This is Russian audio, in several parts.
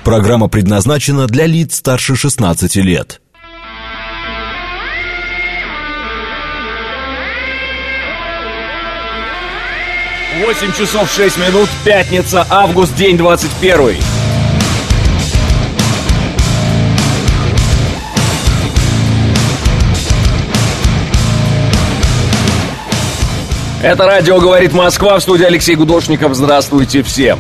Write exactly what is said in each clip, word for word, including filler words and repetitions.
Программа предназначена для лиц старше шестнадцати лет. восемь часов шесть минут, пятница, август, день двадцать первый. Это радио «Говорит Москва», в студии Алексей Гудошников. Здравствуйте всем.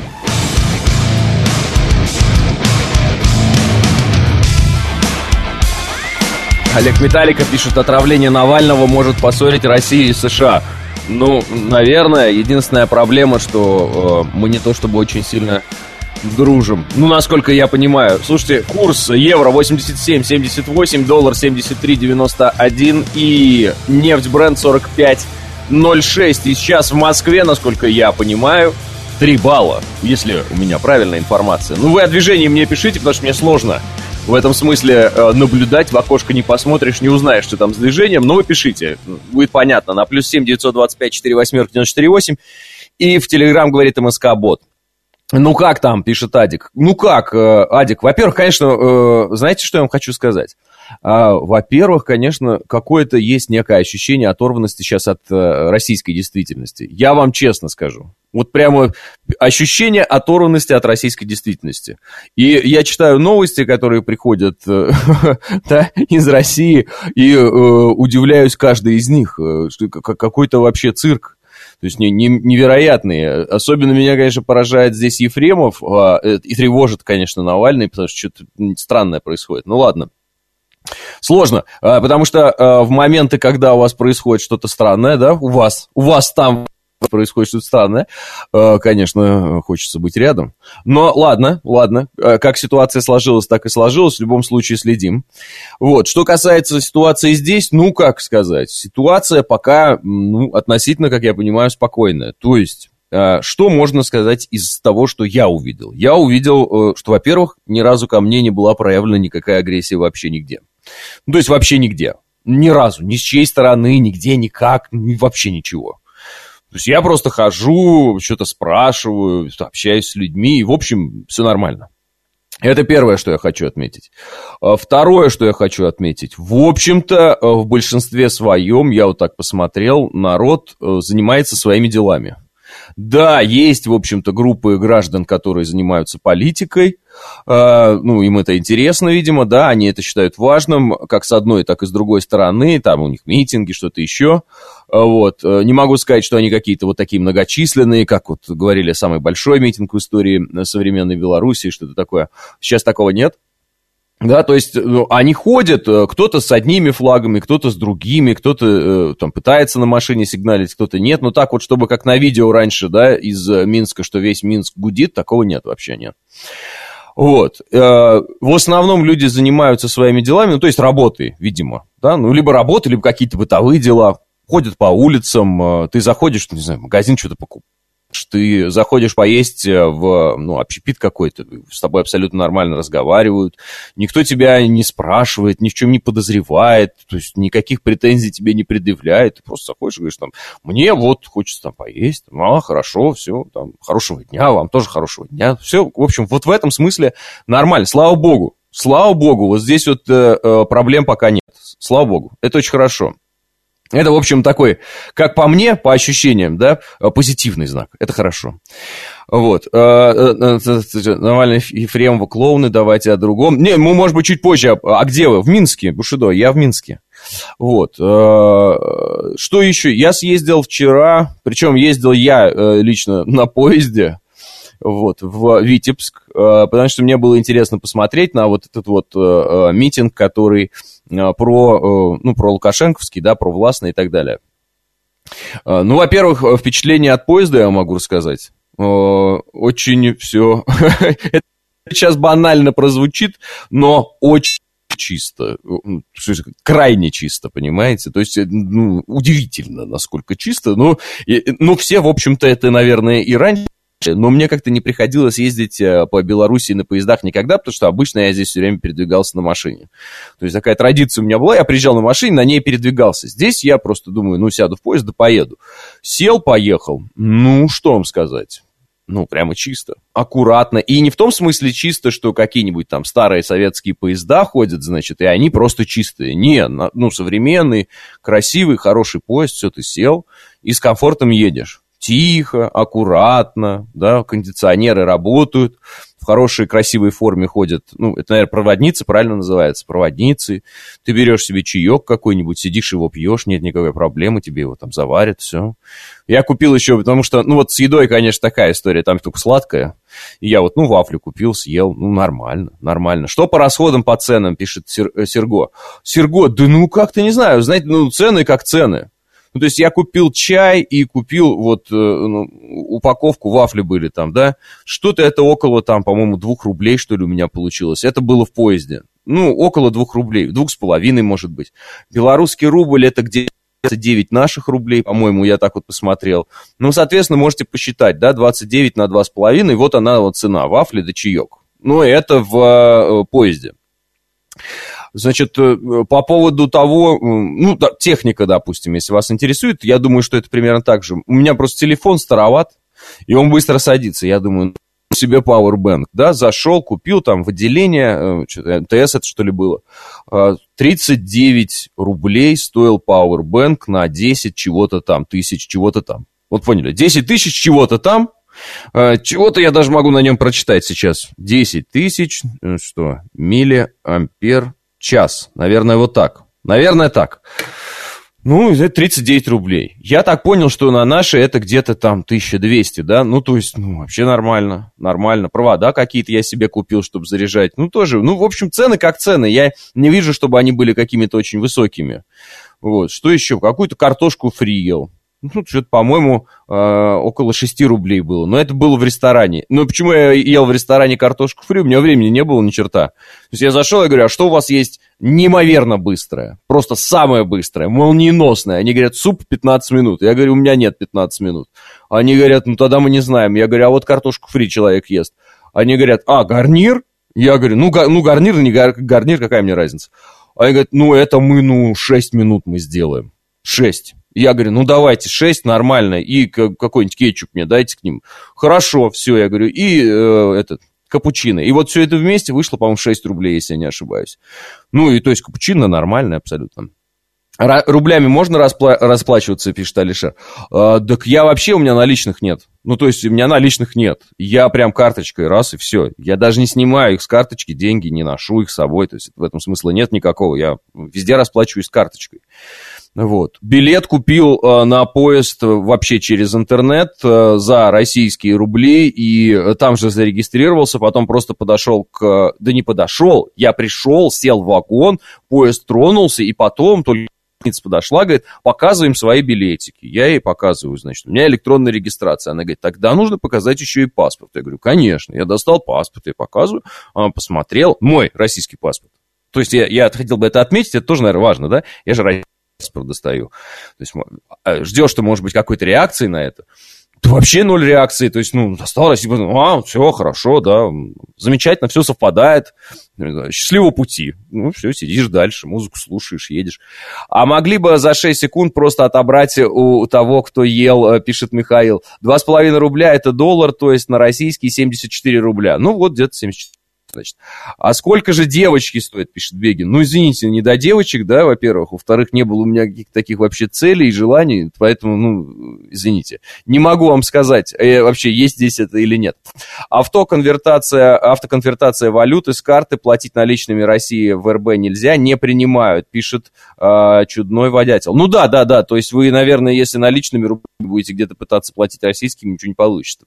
Олег Металлика пишет: отравление Навального может поссорить Россию и США. Ну, наверное, единственная проблема, что э, мы не то чтобы очень сильно дружим. Ну, насколько я понимаю. Слушайте, курс евро восемьдесят семь семьдесят восемь, доллар семьдесят три девяносто один и нефть Brent сорок пять ноль шесть. И сейчас в Москве, насколько я понимаю, три балла, если у меня правильная информация. Ну, вы о движении мне пишите, потому что мне сложно в этом смысле э, наблюдать. В окошко не посмотришь, не узнаешь, что там с движением. Но вы пишите, будет понятно. На плюс семь девятьсот двадцать пять четыре восьмерки девяносто четыре восемь. И в Телеграм говорит МСК-бот. Ну как там, пишет Адик. Ну как, э, Адик? Во-первых, конечно, э, знаете, что я вам хочу сказать? А, во-первых, конечно, какое-то есть некое ощущение оторванности сейчас от э, российской действительности. Я вам честно скажу. Вот прямо ощущение оторванности от российской действительности. И я читаю новости, которые приходят э, да, из России, и э, удивляюсь каждой из них. Что какой-то вообще цирк. То есть не, не, невероятные. Особенно меня, конечно, поражает здесь Ефремов. А, и тревожит, конечно, Навальный, потому что что-то странное происходит. Ну ладно. Сложно, потому что в моменты, когда у вас происходит что-то странное, да, у вас, у вас там происходит что-то странное, конечно, хочется быть рядом. Но ладно, ладно, как ситуация сложилась, так и сложилась, в любом случае следим. Вот, что касается ситуации здесь, ну, как сказать, ситуация пока, ну, относительно, как я понимаю, спокойная. То есть, что можно сказать из того, что я увидел? Я увидел, что, во-первых, ни разу ко мне не была проявлена никакая агрессия вообще нигде. Ну, то есть вообще нигде. Ни разу. Ни с чьей стороны, нигде, никак, вообще ничего. То есть я просто хожу, что-то спрашиваю, общаюсь с людьми, и, в общем, все нормально. Это первое, что я хочу отметить. Второе, что я хочу отметить. В общем-то, в большинстве своем, я вот так посмотрел, народ занимается своими делами. Да, есть, в общем-то, группы граждан, которые занимаются политикой, э, ну, им это интересно, видимо, да, они это считают важным, как с одной, так и с другой стороны, там у них митинги, что-то еще, вот, не могу сказать, что они какие-то вот такие многочисленные, как вот говорили, самый большой митинг в истории современной Беларуси, что-то такое, сейчас такого нет. Да, то есть ну, они ходят, кто-то с одними флагами, кто-то с другими, кто-то э, там пытается на машине сигналить, кто-то нет. Но так вот, чтобы как на видео раньше, да, из Минска, что весь Минск гудит, такого нет, вообще нет. Вот. Э, в основном люди занимаются своими делами, ну, то есть работой, видимо, да, ну, либо работа, либо какие-то бытовые дела. Ходят по улицам, э, ты заходишь, не знаю, в магазин что-то покупаешь. Ты заходишь поесть в, ну, общепит какой-то, с тобой абсолютно нормально разговаривают, никто тебя не спрашивает, ни в чем не подозревает, то есть никаких претензий тебе не предъявляет, ты просто заходишь и говоришь, там, мне вот хочется там поесть, а, хорошо, все, там, хорошего дня, вам тоже хорошего дня, все, в общем, вот в этом смысле нормально, слава богу, слава богу, вот здесь вот э, проблем пока нет, слава богу, это очень хорошо. Это, в общем, такой, как по мне, по ощущениям, да, позитивный знак. Это хорошо. Вот. Навальный, Ефремова, клоуны, давайте о другом. Не, мы, может быть, чуть позже. А где вы? В Минске, Бушидо, я в Минске. Вот. Что еще? Я съездил вчера, причем ездил я лично на поезде, вот, в Витебск, потому что мне было интересно посмотреть на вот этот вот митинг, который про, ну, про Лукашенковский, да, про властный и так далее. Ну, во-первых, впечатление от поезда я могу рассказать. Очень все... Это сейчас банально прозвучит, но очень чисто, крайне чисто, понимаете? То есть, ну, удивительно, насколько чисто. Ну, и, ну, все, в общем-то, это, наверное, и раньше. Но мне как-то не приходилось ездить по Беларуси на поездах никогда, потому что обычно я здесь все время передвигался на машине. То есть такая традиция у меня была, я приезжал на машине, на ней передвигался. Здесь я просто думаю, ну, сяду в поезд, да поеду. Сел, поехал. Ну, что вам сказать? Ну, прямо чисто, аккуратно. И не в том смысле чисто, что какие-нибудь там старые советские поезда ходят, значит, и они просто чистые. Не, ну, современный, красивый, хороший поезд, все, ты сел и с комфортом едешь. Тихо, аккуратно, да, кондиционеры работают, в хорошей, красивой форме ходят, ну, это, наверное, проводницы, правильно называется, проводницы. Ты берешь себе чаек какой-нибудь, сидишь его пьешь, нет никакой проблемы, тебе его там заварят, все. Я купил еще, потому что, ну, вот с едой, конечно, такая история, там только сладкая. И я вот, ну, вафлю купил, съел, ну, нормально, нормально. Что по расходам, по ценам, пишет Серго. Серго, да ну, как-то не знаю, знаете, ну, цены как цены. Ну, то есть я купил чай и купил вот э, ну, упаковку, вафли были там, да, что-то это около там, по-моему, двух рублей, что ли, у меня получилось. Это было в поезде. Ну, около двух рублей, двух с половиной, может быть. Белорусский рубль это где-то девять наших рублей, по-моему, я так вот посмотрел. Ну, соответственно, можете посчитать, да, двадцать девять на два с половиной, вот она вот цена, вафли да чаек. Ну, это в э, поезде. Значит, по поводу того, ну, техника, допустим, если вас интересует, я думаю, что это примерно так же. У меня просто телефон староват, и он быстро садится. Я думаю, себе Powerbank, да, зашел, купил там в отделение, эм тэ эс это что ли было, тридцать девять рублей стоил Powerbank на десять чего-то там, тысяч чего-то там. Вот поняли, десять тысяч чего-то там, чего-то я даже могу на нем прочитать сейчас. десять тысяч, что, миллиампер час. Наверное, вот так. Наверное, так. Ну, это тридцать девять рублей. Я так понял, что на наши это где-то там тысяча двести, да? Ну, то есть, ну, вообще нормально. Нормально. Провода какие-то я себе купил, чтобы заряжать. Ну, тоже, ну, в общем, цены как цены. Я не вижу, чтобы они были какими-то очень высокими. Вот. Что еще? Какую-то картошку фри ел. Ну, что-то, по-моему, э, около шести рублей было. Но это было в ресторане. Но почему я ел в ресторане картошку фри? У меня времени не было ни черта. То есть я зашел и говорю, а что у вас есть неимоверно быстрое? Просто самое быстрое, молниеносное. Они говорят, суп пятнадцать минут. Я говорю, у меня нет пятнадцать минут. Они говорят, ну тогда мы не знаем. Я говорю, а вот картошку фри человек ест. Они говорят, а, гарнир? Я говорю, ну, га- ну гарнир, не гар- гарнир, какая мне разница? Они говорят, ну это мы, ну, шесть минут мы сделаем. шесть. Я говорю, ну давайте, шесть нормально, и какой-нибудь кетчуп мне дайте к ним. Хорошо, все, я говорю, и э, этот, капучино. И вот все это вместе вышло, по-моему, шесть рублей, если я не ошибаюсь. Ну, и то есть капучино нормальное абсолютно. Р- рублями можно распла- расплачиваться, пишет Алишер. Э, так я вообще, у меня наличных нет. Ну, то есть у меня наличных нет. Я прям карточкой раз, и все. Я даже не снимаю их с карточки, деньги не ношу их с собой. То есть в этом смысла нет никакого. Я везде расплачиваюсь карточкой. Вот. Билет купил э, на поезд вообще через интернет э, за российские рубли, и э, там же зарегистрировался, потом просто подошел к... Да не подошел, я пришел, сел в вагон, поезд тронулся, и потом только подошла, говорит, показываем свои билетики. Я ей показываю, значит, у меня электронная регистрация. Она говорит, тогда нужно показать еще и паспорт. Я говорю, конечно. Я достал паспорт, я показываю, посмотрел, мой российский паспорт. То есть я, я хотел бы это отметить, это тоже, наверное, важно, да? Я же российский паспорт достаю. То есть ждешь, что может быть какой-то реакции на это. Да вообще ноль реакции. То есть, ну, достал российский паспорт, а, все, хорошо, да, замечательно, все совпадает. Счастливого пути. Ну, все, сидишь дальше, музыку слушаешь, едешь. А могли бы за шесть секунд просто отобрать у того, кто ел, пишет Михаил. два с половиной рубля это доллар, то есть на российский семьдесят четыре рубля. Ну, вот где-то семьдесят четыре. Значит. А сколько же девочки стоит, пишет Бегин. Ну, извините, не до девочек, да, во-первых. Во-вторых, не было у меня каких-то таких вообще целей и желаний, поэтому, ну, извините. Не могу вам сказать, э, вообще есть здесь это или нет. Автоконвертация, автоконвертация валюты с карты, платить наличными России в эр бэ нельзя, не принимают, пишет э, чудной водятел. Ну, да, да, да, то есть вы, наверное, если наличными рублями будете где-то пытаться платить российскими, ничего не получится.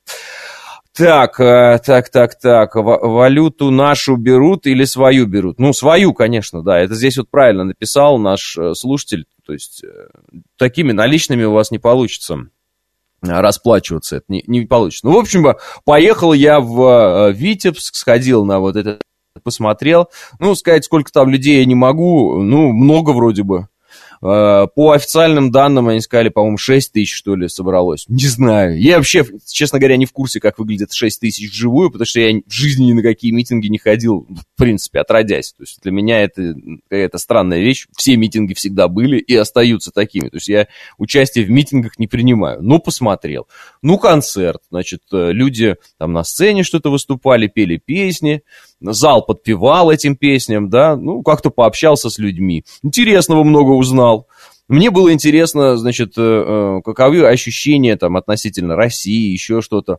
Так, так, так, так, валюту нашу берут или свою берут? Ну, свою, конечно, да, это здесь вот правильно написал наш слушатель, то есть такими наличными у вас не получится расплачиваться, это не, не получится. Ну, в общем, поехал я в Витебск, сходил на вот это, посмотрел, ну, сказать, сколько там людей я не могу, ну, много вроде бы. По официальным данным, они сказали, по-моему, шесть тысяч, что ли, собралось. Не знаю. Я вообще, честно говоря, не в курсе, как выглядит шесть тысяч вживую, потому что я в жизни ни на какие митинги не ходил, в принципе, отродясь. То есть для меня это какая-то странная вещь. Все митинги всегда были и остаются такими. То есть я участие в митингах не принимаю. Ну, посмотрел. Ну, концерт. Значит, люди там на сцене что-то выступали, пели песни. Зал подпевал этим песням, да, ну, как-то пообщался с людьми. Интересного много узнал. Мне было интересно, значит, каковы ощущения там относительно России, еще что-то.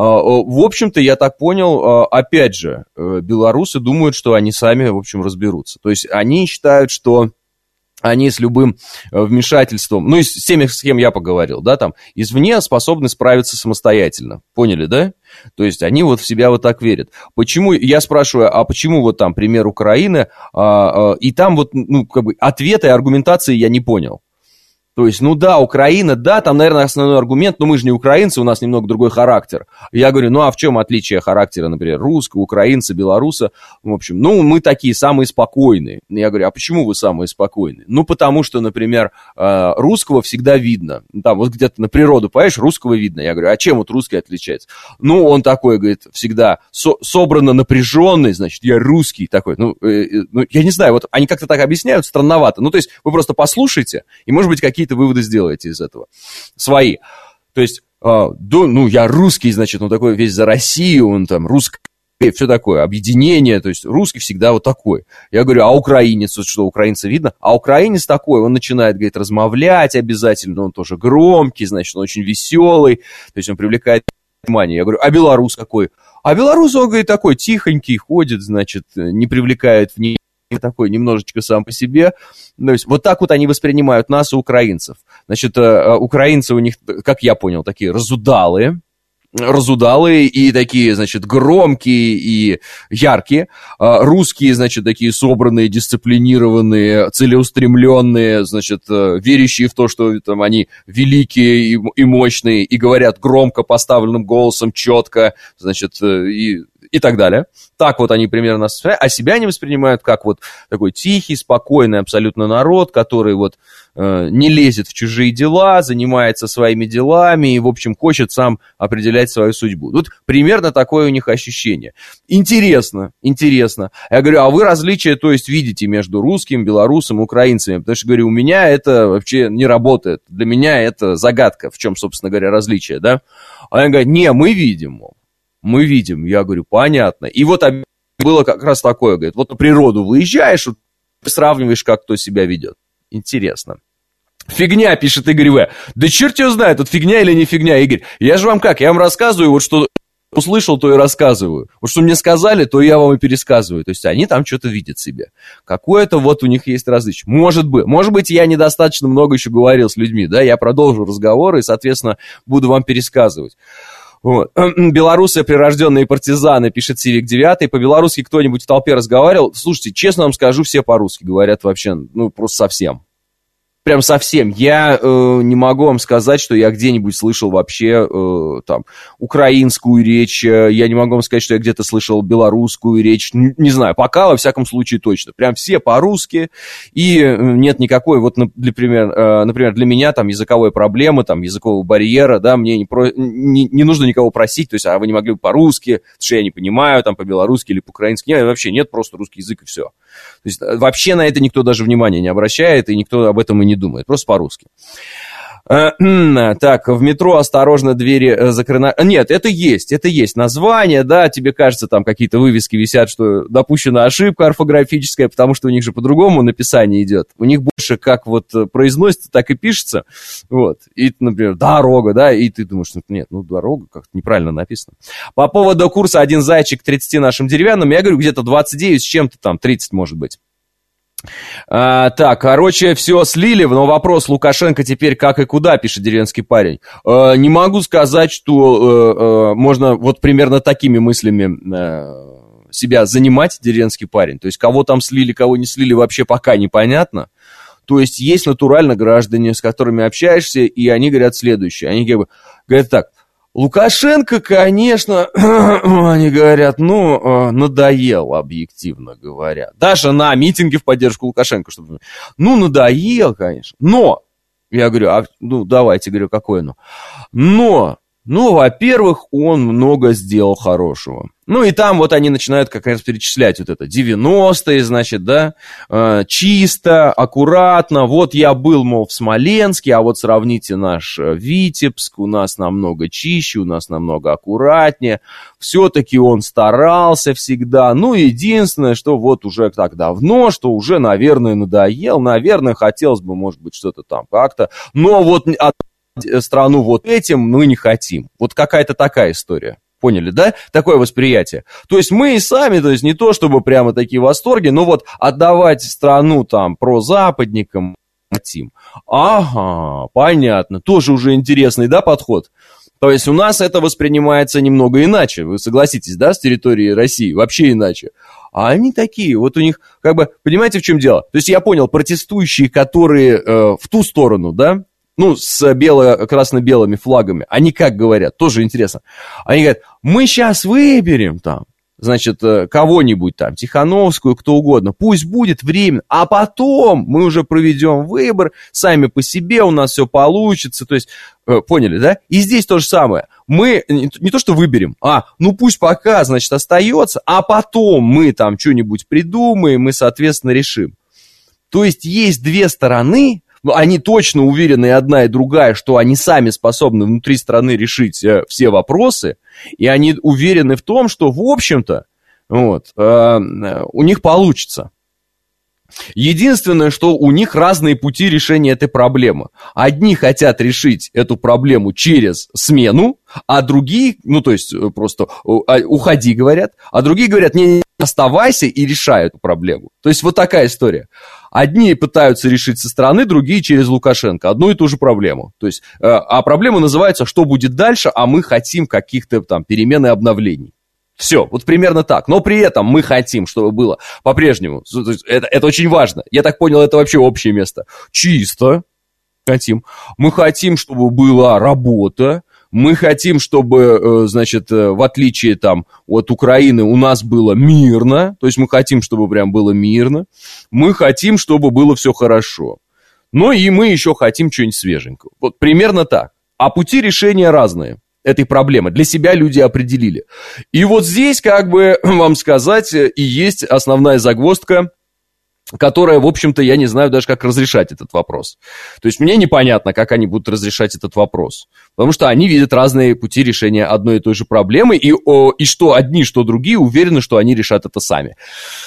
В общем-то, я так понял, опять же, белорусы думают, что они сами, в общем, разберутся. То есть они считают, что они с любым вмешательством, ну, и с теми, с кем я поговорил, да, там, извне способны справиться самостоятельно. Поняли, да? То есть они вот в себя вот так верят. Почему, я спрашиваю, а почему вот там пример Украины, а, а, и там вот, ну, как бы ответа и аргументации я не понял. То есть, ну да, Украина, да, там, наверное, основной аргумент, но мы же не украинцы, у нас немного другой характер. Я говорю, ну а в чем отличие характера, например, русского, украинца, белоруса? В общем, ну мы такие самые спокойные. Я говорю, а почему вы самые спокойные? Ну потому что, например, русского всегда видно. Там вот где-то на природу поешь, русского видно. Я говорю, а чем вот русский отличается? Ну он такой, говорит, всегда со- собрано напряженный, значит, я русский такой. Ну, э, ну я не знаю, вот они как-то так объясняют, странновато. Ну то есть вы просто послушайте, и может быть какие какие-то выводы сделаете из этого. Свои. То есть, э, да, ну, я русский, значит, он такой весь за Россию, он там русский, все такое, объединение, то есть русский всегда вот такой. Я говорю, а украинец, вот что, украинца видно? А украинец такой, он начинает, говорит, размовлять обязательно, он тоже громкий, значит, он очень веселый, то есть он привлекает внимание. Я говорю, а белорус какой? А белорус, он, говорит, такой тихонький, ходит, значит, не привлекает внимания. Такой немножечко сам по себе. То есть вот так вот они воспринимают нас и украинцев. Значит, украинцы у них, как я понял, такие разудалые, разудалые и такие, значит, громкие и яркие. Русские, значит, такие собранные, дисциплинированные, целеустремленные, значит, верящие в то, что там они великие и мощные, и говорят громко поставленным голосом, четко, значит, и... и так далее. Так вот они примерно нас воспринимают, а себя они воспринимают как вот такой тихий, спокойный абсолютно народ, который вот э, не лезет в чужие дела, занимается своими делами и, в общем, хочет сам определять свою судьбу. Вот примерно такое у них ощущение. Интересно, интересно. Я говорю, а вы различия, то есть, видите между русским, белорусом, украинцами? Потому что, говорю, у меня это вообще не работает. Для меня это загадка, в чем, собственно говоря, различие, да? А они говорят, не, мы видим, мол. Мы видим, я говорю, понятно. И вот было как раз такое, говорит, вот на природу выезжаешь, вот сравниваешь, как кто себя ведет. Интересно. Фигня, пишет Игорь В. Да черт его знает, тут фигня или не фигня, Игорь. Я же вам как, я вам рассказываю, вот что услышал, то и рассказываю. Вот что мне сказали, то я вам и пересказываю. То есть они там что-то видят себе. Какое-то вот у них есть различие. Может быть, может быть, я недостаточно много еще говорил с людьми, да, я продолжу разговоры и, соответственно, буду вам пересказывать. Вот. Белорусы прирожденные партизаны, пишет Сивик девять. По-белорусски кто-нибудь в толпе разговаривал? Слушайте, честно вам скажу, все по-русски говорят вообще, ну, просто совсем. Прям совсем. Я э, не могу вам сказать, что я где-нибудь слышал вообще э, там украинскую речь. Я не могу вам сказать, что я где-то слышал белорусскую речь. Не, не знаю, пока, во всяком случае, точно. Прям все по-русски. И нет никакой, вот, например, э, например, для меня там языковой проблемы, там языкового барьера, да, мне не, про, не, не нужно никого просить, то есть, а вы не могли бы по-русски, потому что я не понимаю, там, по-белорусски или по-украински. Нет, вообще нет, просто русский язык и все. То есть, вообще на это никто даже внимания не обращает, и никто об этом и не думает, просто по-русски. Так, в метро осторожно, двери закрыты. Нет, это есть, это есть название, да, тебе кажется, там какие-то вывески висят, что допущена ошибка орфографическая, потому что у них же по-другому написание идет. У них больше как вот произносится, так и пишется. Вот. И, например, дорога, да, и ты думаешь, нет, ну дорога как-то неправильно написано. По поводу курса «Один зайчик к тридцати нашим деревянным», я говорю, где-то двадцать девять с чем-то там, тридцать может быть. А, так, короче, все слили, но вопрос Лукашенко теперь как и куда, пишет деревенский парень. А, не могу сказать, что а, а, можно вот примерно такими мыслями а, себя занимать, деревенский парень. То есть кого там слили, кого не слили, вообще пока непонятно. То есть есть натурально граждане, с которыми общаешься, и они говорят следующее. Они говорят так, Лукашенко, конечно, они говорят, ну, надоел, объективно говоря. Даже на митинге в поддержку Лукашенко, чтобы... Ну, надоел, конечно. Но, я говорю, а, ну, давайте, говорю, какое оно? Но... Ну, во-первых, он много сделал хорошего. Ну, и там вот они начинают как раз перечислять вот это. девяностые, значит, да, э, чисто, аккуратно. Вот я был, мол, в Смоленске, а вот сравните наш Витебск, у нас намного чище, у нас намного аккуратнее. Все-таки он старался всегда. Ну, единственное, что вот уже так давно, что уже, наверное, надоел. Наверное, хотелось бы, может быть, что-то там как-то. Но вот... страну вот этим мы не хотим. Вот какая-то такая история. Поняли, да? Такое восприятие. То есть мы и сами, то есть не то, чтобы прямо такие восторги, но вот отдавать страну там прозападникам хотим. Ага, понятно. Тоже уже интересный, да, подход? То есть у нас это воспринимается немного иначе. Вы согласитесь, да, с территории России? Вообще иначе. А они такие, вот у них, как бы, понимаете, в чем дело? То есть я понял, протестующие, которые э, в ту сторону, да, ну, с бело- красно-белыми флагами, они как говорят, тоже интересно. Они говорят, мы сейчас выберем там, значит, кого-нибудь там, Тихановскую, кто угодно, пусть будет время, а потом мы уже проведем выбор, сами по себе у нас все получится, то есть, э, поняли, да? И здесь то же самое. Мы не, не то, что выберем, а, ну, пусть пока, значит, остается, а потом мы там что-нибудь придумаем, мы, соответственно, решим. То есть есть две стороны. Они точно уверены, и одна, и другая, что они сами способны внутри страны решить э, все вопросы, и они уверены в том, что, в общем-то, вот, э, у них получится. Единственное, что у них разные пути решения этой проблемы. Одни хотят решить эту проблему через смену, а другие, ну, то есть просто уходи, говорят, а другие говорят, не, не оставайся и решай эту проблему. То есть вот такая история. Одни пытаются решить со стороны, другие через Лукашенко. Одну и ту же проблему. То есть, а проблема называется «Что будет дальше?», а мы хотим каких-то там перемен и обновлений. Все, вот примерно так. Но при этом мы хотим, чтобы было по-прежнему. Это, это очень важно. Я так понял, это вообще общее место. Чисто хотим. Мы хотим, чтобы была работа. Мы хотим, чтобы, значит, в отличие там от Украины у нас было мирно. То есть мы хотим, чтобы прям было мирно. Мы хотим, чтобы было все хорошо. Ну и мы еще хотим что-нибудь свеженького. Вот примерно так. А пути решения разные этой проблемы. Для себя люди определили. И вот здесь, как бы вам сказать, и есть основная загвоздка, которая, в общем-то, я не знаю даже, как разрешать этот вопрос. То есть мне непонятно, как они будут разрешать этот вопрос. Потому что они видят разные пути решения одной и той же проблемы, и, о, и что одни, что другие уверены, что они решат это сами.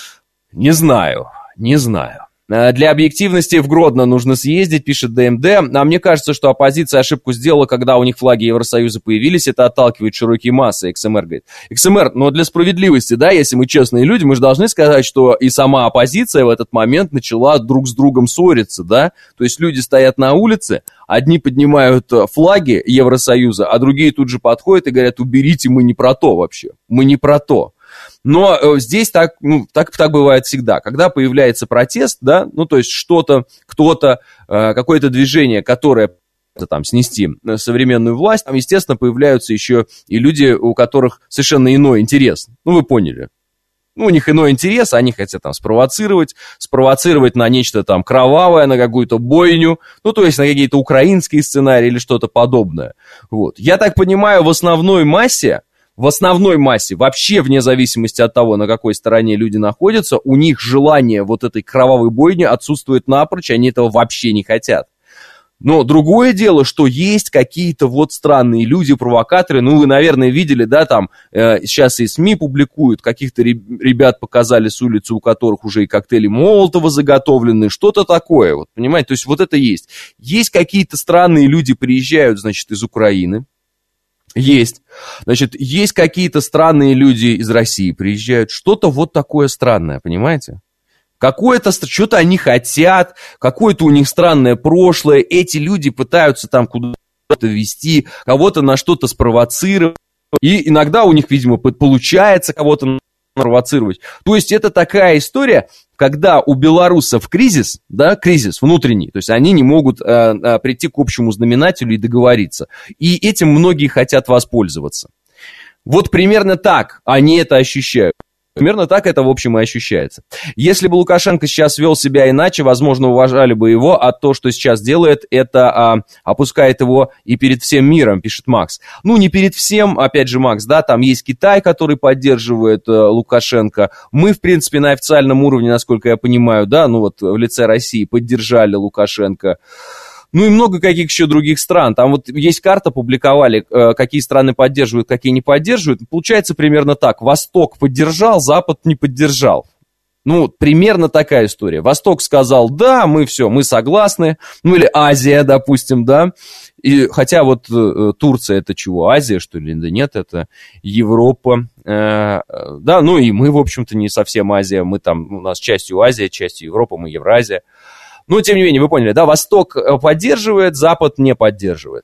Не знаю, не знаю. Для объективности в Гродно нужно съездить, пишет ДМД. А мне кажется, что оппозиция ошибку сделала, когда у них флаги Евросоюза появились. Это отталкивает широкие массы, ЭксМР говорит. ЭксМР, но для справедливости, да, если мы честные люди, мы же должны сказать, что и сама оппозиция в этот момент начала друг с другом ссориться, да. То есть люди стоят на улице, одни поднимают флаги Евросоюза, а другие тут же подходят и говорят, уберите, мы не про то вообще, мы не про то. Но э, здесь так, ну, так, так бывает всегда. Когда появляется протест, да, ну, то есть что-то, кто-то, э, какое-то движение, которое там снести современную власть, там, естественно, появляются еще и люди, у которых совершенно иной интерес. Ну, вы поняли. Ну, у них иной интерес, они хотят там спровоцировать, спровоцировать на нечто там кровавое, на какую-то бойню, ну, то есть на какие-то украинские сценарии или что-то подобное. Вот. Я так понимаю, в основной массе, в основной массе, вообще вне зависимости от того, на какой стороне люди находятся, у них желание вот этой кровавой бойни отсутствует напрочь, они этого вообще не хотят. Но другое дело, что есть какие-то вот странные люди, провокаторы, ну, вы, наверное, видели, да, там, э, сейчас и СМИ публикуют, каких-то ребят показали с улицы, у которых уже и коктейли Молотова заготовлены, что-то такое, вот, понимаете, то есть вот это есть. Есть какие-то странные люди, приезжают, значит, из Украины. Есть. Значит, есть какие-то странные люди из России приезжают. Что-то вот такое странное, понимаете? Какое-то, что-то они хотят, какое-то у них странное прошлое. Эти люди пытаются там куда-то вести, кого-то на что-то спровоцировать. И иногда у них, видимо, получается кого-то провоцировать. То есть это такая история, когда у белорусов кризис, да, кризис внутренний, то есть они не могут э, э, прийти к общему знаменателю и договориться. И этим многие хотят воспользоваться. Вот примерно так они это ощущают. Примерно так это, в общем, и ощущается. Если бы Лукашенко сейчас вел себя иначе, возможно, уважали бы его, а то, что сейчас делает, это а, опускает его и перед всем миром, пишет Макс. Ну, не перед всем, опять же, Макс, да, там есть Китай, который поддерживает а, Лукашенко. Мы, в принципе, на официальном уровне, насколько я понимаю, да, ну вот в лице России поддержали Лукашенко. Ну и много каких еще других стран. Там вот есть карта, публиковали, какие страны поддерживают, какие не поддерживают. Получается примерно так. Восток поддержал, Запад не поддержал. Ну, примерно такая история. Восток сказал, да, мы все, мы согласны. Ну или Азия, допустим, да. И, хотя вот э, Турция это чего? Азия, что ли? Да нет, это Европа. Э, да, ну и мы, в общем-то, не совсем Азия. Мы там, у нас частью Азия, частью Европа, мы Евразия. Но, тем не менее, вы поняли, да, Восток поддерживает, Запад не поддерживает.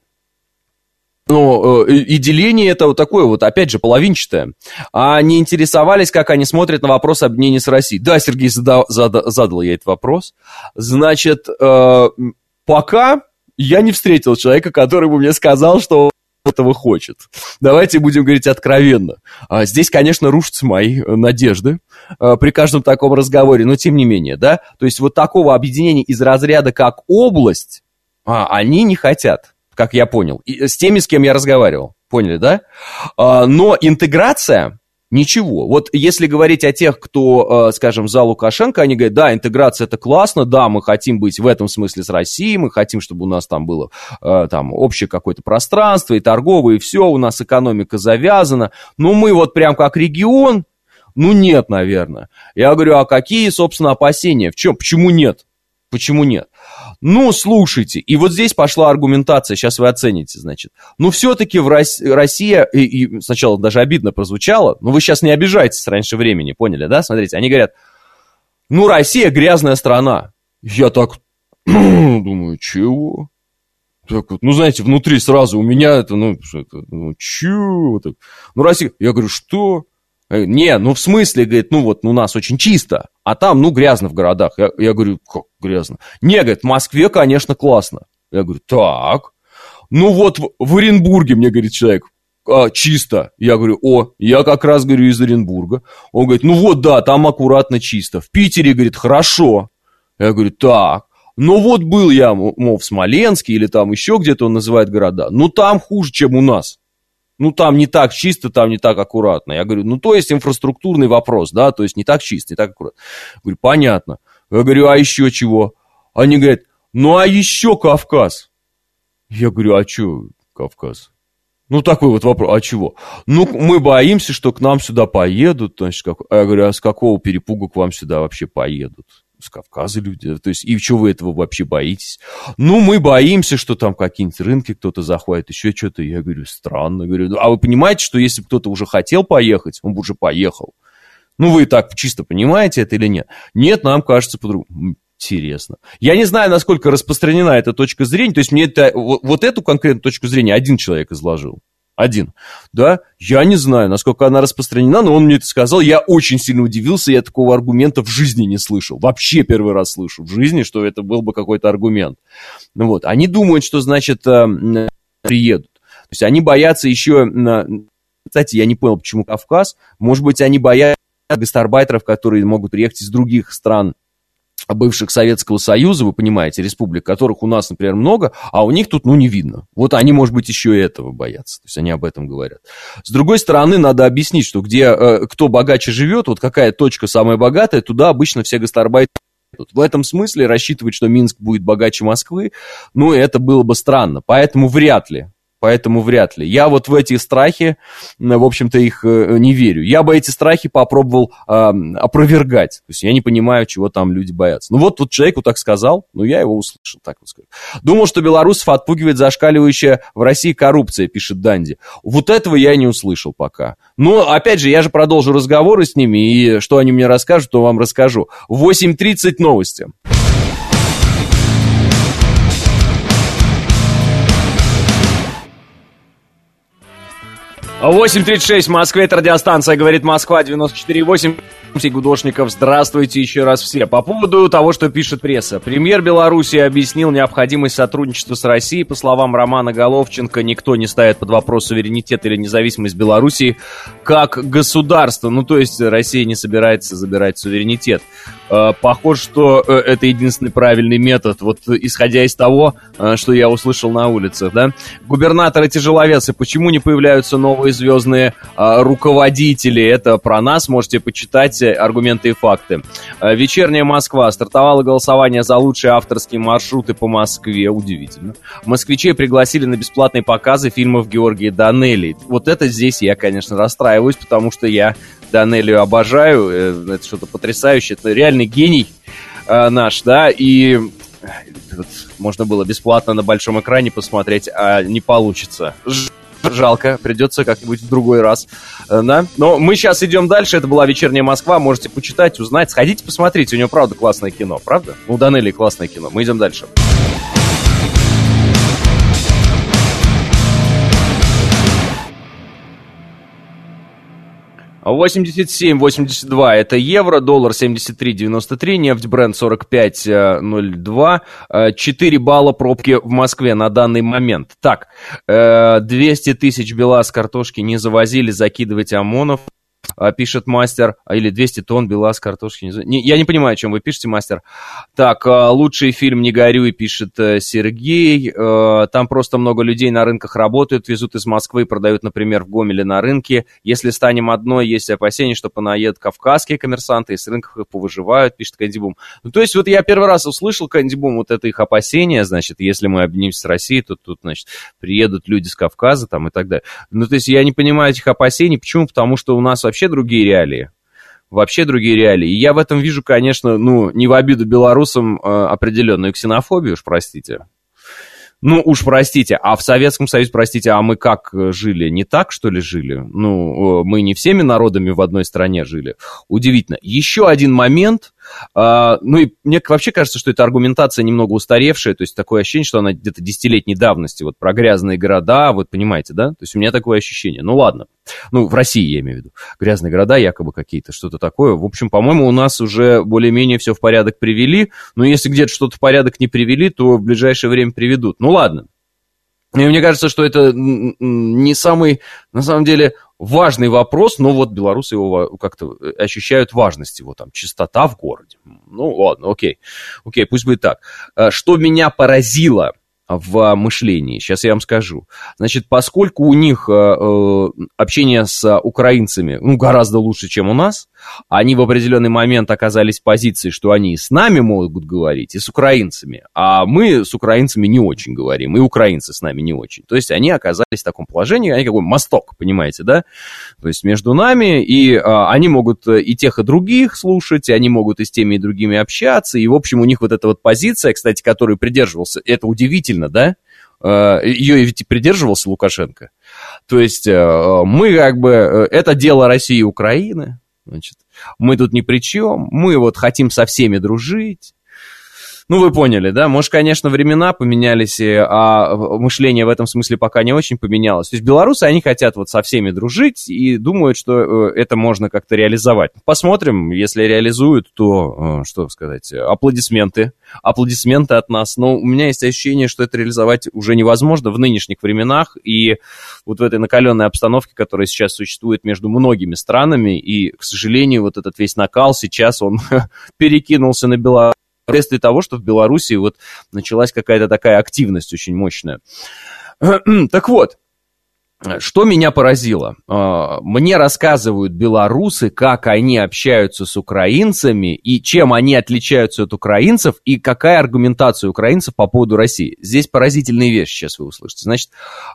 Ну, и деление это вот такое вот, опять же, половинчатое. А не интересовались, как они смотрят на вопрос объединения с Россией. Да, Сергей, задал, задал, задал я этот вопрос. Значит, э, пока я не встретил человека, который бы мне сказал, что этого хочет. Давайте будем говорить откровенно. А здесь, конечно, рушатся мои надежды а, при каждом таком разговоре, но тем не менее, да, то есть вот такого объединения из разряда как область а, они не хотят, как я понял, и с теми, с кем я разговаривал, поняли, да? А, но интеграция ничего. Вот если говорить о тех, кто, скажем, за Лукашенко, они говорят, да, интеграция это классно, да, мы хотим быть в этом смысле с Россией, мы хотим, чтобы у нас там было там общее какое-то пространство и торговое, и все, у нас экономика завязана, но мы вот прям как регион, ну нет, наверное. Я говорю, а какие, собственно, опасения? В чем? Почему нет? Почему нет? Ну, слушайте, и вот здесь пошла аргументация, сейчас вы оцените, значит. Ну, все-таки в России, Россия, и, и сначала даже обидно прозвучало, но вы сейчас не обижайтесь раньше времени, поняли, да? Смотрите, они говорят, ну, Россия грязная страна. Я так думаю, чего? Так вот, ну, знаете, внутри сразу у меня это, ну, это, ну, чего? Так? Ну, Россия, я говорю, что? Не, ну в смысле, говорит, ну вот у нас очень чисто, а там, ну, грязно в городах. Я, я говорю, как грязно? Не, говорит, в Москве, конечно, классно. Я говорю, так. Ну вот в, в Оренбурге, мне говорит человек, а, чисто. Я говорю, о, я как раз, говорю, из Оренбурга. Он говорит, ну вот да, там аккуратно чисто. В Питере, говорит, хорошо. Я говорю, так. Ну вот был я, мол, в Смоленске или там еще где-то он называет города. Ну там хуже, чем у нас. Ну, там не так чисто, там не так аккуратно. Я говорю, ну, то есть инфраструктурный вопрос, да, то есть не так чисто, не так аккуратно. Я говорю, понятно. Я говорю, а еще чего? Они говорят, ну, а еще Кавказ. Я говорю, а что Кавказ? Ну, такой вот вопрос, а чего? Ну, мы боимся, что к нам сюда поедут. Значит, как... А я говорю, а с какого перепугу к вам сюда вообще поедут? С Кавказа люди, то есть, и чего вы этого вообще боитесь? Ну, мы боимся, что там какие-нибудь рынки кто-то захватит, еще что-то. Я говорю, странно. Говорю, а вы понимаете, что если бы кто-то уже хотел поехать, он бы уже поехал? Ну, вы так чисто понимаете это или нет? Нет, нам кажется по-другому. Интересно. Я не знаю, насколько распространена эта точка зрения, то есть, мне это, вот, вот эту конкретную точку зрения один человек изложил. Один, да, я не знаю, насколько она распространена, но он мне это сказал, я очень сильно удивился, я такого аргумента в жизни не слышал, вообще первый раз слышу в жизни, что это был бы какой-то аргумент. Ну вот, они думают, что, значит, приедут, то есть они боятся еще, кстати, я не понял, почему Кавказ, может быть, они боятся гастарбайтеров, которые могут приехать из других стран, бывших Советского Союза, вы понимаете, республик, которых у нас, например, много, а у них тут, ну, не видно. Вот они, может быть, еще и этого боятся. То есть они об этом говорят. С другой стороны, надо объяснить, что где, э, кто богаче живет, вот какая точка самая богатая, туда обычно все гастарбайтеры едут. В этом смысле рассчитывать, что Минск будет богаче Москвы, ну, это было бы странно. Поэтому вряд ли. Поэтому вряд ли. Я вот в эти страхи, в общем-то, их не верю. Я бы эти страхи попробовал э, опровергать. То есть я не понимаю, чего там люди боятся. Ну вот тут человек вот так сказал, ну я его услышал, так вот скажу. Думал, что белорусов отпугивает зашкаливающая в России коррупция, пишет Данди. Вот этого я не услышал пока. Но, опять же, я же продолжу разговоры с ними, и что они мне расскажут, то вам расскажу. В восемь тридцать новости. восемь тридцать шесть в Москве, это радиостанция «Говорит Москва», девяносто четыре восемь. Гудошников, здравствуйте еще раз все. По поводу того, что пишет пресса. Премьер Беларуси объяснил необходимость сотрудничества с Россией. По словам Романа Головченко, никто не ставит под вопрос суверенитет или независимость Белоруссии как государства. Ну, то есть Россия не собирается забирать суверенитет. Похоже, что это единственный правильный метод, вот исходя из того, что я услышал на улицах, да. Губернаторы тяжеловесы, почему не появляются новые звездные руководители? Это про нас, можете почитать аргументы и факты. Вечерняя Москва. Стартовало голосование за лучшие авторские маршруты по Москве. Удивительно. Москвичей пригласили на бесплатные показы фильмов Георгия Данелии. Вот это здесь я, конечно, расстраиваюсь, потому что я Данелию обожаю. Это что-то потрясающее. Это реальный гений э, наш, да, и вот, можно было бесплатно на большом экране посмотреть, а не получится. Жалко, придется как-нибудь в другой раз, да. Но мы сейчас идем дальше, это была «Вечерняя Москва», можете почитать, узнать, сходите, посмотрите, у него, правда, классное кино, правда? У Данелии классное кино, мы идем дальше. восемьдесят семь восемьдесят два это евро, доллар семьдесят три девяносто три, нефть Brent сорок пять ноль два, четыре балла пробки в Москве на данный момент. Так, двести тысяч БелАЗ картошки не завозили, закидывать ОМОНов, пишет мастер, или двести тонн БелАЗ картошки. Не, я не понимаю, о чем вы пишете, мастер. Так, лучший фильм «Не горюй», пишет Сергей. Там просто много людей на рынках работают, везут из Москвы, продают, например, в Гомеле на рынке. Если станем одной, есть опасения, что понаедут кавказские коммерсанты и с рынков их повыживают, пишет Кэнди Бум. Ну, то есть, вот я первый раз услышал, Кэнди Бум, вот это их опасение, значит, если мы объединимся с Россией, то тут, значит, приедут люди с Кавказа там и так далее. Ну, то есть, я не понимаю этих опасений. Почему? Потому что у нас вообще другие реалии. Вообще другие реалии. И я в этом вижу, конечно, ну, не в обиду белорусам э, определенную ксенофобию, уж простите. Ну, уж простите, а в Советском Союзе, простите, а мы как жили? Не так, что ли, жили? Ну, мы не всеми народами в одной стране жили. Удивительно. Еще один момент. Uh, ну и мне вообще кажется, что эта аргументация немного устаревшая, то есть такое ощущение, что она где-то десятилетней давности, вот про грязные города, вот понимаете, да? То есть у меня такое ощущение. Ну ладно, ну в России я имею в виду, грязные города якобы какие-то, что-то такое. В общем, по-моему, у нас уже более-менее все в порядок привели, но если где-то что-то в порядок не привели, то в ближайшее время приведут. Ну ладно. И мне кажется, что это не самый, на самом деле, важный вопрос, но вот белорусы его как-то ощущают важность его, там, чистота в городе. Ну, ладно, окей, окей, пусть будет так. Что меня поразило в мышлении, сейчас я вам скажу. Значит, поскольку у них э, общение с украинцами, ну, гораздо лучше, чем у нас, они в определенный момент оказались в позиции, что они и с нами могут говорить, и с украинцами, а мы с украинцами не очень говорим, и украинцы с нами не очень. То есть они оказались в таком положении, они какой мосток, понимаете, да? То есть между нами, и а, они могут и тех, и других слушать, и они могут и с теми, и другими общаться, и, в общем, у них вот эта вот позиция, кстати, которую придерживался, это удивительно, да? Ее ведь и придерживался Лукашенко. То есть мы как бы, это дело России и Украины, значит, мы тут ни при чем, мы вот хотим со всеми дружить. Ну, вы поняли, да? Может, конечно, времена поменялись, а мышление в этом смысле пока не очень поменялось. То есть белорусы, они хотят вот со всеми дружить и думают, что это можно как-то реализовать. Посмотрим, если реализуют, то, что сказать, аплодисменты. Аплодисменты от нас. Но у меня есть ощущение, что это реализовать уже невозможно в нынешних временах. И вот в этой накаленной обстановке, которая сейчас существует между многими странами, и, к сожалению, вот этот весь накал сейчас, он перекинулся на Беларусь. Вследствие того, что в Беларуси вот началась какая-то такая активность очень мощная. Так вот, что меня поразило? Мне рассказывают белорусы, как они общаются с украинцами, и чем они отличаются от украинцев, и какая аргументация украинцев по поводу России. Здесь поразительные вещи сейчас вы услышите. Значит,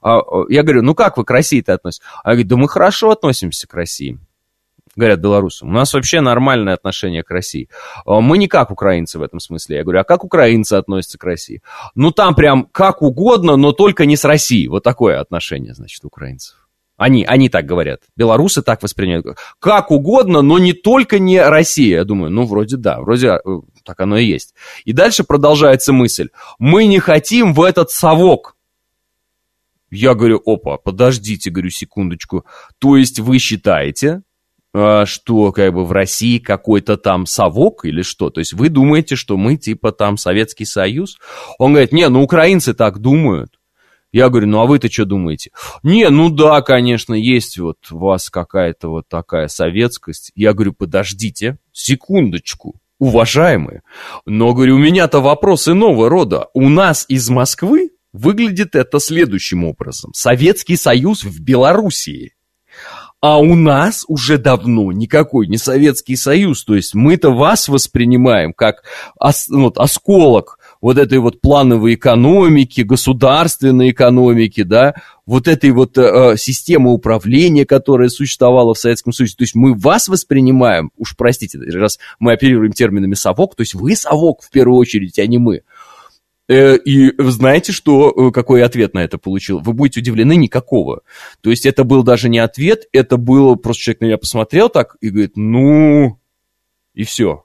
я говорю, ну как вы к России-то относитесь? А говорит, да мы хорошо относимся к России. Говорят белорусам, у нас вообще нормальное отношение к России. Мы не как украинцы в этом смысле. Я говорю, а как украинцы относятся к России? Ну, там прям как угодно, но только не с Россией. Вот такое отношение, значит, украинцев. Они, они так говорят. Белорусы так воспринимают. Как угодно, но не только не Россия. Я думаю, ну, вроде да, вроде так оно и есть. И дальше продолжается мысль. Мы не хотим в этот совок. Я говорю, опа, подождите, говорю, секундочку. То есть вы считаете, что как бы в России какой-то там совок или что? То есть вы думаете, что мы типа там Советский Союз? Он говорит, не, ну украинцы так думают. Я говорю, ну а вы-то что думаете? Не, ну да, конечно, есть вот у вас какая-то вот такая советскость. Я говорю, подождите, секундочку, уважаемые. Но, говорю, у меня-то вопрос иного рода. У нас из Москвы выглядит это следующим образом. Советский Союз в Белоруссии. А у нас уже давно никакой не Советский Союз. То есть мы-то вас воспринимаем как ос, вот, осколок вот этой вот плановой экономики, государственной экономики, да, вот этой вот э, системы управления, которая существовала в Советском Союзе. То есть мы вас воспринимаем, уж простите, раз мы оперируем терминами совок, то есть вы совок в первую очередь, а не мы. И знаете, что, какой ответ на это получил? Вы будете удивлены, никакого. То есть это был даже не ответ, это было, просто человек на меня посмотрел так и говорит, ну, и все.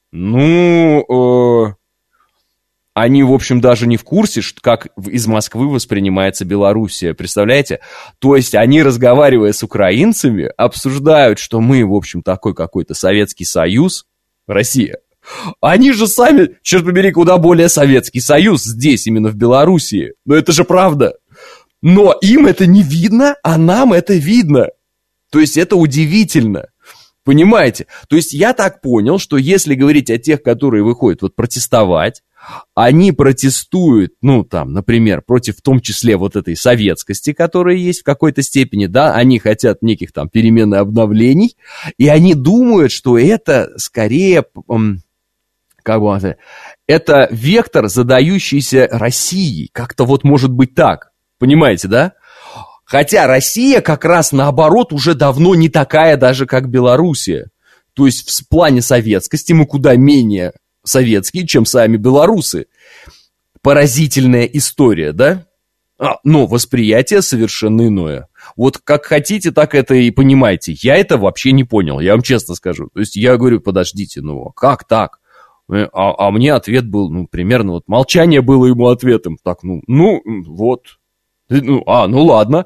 Ну, э, они, в общем, даже не в курсе, как из Москвы воспринимается Белоруссия, представляете? То есть они, разговаривая с украинцами, обсуждают, что мы, в общем, такой какой-то Советский Союз, Россия. Они же сами, черт побери, куда более Советский Союз здесь, именно в Белоруссии. Но это же правда. Но им это не видно, а нам это видно. То есть это удивительно. Понимаете? То есть я так понял, что если говорить о тех, которые выходят вот протестовать, они протестуют, ну, там, например, против в том числе вот этой советскости, которая есть в какой-то степени, да, они хотят неких там перемен и обновлений, и они думают, что это скорее, как бы сказать, это вектор, задающийся России, как-то вот может быть так, понимаете, да? Хотя Россия как раз наоборот уже давно не такая даже, как Белоруссия. То есть в плане советскости мы куда менее советские, чем сами белорусы. Поразительная история, да? А, но восприятие совершенно иное. Вот как хотите, так это и понимаете. Я это вообще не понял, я вам честно скажу. То есть я говорю, подождите, ну как так? А, а мне ответ был, ну, примерно вот молчание было ему ответом. Так, ну, ну, вот. Ну, а, ну ладно.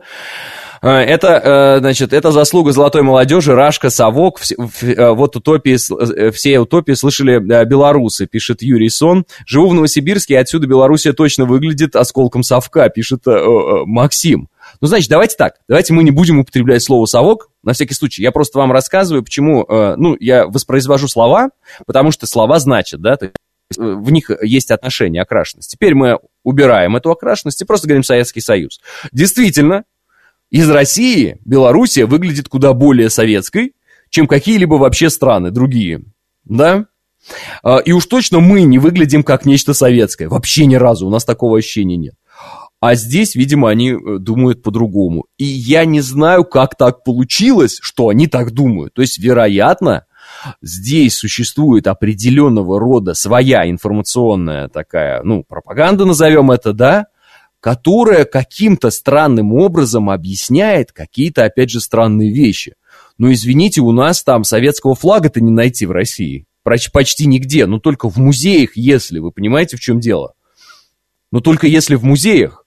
Это, значит, это заслуга золотой молодежи, Рашка, Совок. Вот утопии, все утопии слышали белорусы, пишет Юрий Сон. Живу в Новосибирске, и отсюда Белоруссия точно выглядит осколком совка, пишет Максим. Ну, значит, давайте так, давайте мы не будем употреблять слово совок, на всякий случай. Я просто вам рассказываю, почему, ну, я воспроизвожу слова, потому что слова значат, да, в них есть отношение, окрашенность. Теперь мы убираем эту окрашенность и просто говорим Советский Союз. Действительно, из России Белоруссия выглядит куда более советской, чем какие-либо вообще страны другие, да? И уж точно мы не выглядим как нечто советское, вообще ни разу, у нас такого ощущения нет. А здесь, видимо, они думают по-другому. И я не знаю, как так получилось, что они так думают. То есть, вероятно, здесь существует определенного рода своя информационная такая, ну, пропаганда, назовем это, да, которая каким-то странным образом объясняет какие-то, опять же, странные вещи. Но, извините, у нас там советского флага-то не найти в России. Почти нигде, но только в музеях, если, вы понимаете, в чем дело. Но только если в музеях.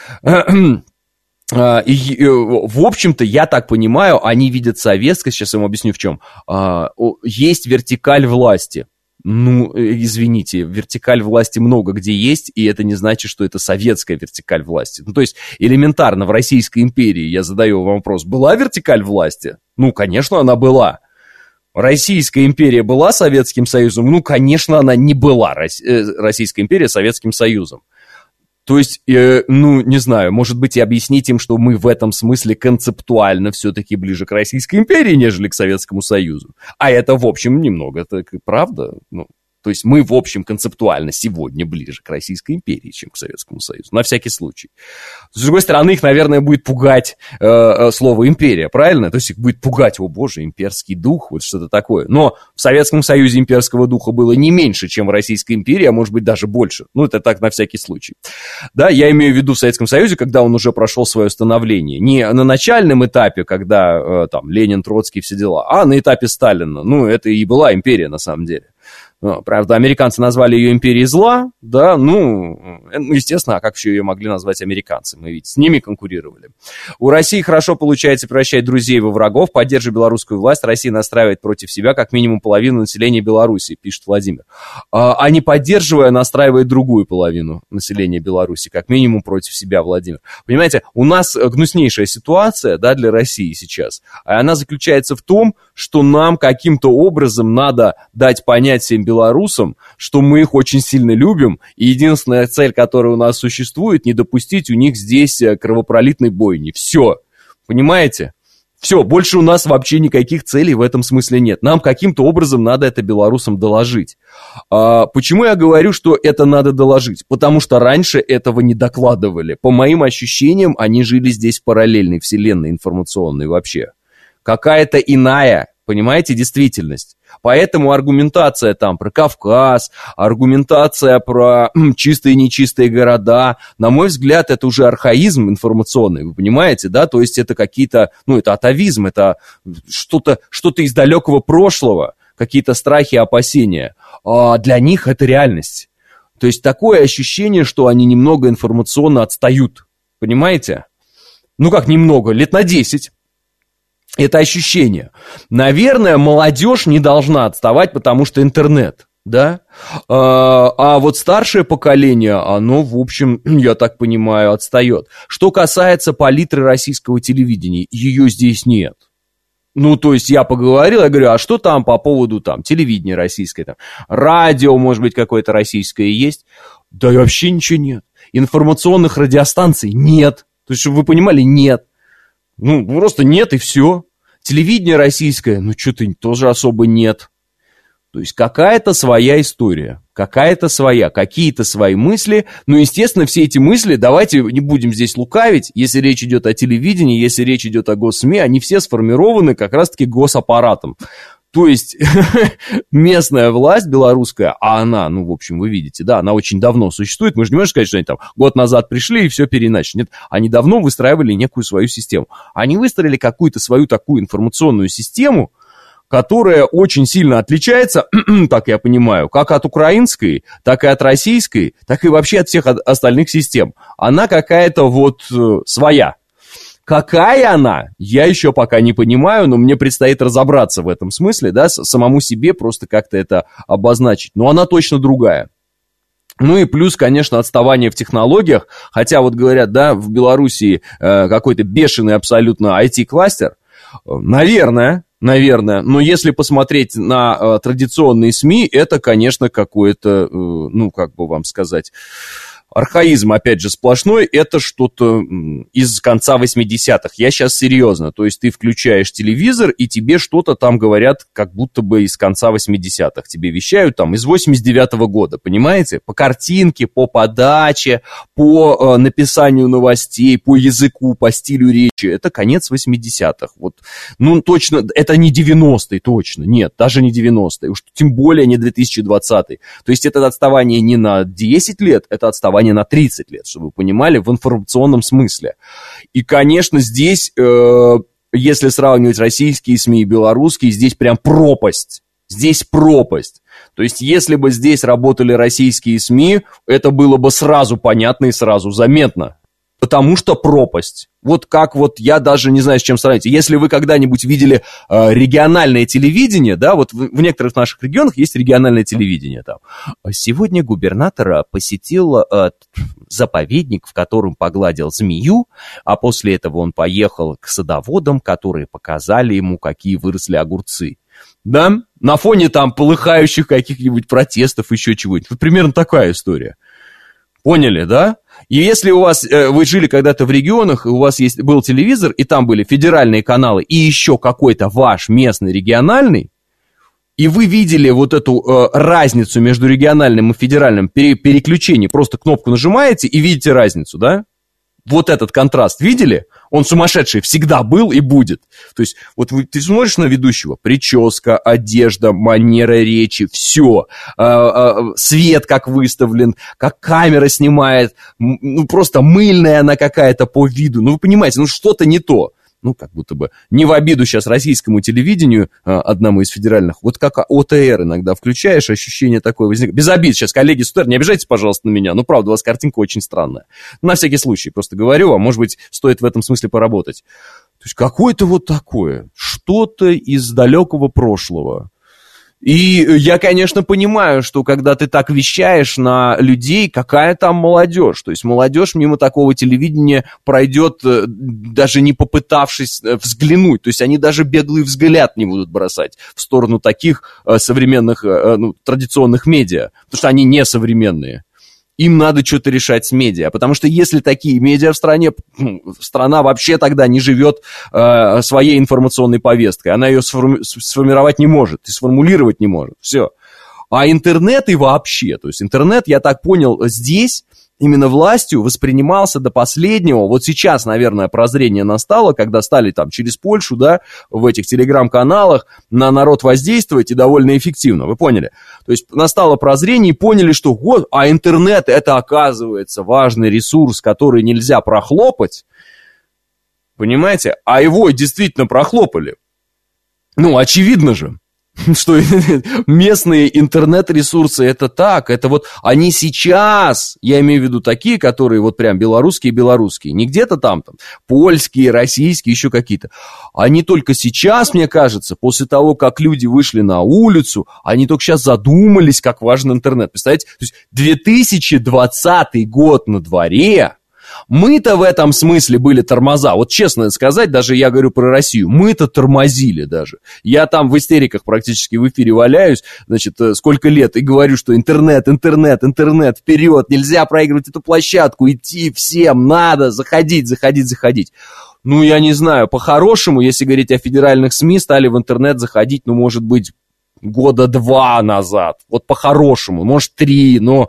И, в общем-то, я так понимаю, они видят советскость, сейчас я вам объясню в чем. Есть вертикаль власти. Ну, извините, вертикаль власти много где есть, и это не значит, что это советская вертикаль власти. Ну, то есть, элементарно, в Российской империи, я задаю вам вопрос, была вертикаль власти? Ну, конечно, она была. Российская империя была Советским Союзом? Ну, конечно, она не была Российская империя Советским Союзом. То есть, э, ну, не знаю, может быть, и объяснить им, что мы в этом смысле концептуально все-таки ближе к Российской империи, нежели к Советскому Союзу. А это, в общем, немного, это правда, ну, то есть мы, в общем, концептуально сегодня ближе к Российской империи, чем к Советскому Союзу, на всякий случай. С другой стороны, их, наверное, будет пугать э, э, слово «империя», правильно? То есть их будет пугать, о боже, имперский дух, вот что-то такое. Но в Советском Союзе имперского духа было не меньше, чем в Российской империи, а может быть даже больше. Ну, это так на всякий случай. Да, я имею в виду в Советском Союзе, когда он уже прошел свое становление. Не на начальном этапе, когда э, там Ленин, Троцкий, все дела, а на этапе Сталина. Ну, это и была империя на самом деле. Правда, американцы назвали ее империей зла, да, ну, естественно, а как еще ее могли назвать американцы? Мы ведь с ними конкурировали. У России хорошо получается превращать друзей во врагов, поддерживая белорусскую власть, Россия настраивает против себя как минимум половину населения Беларуси, пишет Владимир. А не поддерживая, настраивает другую половину населения Беларуси, как минимум против себя, Владимир. Понимаете, у нас гнуснейшая ситуация, да, для России сейчас, а она заключается в том, что нам каким-то образом надо дать понять всем белорусам, что мы их очень сильно любим, и единственная цель, которая у нас существует, не допустить у них здесь кровопролитной бойни. Все. Понимаете? Все, больше у нас вообще никаких целей в этом смысле нет. Нам каким-то образом надо это белорусам доложить. А, почему я говорю, что это надо доложить? Потому что раньше этого не докладывали. По моим ощущениям, они жили здесь в параллельной вселенной информационной вообще. Какая-то иная, понимаете, действительность. Поэтому аргументация там про Кавказ, аргументация про м, чистые и нечистые города, на мой взгляд, это уже архаизм информационный, вы понимаете, да? То есть это какие-то, ну, это атавизм, это что-то, что-то из далекого прошлого, какие-то страхи, опасения. А для них это реальность. То есть такое ощущение, что они немного информационно отстают, понимаете? Ну как немного, лет на десять. Это ощущение. Наверное, молодежь не должна отставать, потому что интернет, да? А, а вот старшее поколение, оно, в общем, я так понимаю, отстает. Что касается палитры российского телевидения, ее здесь нет. Ну, то есть я поговорил, я говорю, а что там по поводу там телевидения российское, там, радио, может быть, какое-то российское есть? Да и вообще ничего нет. Информационных радиостанций нет. То есть, чтобы вы понимали, нет. Ну, просто нет и все. Телевидение российское, ну, что-то тоже особо нет. То есть какая-то своя история, какая-то своя, какие-то свои мысли. Ну, естественно, все эти мысли, давайте не будем здесь лукавить, если речь идет о телевидении, если речь идет о госсми, они все сформированы как раз-таки госаппаратом. То есть местная власть белорусская, а она, ну, в общем, вы видите, да, она очень давно существует. Мы же не можем сказать, что они там год назад пришли и все переначали. Нет, они давно выстраивали некую свою систему. Они выстроили какую-то свою такую информационную систему, которая очень сильно отличается, так я понимаю, как от украинской, так и от российской, так и вообще от всех остальных систем. Она какая-то вот э, своя. Какая она, я еще пока не понимаю, но мне предстоит разобраться в этом смысле, да, самому себе просто как-то это обозначить. Но она точно другая. Ну и плюс, конечно, отставание в технологиях, хотя вот говорят, да, в Белоруссии э, какой-то бешеный абсолютно ай ти-кластер, наверное, наверное, но если посмотреть на э, традиционные СМИ, это, конечно, какое-то, э, ну, как бы вам сказать... Архаизм, опять же, сплошной, это что-то из конца восьмидесятых. Я сейчас серьезно. То есть ты включаешь телевизор, и тебе что-то там говорят, как будто бы из конца восьмидесятых. Тебе вещают там из восемьдесят девятого года, понимаете? По картинке, по подаче, по э, написанию новостей, по языку, по стилю речи. Это конец восьмидесятых. Вот, ну, точно, это не девяностые, точно. Нет, даже не девяностые. Уж тем более не две тысячи двадцатый. То есть это отставание не на десять лет, это отставание на тридцать лет, чтобы вы понимали, в информационном смысле. И, конечно, здесь, э, если сравнивать российские СМИ и белорусские, здесь прям пропасть. Здесь пропасть. То есть, если бы здесь работали российские СМИ, это было бы сразу понятно и сразу заметно. Потому что пропасть. Вот как вот я даже не знаю, с чем сравнить. Если вы когда-нибудь видели э, региональное телевидение, да, вот в, в некоторых наших регионах есть региональное телевидение там. Сегодня губернатора посетил э, заповедник, в котором погладил змею, а после этого он поехал к садоводам, которые показали ему, какие выросли огурцы. Да, на фоне там полыхающих каких-нибудь протестов, еще чего-нибудь. Вот примерно такая история. Поняли, да? И если у вас, э, вы жили когда-то в регионах, и у вас есть, был телевизор, и там были федеральные каналы, и еще какой-то ваш местный региональный, и вы видели вот эту э, разницу между региональным и федеральным пере, переключением, просто кнопку нажимаете и видите разницу, да? Вот этот контраст видели? Он сумасшедший всегда был и будет. То есть вот вы, ты смотришь на ведущего, прическа, одежда, манера речи, все. Э, э, свет как выставлен, как камера снимает. Ну просто мыльная она какая-то по виду. Ну вы понимаете, ну что-то не то. ну, как будто бы, не в обиду сейчас российскому телевидению, одному из федеральных, вот как ОТР иногда включаешь, ощущение такое возникает. Без обид сейчас, коллеги с ОТР, не обижайтесь, пожалуйста, на меня, ну, правда, у вас картинка очень странная. На всякий случай, просто говорю, а может быть, стоит в этом смысле поработать. То есть какое-то вот такое, что-то из далекого прошлого. И я, конечно, понимаю, что когда ты так вещаешь на людей, какая там молодежь. То есть молодежь мимо такого телевидения пройдет, даже не попытавшись взглянуть. То есть они даже беглый взгляд не будут бросать в сторону таких современных, ну, традиционных медиа, потому что они не современные. Им надо что-то решать с медиа, потому что если такие медиа в стране, страна вообще тогда не живет э, своей информационной повесткой, она ее сформи- сформировать не может и сформулировать не может, все. А интернет и вообще, то есть интернет, я так понял, здесь именно властью воспринимался до последнего. Вот сейчас, наверное, прозрение настало, когда стали там через Польшу, да, в этих телеграм-каналах на народ воздействовать и довольно эффективно, вы поняли? То есть настало прозрение и поняли, что вот, а интернет это, оказывается, важный ресурс, который нельзя прохлопать, понимаете? А его действительно прохлопали. Ну, очевидно же, что местные интернет-ресурсы это так, это вот они сейчас, я имею в виду такие, которые вот прям белорусские-белорусские, не где-то там, там, польские, российские, еще какие-то. Они только сейчас, мне кажется, после того, как люди вышли на улицу, они только сейчас задумались, как важен интернет. Представляете, то есть две тысячи двадцатый год на дворе. Мы-то в этом смысле были тормоза. Вот честно сказать, даже я говорю про Россию, мы-то тормозили даже. Я там в истериках практически в эфире валяюсь, значит, сколько лет, и говорю, что интернет, интернет, интернет, вперед, нельзя проигрывать эту площадку, идти всем, надо, заходить, заходить, заходить. Ну, я не знаю, по-хорошему, если говорить о федеральных СМИ, стали в интернет заходить, ну, может быть, года два назад. Вот по-хорошему, может, три, но...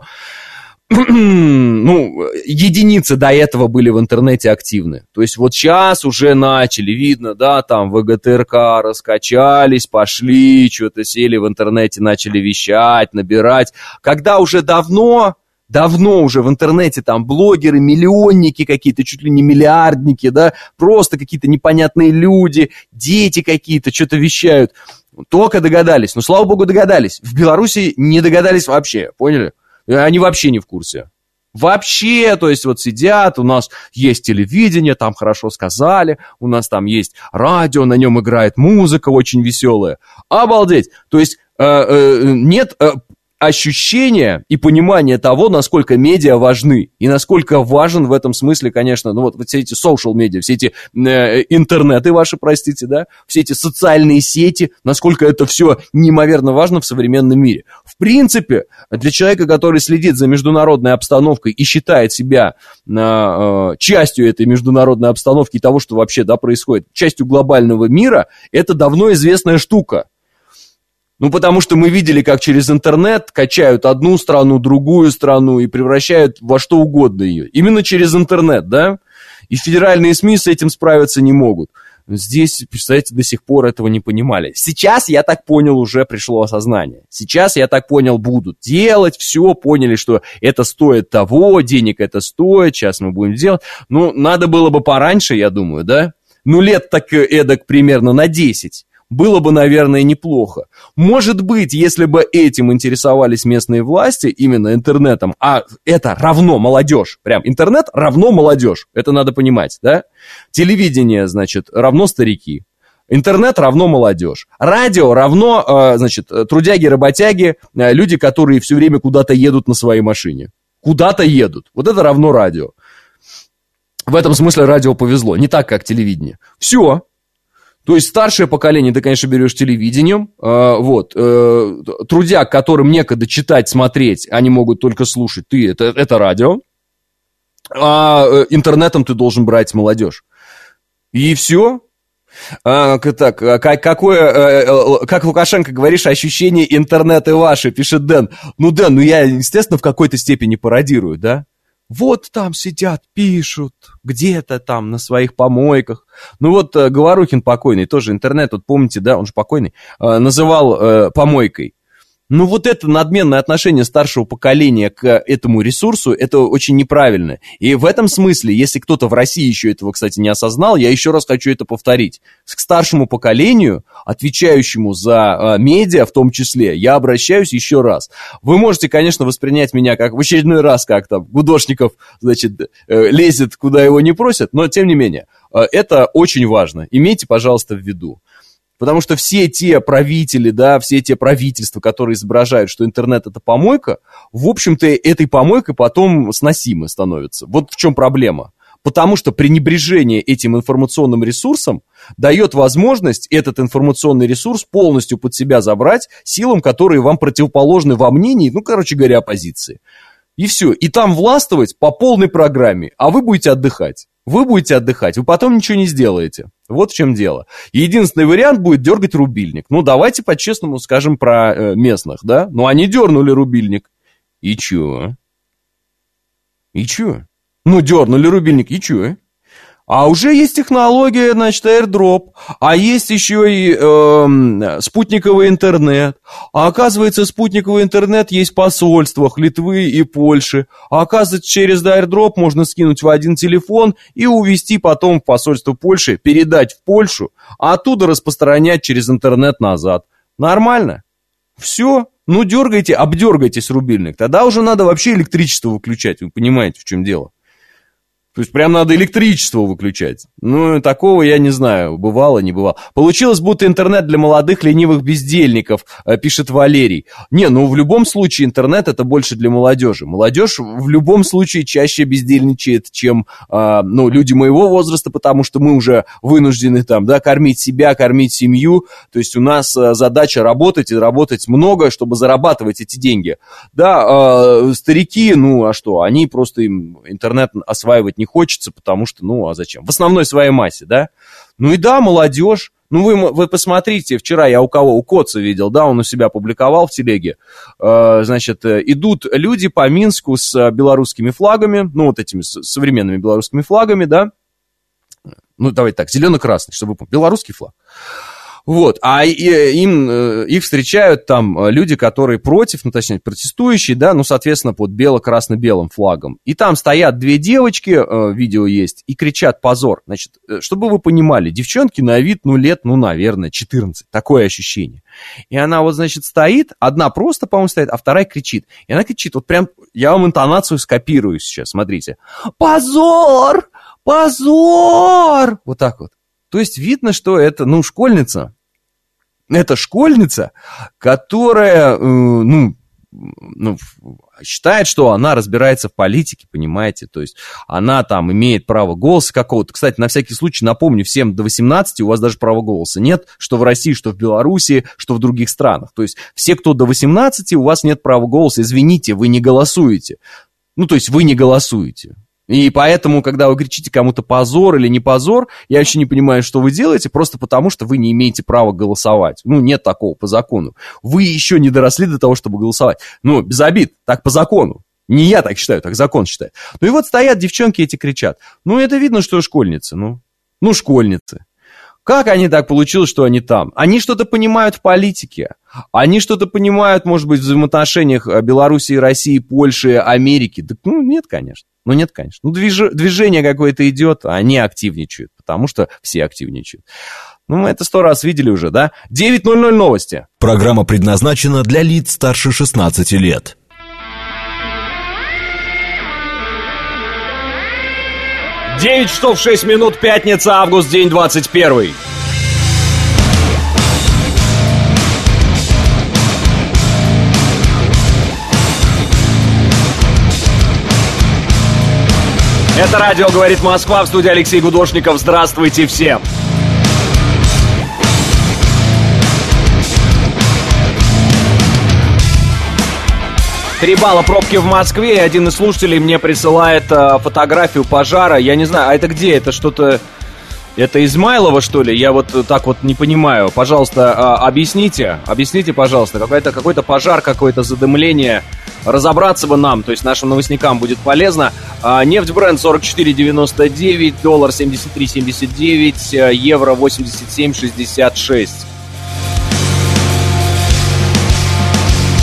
ну, единицы до этого были в интернете активны. То есть вот сейчас уже начали, видно, да, там ВГТРК раскачались, пошли, что-то сели в интернете, начали вещать, набирать. Когда уже давно, давно уже в интернете там блогеры, миллионники какие-то, чуть ли не миллиардники, да, просто какие-то непонятные люди, дети какие-то что-то вещают. Только догадались, ну, слава богу, догадались. В Беларуси не догадались вообще, поняли? Они вообще не в курсе. Вообще, то есть вот сидят, у нас есть телевидение, там хорошо сказали, у нас там есть радио, на нем играет музыка очень веселая. Обалдеть! То есть э, э, нет э, ощущения и понимания того, насколько медиа важны. И насколько важен в этом смысле, конечно, ну вот, вот все эти social медиа, все эти э, интернеты ваши, простите, да, все эти социальные сети, насколько это все неимоверно важно в современном мире. В принципе, для человека, который следит за международной обстановкой и считает себя э, э, частью этой международной обстановки и того, что вообще, да, происходит, частью глобального мира, это давно известная штука. Ну, потому что мы видели, как через интернет качают одну страну, другую страну и превращают во что угодно ее. Именно через интернет, да? И федеральные СМИ с этим справиться не могут. Здесь, представляете, до сих пор этого не понимали. Сейчас, я так понял, уже пришло осознание. Сейчас, я так понял, будут делать все, поняли, что это стоит того, денег это стоит, сейчас мы будем делать. Ну, надо было бы пораньше, я думаю, да? Ну, лет так эдак примерно на десять. Было бы, наверное, неплохо. Может быть, если бы этим интересовались местные власти, именно интернетом, а это равно молодежь, прям интернет равно молодежь, это надо понимать, да? Телевидение, значит, равно старики, интернет равно молодежь, радио равно, значит, трудяги-работяги, люди, которые все время куда-то едут на своей машине, куда-то едут, вот это равно радио. В этом смысле радио повезло, не так, как телевидение. Все. То есть старшее поколение ты, конечно, берешь телевидением, э, вот, э, трудяг, которым некогда читать, смотреть, они могут только слушать, ты, это, это радио, а э, интернетом ты должен брать молодежь. И все. А, так, как, какое, э, как Лукашенко говоришь, ощущение интернета ваше, пишет Дэн. Ну, Дэн, ну я, естественно, в какой-то степени пародирую, да? Вот там сидят, пишут, где-то там на своих помойках. Ну вот э, Говорухин покойный, тоже интернет, вот помните, да, он же покойный, э, называл э, помойкой. Ну, вот это надменное отношение старшего поколения к этому ресурсу, это очень неправильно. И в этом смысле, если кто-то в России еще этого, кстати, не осознал, я еще раз хочу это повторить. К старшему поколению, отвечающему за э, медиа в том числе, я обращаюсь еще раз. Вы можете, конечно, воспринять меня как в очередной раз, как там Гудошников, значит, э, лезет, куда его не просят, но, тем не менее, э, это очень важно. Имейте, пожалуйста, в виду. Потому что все те правители, да, все те правительства, которые изображают, что интернет это помойка, в общем-то, этой помойкой потом сносимы становятся. Вот в чем проблема. Потому что пренебрежение этим информационным ресурсом дает возможность этот информационный ресурс полностью под себя забрать силам, которые вам противоположны во мнении, ну, короче говоря, оппозиции. И все. И там властвовать по полной программе, а вы будете отдыхать. Вы будете отдыхать, вы потом ничего не сделаете. Вот в чем дело. Единственный вариант будет дергать рубильник. Ну, давайте по-честному скажем про э, местных, да? Ну, они дернули рубильник. И чё? И чё? Ну, дернули рубильник, и чё? А уже есть технология, значит, AirDrop, а есть еще и э, спутниковый интернет. А оказывается, спутниковый интернет есть в посольствах Литвы и Польши. А оказывается, через AirDrop можно скинуть в один телефон и увезти потом в посольство Польши, передать в Польшу, а оттуда распространять через интернет назад. Нормально? Все. Ну, дергайте, обдергайтесь рубильник. Тогда уже надо вообще электричество выключать. Вы понимаете, в чем дело? То есть прям надо электричество выключать. Ну, такого я не знаю, бывало, не бывало. Получилось, будто интернет для молодых ленивых бездельников, пишет Валерий. Не, ну в любом случае интернет это больше для молодежи. Молодежь в любом случае чаще бездельничает, чем ну, люди моего возраста, потому что мы уже вынуждены там, да, кормить себя, кормить семью. То есть у нас задача работать и работать много, чтобы зарабатывать эти деньги. Да, старики, ну а что, они просто им интернет осваивать не не хочется, потому что, ну, а зачем? В основной своей массе, да? Ну и да, молодежь. Ну, вы, вы посмотрите, вчера я у кого? У Коца видел, да, он у себя публиковал в телеге. Э, значит, идут люди по Минску с белорусскими флагами, ну, вот этими современными белорусскими флагами, да? Ну, давайте так, зелено-красный, чтобы вы поняли. Белорусский флаг. Вот, а им, их встречают там люди, которые против, ну, точнее, протестующие, да, ну, соответственно, под бело-красно-белым флагом. И там стоят две девочки, видео есть, и кричат «позор». Значит, чтобы вы понимали, девчонки на вид, ну, лет, ну, наверное, четырнадцать, такое ощущение. И она вот, значит, стоит, одна просто, по-моему, стоит, а вторая кричит. И она кричит, вот прям, я вам интонацию скопирую сейчас, смотрите. «Позор! Позор!» Вот так вот. То есть видно, что это, ну, школьница. Это школьница, которая, э, ну, ну, считает, что она разбирается в политике, понимаете. То есть она там имеет право голоса какого-то. Кстати, на всякий случай напомню всем, до восемнадцати у вас даже права голоса нет, что в России, что в Беларуси, что в других странах. То есть все, кто до восемнадцати, у вас нет права голоса. Извините, вы не голосуете. Ну, то есть вы не голосуете. И поэтому, когда вы кричите кому-то позор или не позор, я еще не понимаю, что вы делаете, просто потому что вы не имеете права голосовать. Ну, нет такого по закону. Вы еще не доросли до того, чтобы голосовать. Ну, без обид, так по закону. Не я так считаю, так закон считает. Ну и вот стоят девчонки эти кричат. Ну, это видно, что школьницы. Ну, ну школьницы. Как они так получилось, что они там? Они что-то понимают в политике. Они что-то понимают, может быть, в взаимоотношениях Белоруссии, России, Польши, Америки. Да, ну, нет, конечно. Ну, нет, конечно. Ну, движ... движение какое-то идет, а они активничают, потому что все активничают. Ну, мы это сто раз видели уже, да? девять ноль ноль новости. Программа предназначена для лиц старше шестнадцати лет. девять часов шесть минут, пятница, август, день двадцать первый. Это радио «Говорит Москва», в студии Алексей Гудошников. Здравствуйте всем! Три балла пробки в Москве, и один из слушателей мне присылает э, фотографию пожара. Я не знаю, а это где? Это что-то... Это Измайлово, что ли? Я вот так вот не понимаю. Пожалуйста, э, объясните, объясните, пожалуйста, какой-то, какой-то пожар, какое-то задымление. Разобраться бы нам, то есть нашим новостникам будет полезно. А, нефть Brent сорок четыре девяносто девять, доллар семьдесят три семьдесят девять, евро восемьдесят семь шестьдесят шесть.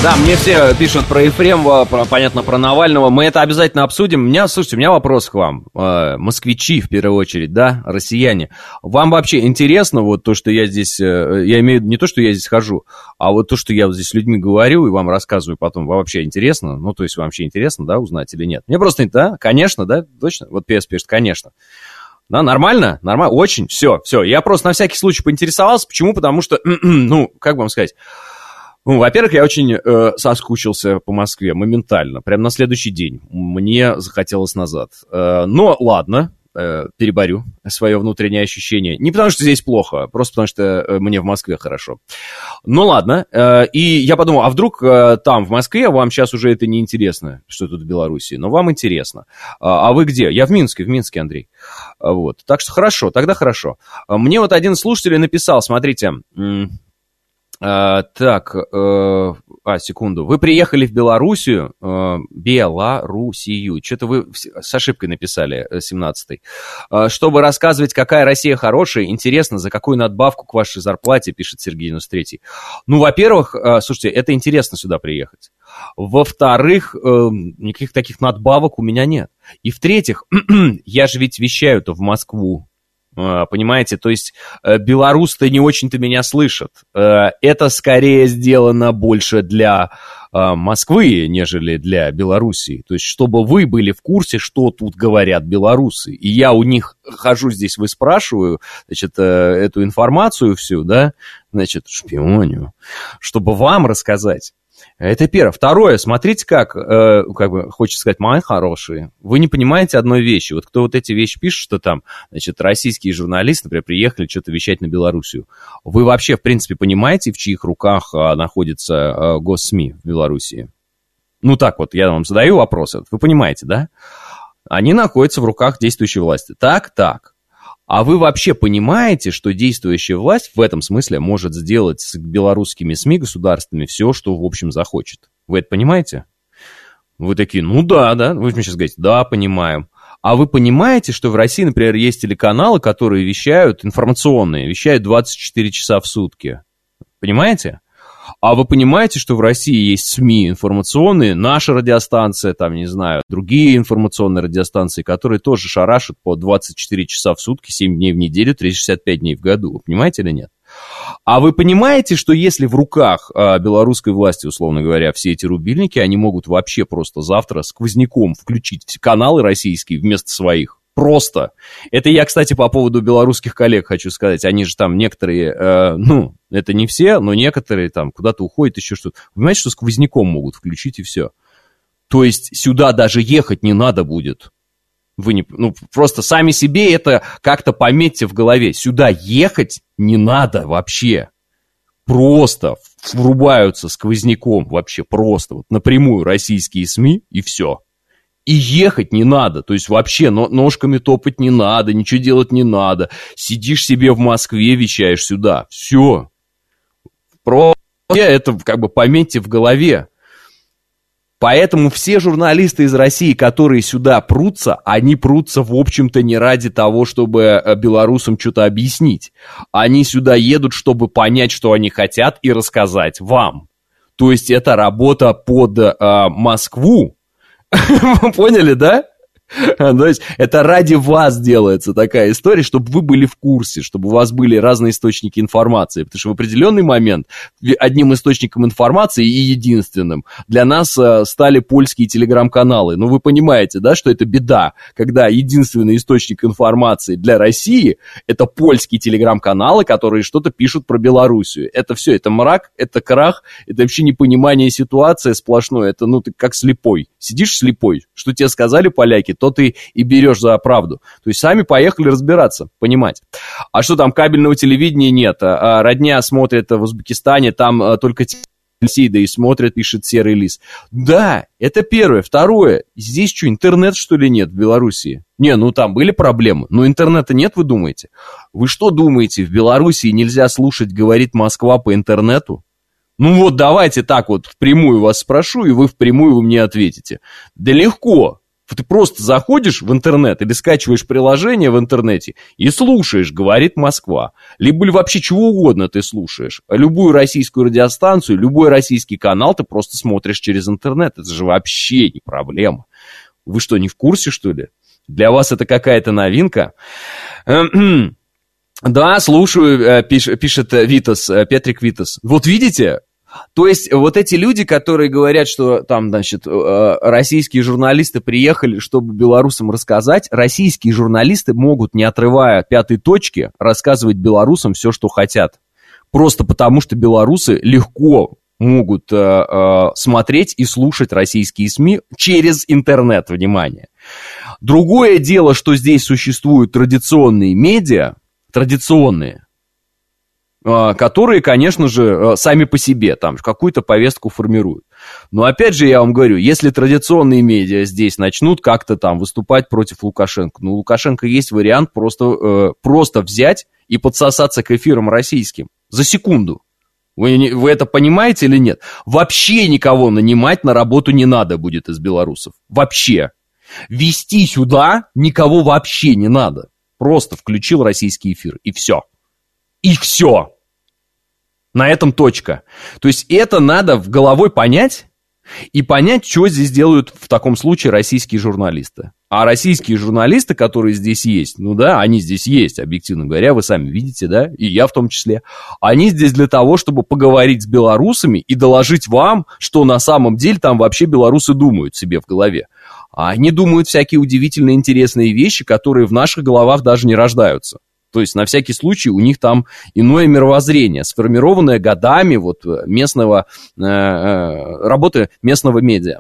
Да, мне все пишут про Ефремова, про, понятно, про Навального. Мы это обязательно обсудим. У меня, слушайте, у меня вопрос к вам. Э, москвичи, в первую очередь, да, россияне. Вам вообще интересно вот то, что я здесь... Э, я имею в виду не то, что я здесь хожу, а вот то, что я вот здесь с людьми говорю и вам рассказываю потом. Вам вообще интересно? Ну, то есть вам вообще интересно, да, узнать или нет? Мне просто... Да, конечно, да, точно? Вот Пи Эс пишет, конечно. Да, нормально? Нормально? Очень. Все, все. Я просто на всякий случай поинтересовался. Почему? Потому что, ну, как вам сказать... Ну, во-первых, я очень э, соскучился по Москве моментально, прям на следующий день. Мне захотелось назад. Э, но ладно, э, переборю свое внутреннее ощущение. Не потому, что здесь плохо, просто потому, что э, мне в Москве хорошо. Ну ладно, э, и я подумал, а вдруг э, там, в Москве, вам сейчас уже это не интересно, что тут в Беларуси, но вам интересно. А, а вы где? Я в Минске, в Минске, Андрей. А, вот. Так что хорошо, тогда хорошо. Мне вот один слушатель написал, смотрите... М- А, так, э, а, секунду. Вы приехали в Белоруссию, э, Белоруссию, что-то вы с ошибкой написали, семнадцатый, э, чтобы рассказывать, какая Россия хорошая, интересно, за какую надбавку к вашей зарплате, пишет Сергей девяносто третий. Ну, во-первых, э, слушайте, это интересно сюда приехать. Во-вторых, э, никаких таких надбавок у меня нет. И в-третьих, я же ведь вещаю-то в Москву. Понимаете, то есть белорус-то не очень-то меня слышат. Это скорее сделано больше для Москвы, нежели для Белоруссии. То есть, чтобы вы были в курсе, что тут говорят белорусы. И я у них хожу здесь, выспрашиваю, значит, эту информацию всю, да, значит, шпионю, чтобы вам рассказать. Это первое. Второе, смотрите, как, э, как бы, хочется сказать, мои хорошие, вы не понимаете одной вещи. Вот кто вот эти вещи пишет, что там, значит, российские журналисты, например, приехали что-то вещать на Белоруссию. Вы вообще, в принципе, понимаете, в чьих руках а, находится а, госсми в Белоруссии? Ну, так вот, я вам задаю вопрос. Вы понимаете, да? Они находятся в руках действующей власти. Так, так. А вы вообще понимаете, что действующая власть в этом смысле может сделать с белорусскими СМИ государственными все, что, в общем, захочет? Вы это понимаете? Вы такие, ну да, да. Вы мне сейчас говорите, да, понимаем. А вы понимаете, что в России, например, есть телеканалы, которые вещают, информационные, вещают двадцать четыре часа в сутки? Понимаете? А вы понимаете, что в России есть СМИ информационные, наша радиостанция, там, не знаю, другие информационные радиостанции, которые тоже шарашат по двадцать четыре часа в сутки, семь дней в неделю, триста шестьдесят пять дней в году. Вы понимаете или нет? А вы понимаете, что если в руках а, белорусской власти, условно говоря, все эти рубильники, они могут вообще просто завтра сквозняком включить все каналы российские вместо своих? Просто. Это я, кстати, по поводу белорусских коллег хочу сказать. Они же там некоторые, э, ну, это не все, но некоторые там куда-то уходят, еще что-то. Вы понимаете, что сквозняком могут включить и все. То есть сюда даже ехать не надо будет. Вы не, ну, просто сами себе это как-то пометьте в голове. Сюда ехать не надо вообще. Просто врубаются сквозняком вообще просто. Вот напрямую российские СМИ и все. И ехать не надо, то есть вообще ножками топать не надо, ничего делать не надо. Сидишь себе в Москве, вещаешь сюда. Все. Про это как бы пометьте в голове. Поэтому все журналисты из России, которые сюда прутся, они прутся, в общем-то, не ради того, чтобы белорусам что-то объяснить. Они сюда едут, чтобы понять, что они хотят, и рассказать вам. То есть это работа под э, Москву. Вы поняли, да? То есть это ради вас делается такая история, чтобы вы были в курсе, чтобы у вас были разные источники информации. Потому что в определенный момент одним источником информации и единственным для нас стали польские телеграм-каналы. Ну, вы понимаете, да, что это беда, когда единственный источник информации для России – это польские телеграм-каналы, которые что-то пишут про Белоруссию. Это все, это мрак, это крах, это вообще непонимание ситуации сплошное. Это, ну, ты как слепой. Сидишь слепой, что тебе сказали поляки, то ты и берешь за правду. То есть сами поехали разбираться, понимать. А что там, кабельного телевидения нет. А родня смотрит в Узбекистане, там только России, да и смотрят, пишет Серый Лис. Да, это первое. Второе, здесь что, интернет, что ли, нет в Белоруссии? Не, ну там были проблемы, но интернета нет, вы думаете? Вы что думаете, в Белоруссии нельзя слушать, говорит Москва по интернету? Ну вот давайте так вот впрямую вас спрошу, и вы впрямую вы мне ответите. Да легко. Ты просто заходишь в интернет или скачиваешь приложение в интернете и слушаешь «Говорит Москва». Либо вообще чего угодно ты слушаешь. Любую российскую радиостанцию, любой российский канал ты просто смотришь через интернет. Это же вообще не проблема. Вы что, не в курсе, что ли? Для вас это какая-то новинка? Да, слушаю, пишет Витас, Петрик Витас. Вот видите? То есть вот эти люди, которые говорят, что там, значит, российские журналисты приехали, чтобы белорусам рассказать, российские журналисты могут, не отрывая пятой точки, рассказывать белорусам все, что хотят. Просто потому, что белорусы легко могут э, э, смотреть и слушать российские СМИ через интернет, внимание. Другое дело, что здесь существуют традиционные медиа, традиционные, которые, конечно же, сами по себе там какую-то повестку формируют. Но опять же, я вам говорю, если традиционные медиа здесь начнут как-то там выступать против Лукашенко, ну, у Лукашенко есть вариант просто, э, просто взять и подсосаться к эфирам российским за секунду. Вы, вы это понимаете или нет? Вообще никого нанимать на работу не надо будет из белорусов. Вообще. Вести сюда никого вообще не надо. Просто включил российский эфир, и все. И все. На этом точка. То есть это надо в головой понять и понять, что здесь делают в таком случае российские журналисты. А российские журналисты, которые здесь есть, ну да, они здесь есть, объективно говоря, вы сами видите, да, и я в том числе. Они здесь для того, чтобы поговорить с белорусами и доложить вам, что на самом деле там вообще белорусы думают себе в голове. А они думают всякие удивительные, интересные вещи, которые в наших головах даже не рождаются. То есть, на всякий случай, у них там иное мировоззрение, сформированное годами вот местного, э, э, работы местного медиа.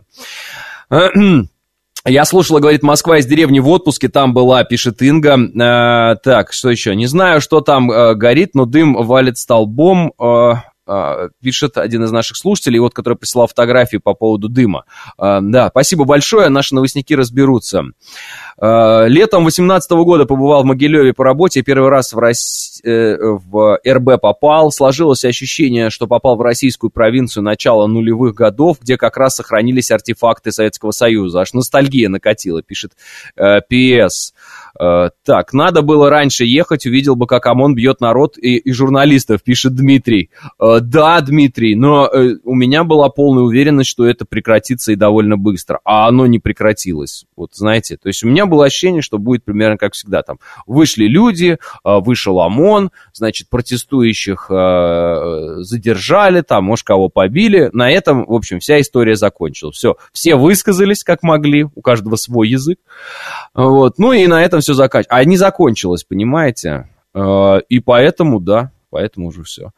Я слушала, говорит, Москва из деревни в отпуске, там была, пишет Инга. Э, так, что еще? Не знаю, что там э, горит, но дым валит столбом. Э, пишет один из наших слушателей, вот, который присылал фотографии по поводу дыма. Да, спасибо большое, наши новостники разберутся. Летом восемнадцатого года побывал в Могилеве по работе, первый раз в, Рос... в эр бэ попал. Сложилось ощущение, что попал в российскую провинцию начала нулевых годов, где как раз сохранились артефакты Советского Союза. Аж ностальгия накатила, пишет пи эс. Так, надо было раньше ехать, увидел бы, как ОМОН бьет народ и, и журналистов, пишет Дмитрий. Да, Дмитрий, но у меня была полная уверенность, что это прекратится и довольно быстро, а оно не прекратилось. Вот знаете, то есть у меня было ощущение, что будет примерно как всегда. Там вышли люди, вышел ОМОН, значит, протестующих задержали, там, может, кого побили. На этом, в общем, вся история закончилась. Все, все высказались, как могли, у каждого свой язык. Вот, ну и на этом все заканчивалось. А не закончилось, понимаете? И поэтому, да, поэтому уже все.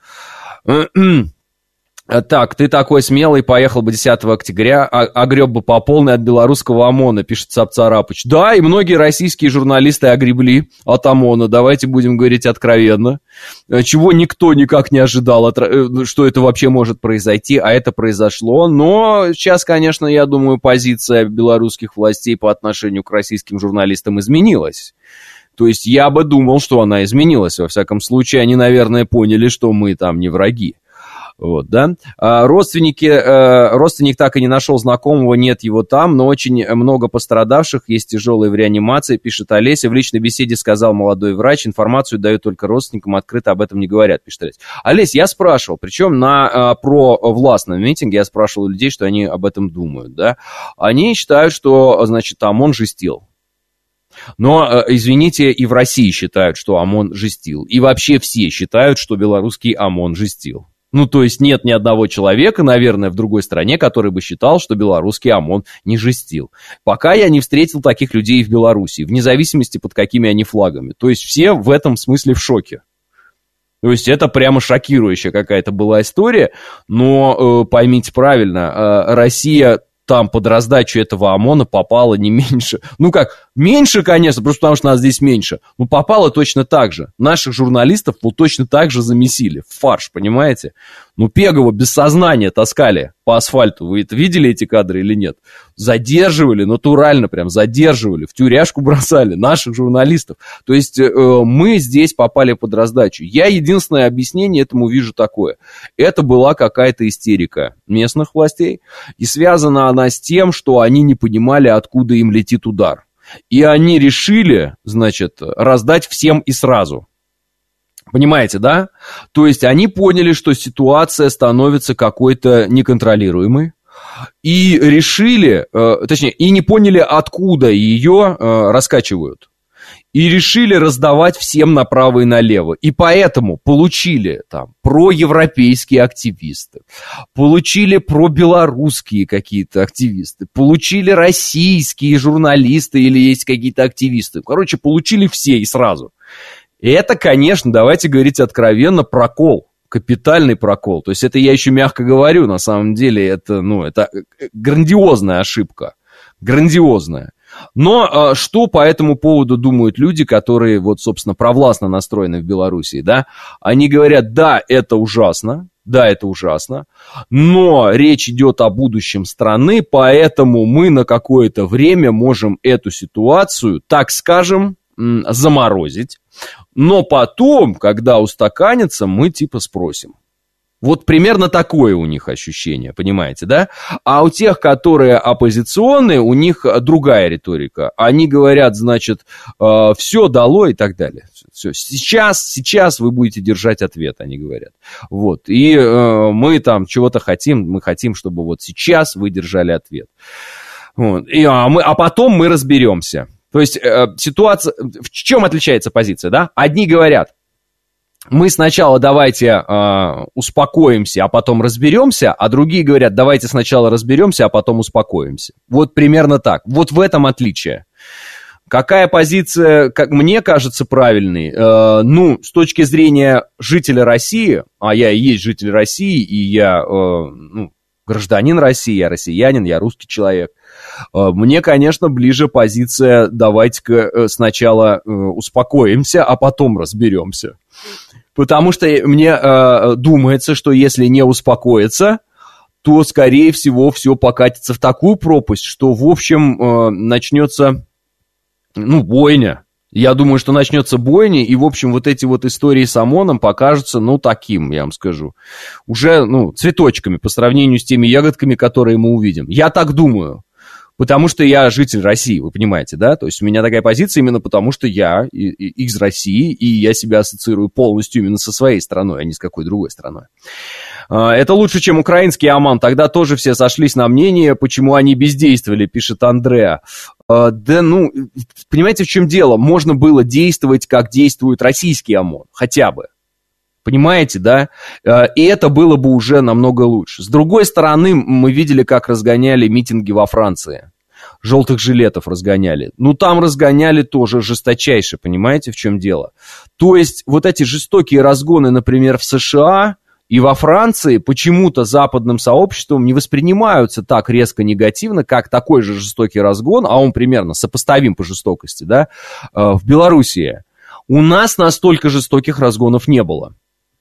Так, ты такой смелый, поехал бы десятого октября, а, огреб бы по полной от белорусского ОМОНа, пишет Цап-Царапыч. Да, и многие российские журналисты огребли от ОМОНа, давайте будем говорить откровенно. Чего никто никак не ожидал, что это вообще может произойти, а это произошло. Но сейчас, конечно, я думаю, позиция белорусских властей по отношению к российским журналистам изменилась. То есть я бы думал, что она изменилась. Во всяком случае, они, наверное, поняли, что мы там не враги. Вот, да. А родственники, э, родственник так и не нашел знакомого, нет его там, но очень много пострадавших, есть тяжелые в реанимации, пишет Олеся. В личной беседе сказал молодой врач, информацию дают только родственникам, открыто об этом не говорят, пишет Олеся. Олесь, я спрашивал, причем на э, провластном митинге я спрашивал у людей, что они об этом думают, да. Они считают, что, значит, ОМОН жестил. Но, извините, и в России считают, что ОМОН жестил. И вообще все считают, что белорусский ОМОН жестил. Ну, то есть нет ни одного человека, наверное, в другой стране, который бы считал, что белорусский ОМОН не жестил. Пока я не встретил таких людей в Беларуси, вне зависимости, под какими они флагами. То есть все в этом смысле в шоке. То есть это прямо шокирующая какая-то была история. Но э, поймите правильно, э, Россия там под раздачу этого ОМОНа попала не меньше. Ну как, Меньше, конечно, просто потому что нас здесь меньше. Но попало точно так же. Наших журналистов вот точно так же замесили. В фарш, понимаете? Ну, Пегова без сознания таскали по асфальту. Вы это видели, эти кадры, или нет? Задерживали, натурально прям задерживали. В тюряшку бросали наших журналистов. То есть э, мы здесь попали под раздачу. Я единственное объяснение этому вижу такое. Это была какая-то истерика местных властей. И связана она с тем, что они не понимали, откуда им летит удар. И они решили, значит, раздать всем и сразу. Понимаете, да? То есть они поняли, что ситуация становится какой-то неконтролируемой. И решили, э, точнее, и не поняли, откуда ее э, раскачивают. И решили раздавать всем направо и налево. И поэтому получили там проевропейские активисты, получили пробелорусские какие-то активисты, получили российские журналисты или есть какие-то активисты. Короче, получили все и сразу. И это, конечно, давайте говорить откровенно, прокол. Капитальный прокол. То есть это я еще мягко говорю, на самом деле это, ну, это грандиозная ошибка. Грандиозная. Но э, что по этому поводу думают люди, которые, вот, собственно, провластно настроены в Белоруссии, да? Они говорят, да, это ужасно, да, это ужасно, но речь идет о будущем страны, поэтому мы на какое-то время можем эту ситуацию, так скажем, м- заморозить, но потом, когда устаканится, мы типа спросим. Вот примерно такое у них ощущение, понимаете, да? А у тех, которые оппозиционные, у них другая риторика. Они говорят, значит, э, все дало и так далее. Все. Сейчас, сейчас вы будете держать ответ, они говорят. Вот. И э, мы там чего-то хотим, мы хотим, чтобы вот сейчас вы держали ответ. Вот. И, а, мы, а потом мы разберемся. То есть э, ситуация... В чем отличается позиция, да? Одни говорят, мы сначала давайте э, успокоимся, а потом разберемся, а другие говорят, давайте сначала разберемся, а потом успокоимся. Вот примерно так. Вот в этом отличие. Какая позиция, как мне кажется, правильной? Э, ну, с точки зрения жителя России, а я и есть житель России, и я э, ну, гражданин России, я россиянин, я русский человек. Э, мне, конечно, ближе позиция давайте-ка сначала э, успокоимся, а потом разберемся. Потому что мне э, думается, что если не успокоиться, то, скорее всего, все покатится в такую пропасть, что, в общем, э, начнется, ну, бойня. Я думаю, что начнется бойня, и, в общем, вот эти вот истории с ОМОНом покажутся, ну, таким, я вам скажу, уже, ну, цветочками по сравнению с теми ягодками, которые мы увидим. Я так думаю. Потому что я житель России, вы понимаете, да? То есть у меня такая позиция именно потому, что я из России, и я себя ассоциирую полностью именно со своей страной, а не с какой другой страной. Это лучше, чем украинский ОМОН. Тогда тоже все сошлись на мнение, почему они бездействовали, пишет Андреа. Да, ну, понимаете, в чем дело? Можно было действовать, как действует российский ОМОН, хотя бы. Понимаете, да? И это было бы уже намного лучше. С другой стороны, мы видели, как разгоняли митинги во Франции. Желтых жилетов разгоняли. Ну, там разгоняли тоже жесточайше, понимаете, в чем дело? То есть, вот эти жестокие разгоны, например, в США и во Франции почему-то западным сообществом не воспринимаются так резко негативно, как такой же жестокий разгон, а он примерно сопоставим по жестокости, да, в Белоруссии. У нас настолько жестоких разгонов не было.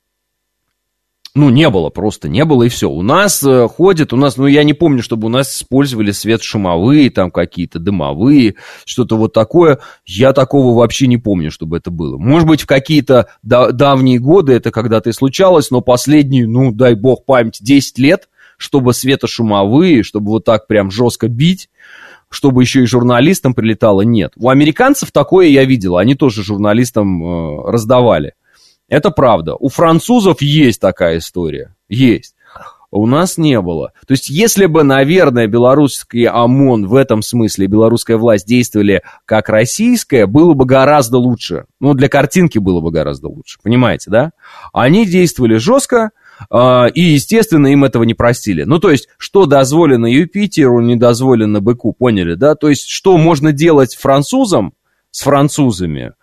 Ну, не было, просто не было, и все. У нас э, ходит, у нас, ну, я не помню, чтобы у нас использовали светошумовые, там, какие-то дымовые, что-то вот такое. Я такого вообще не помню, чтобы это было. Может быть, в какие-то да- давние годы это когда-то и случалось, но последние, ну, дай бог память, десять лет, чтобы светошумовые, чтобы вот так прям жестко бить, чтобы еще и журналистам прилетало, нет. У американцев такое я видел, они тоже журналистам э, раздавали. Это правда. У французов есть такая история. Есть. У нас не было. То есть, если бы, наверное, белорусский ОМОН в этом смысле, белорусская власть действовали как российская, было бы гораздо лучше. Ну, для картинки было бы гораздо лучше. Понимаете, да? Они действовали жестко, э, и, естественно, им этого не простили. Ну, то есть, что дозволено Юпитеру, не дозволено быку, поняли, да? То есть, что можно делать французам с французами,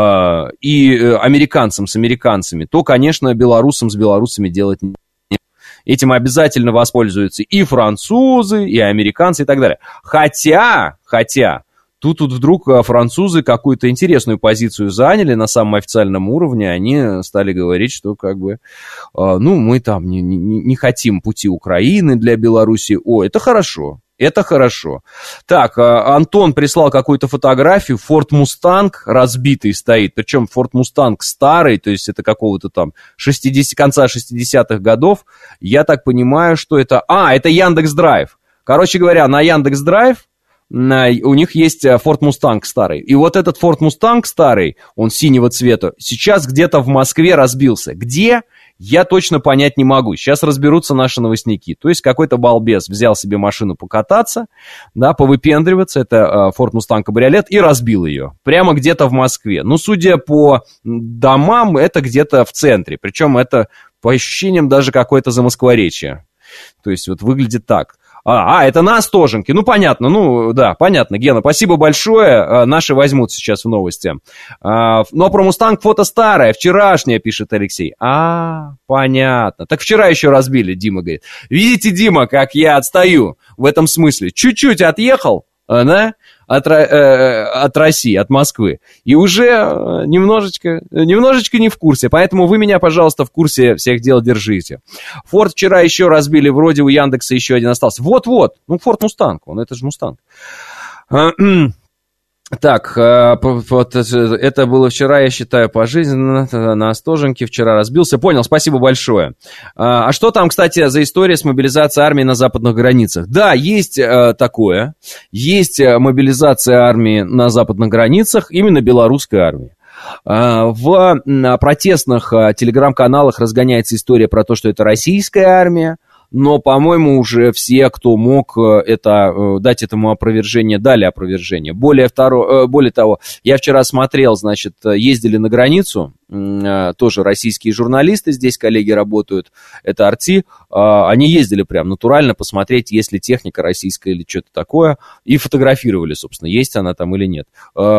и американцам с американцами, то, конечно, белорусам с белорусами делать не. Этим обязательно воспользуются и французы, и американцы, и так далее. Хотя, хотя, Тут, тут вдруг французы какую-то интересную позицию заняли на самом официальном уровне. Они стали говорить, что как бы, ну, мы там не, не, не хотим пути Украины для Беларуси. О, это хорошо. Это хорошо. Так, Антон прислал какую-то фотографию. Форд Мустанг разбитый стоит. Причем Форд Мустанг старый, то есть это какого-то там шестидесятых, конца шестидесятых годов. Я так понимаю, что это... А, это Яндекс.Драйв. Короче говоря, на Яндекс.Драйв у них есть Форд Мустанг старый. И вот этот Форд Мустанг старый, он синего цвета, сейчас где-то в Москве разбился. Где? Я точно понять не могу. Сейчас разберутся наши новостники. То есть какой-то балбес взял себе машину покататься, да, повыпендриваться, это Форд Мустанг кабриолет, и разбил ее. Прямо где-то в Москве. Ну, судя по домам, это где-то в центре. Причем это, по ощущениям, даже какое-то замоскворечье. То есть вот выглядит так. А, а, это на Остоженке. Ну, понятно, ну, да, понятно, Гена, спасибо большое. Наши возьмут сейчас в новости. А, но про Мустанг фото старое, вчерашнее, пишет Алексей. А, понятно. Так вчера еще разбили, Дима говорит. Видите, Дима, как я отстаю в этом смысле. Чуть-чуть отъехал, да, от, э, от России, от Москвы. И уже немножечко, немножечко не в курсе. Поэтому вы меня, пожалуйста, в курсе всех дел держите. Форд вчера еще разбили. Вроде у Яндекса еще один остался. Вот-вот. Ну, Форд Мустанг. Он, это же Мустанг. Так, вот это было вчера, я считаю, пожизненно, на Остоженке вчера разбился. Понял, спасибо большое. А что там, кстати, за история с мобилизацией армии на западных границах? Да, есть такое. Есть мобилизация армии на западных границах, именно белорусской армии. В протестных телеграм-каналах разгоняется история про то, что это российская армия. Но, по-моему, уже все, кто мог это, дать этому опровержение, дали опровержение. Более, второ, более того, я вчера смотрел, значит, ездили на границу, тоже российские журналисты, здесь коллеги работают, это Арти, они ездили прям натурально посмотреть, есть ли техника российская или что-то такое, и фотографировали, собственно, есть она там или нет.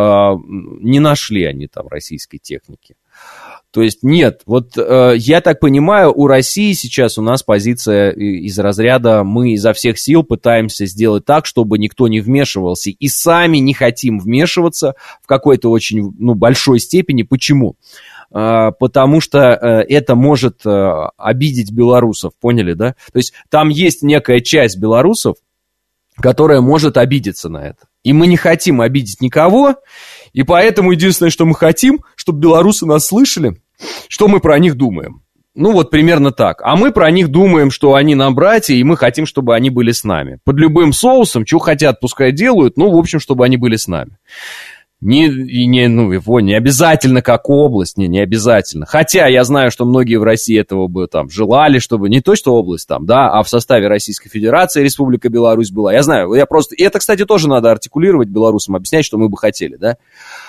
Не нашли они там российской техники. То есть нет, вот э, я так понимаю, у России сейчас у нас позиция из разряда мы изо всех сил пытаемся сделать так, чтобы никто не вмешивался, и сами не хотим вмешиваться в какой-то очень, ну, большой степени. Почему? Э, потому что э, это может э, обидеть белорусов, поняли, да? То есть там есть некая часть белорусов, которая может обидеться на это. И мы не хотим обидеть никого, и поэтому единственное, что мы хотим, чтобы белорусы нас слышали, что мы про них думаем. Ну, вот примерно так. А мы про них думаем, что они нам братья, и мы хотим, чтобы они были с нами. Под любым соусом, что хотят, пускай делают, ну, в общем, чтобы они были с нами. Не, и не, ну, его не обязательно как область, не, не обязательно. Хотя я знаю, что многие в России этого бы там желали, чтобы не то, что область там, да, а в составе Российской Федерации Республика Беларусь была. Я знаю, я просто... И это, кстати, тоже надо артикулировать белорусам, объяснять, что мы бы хотели, да.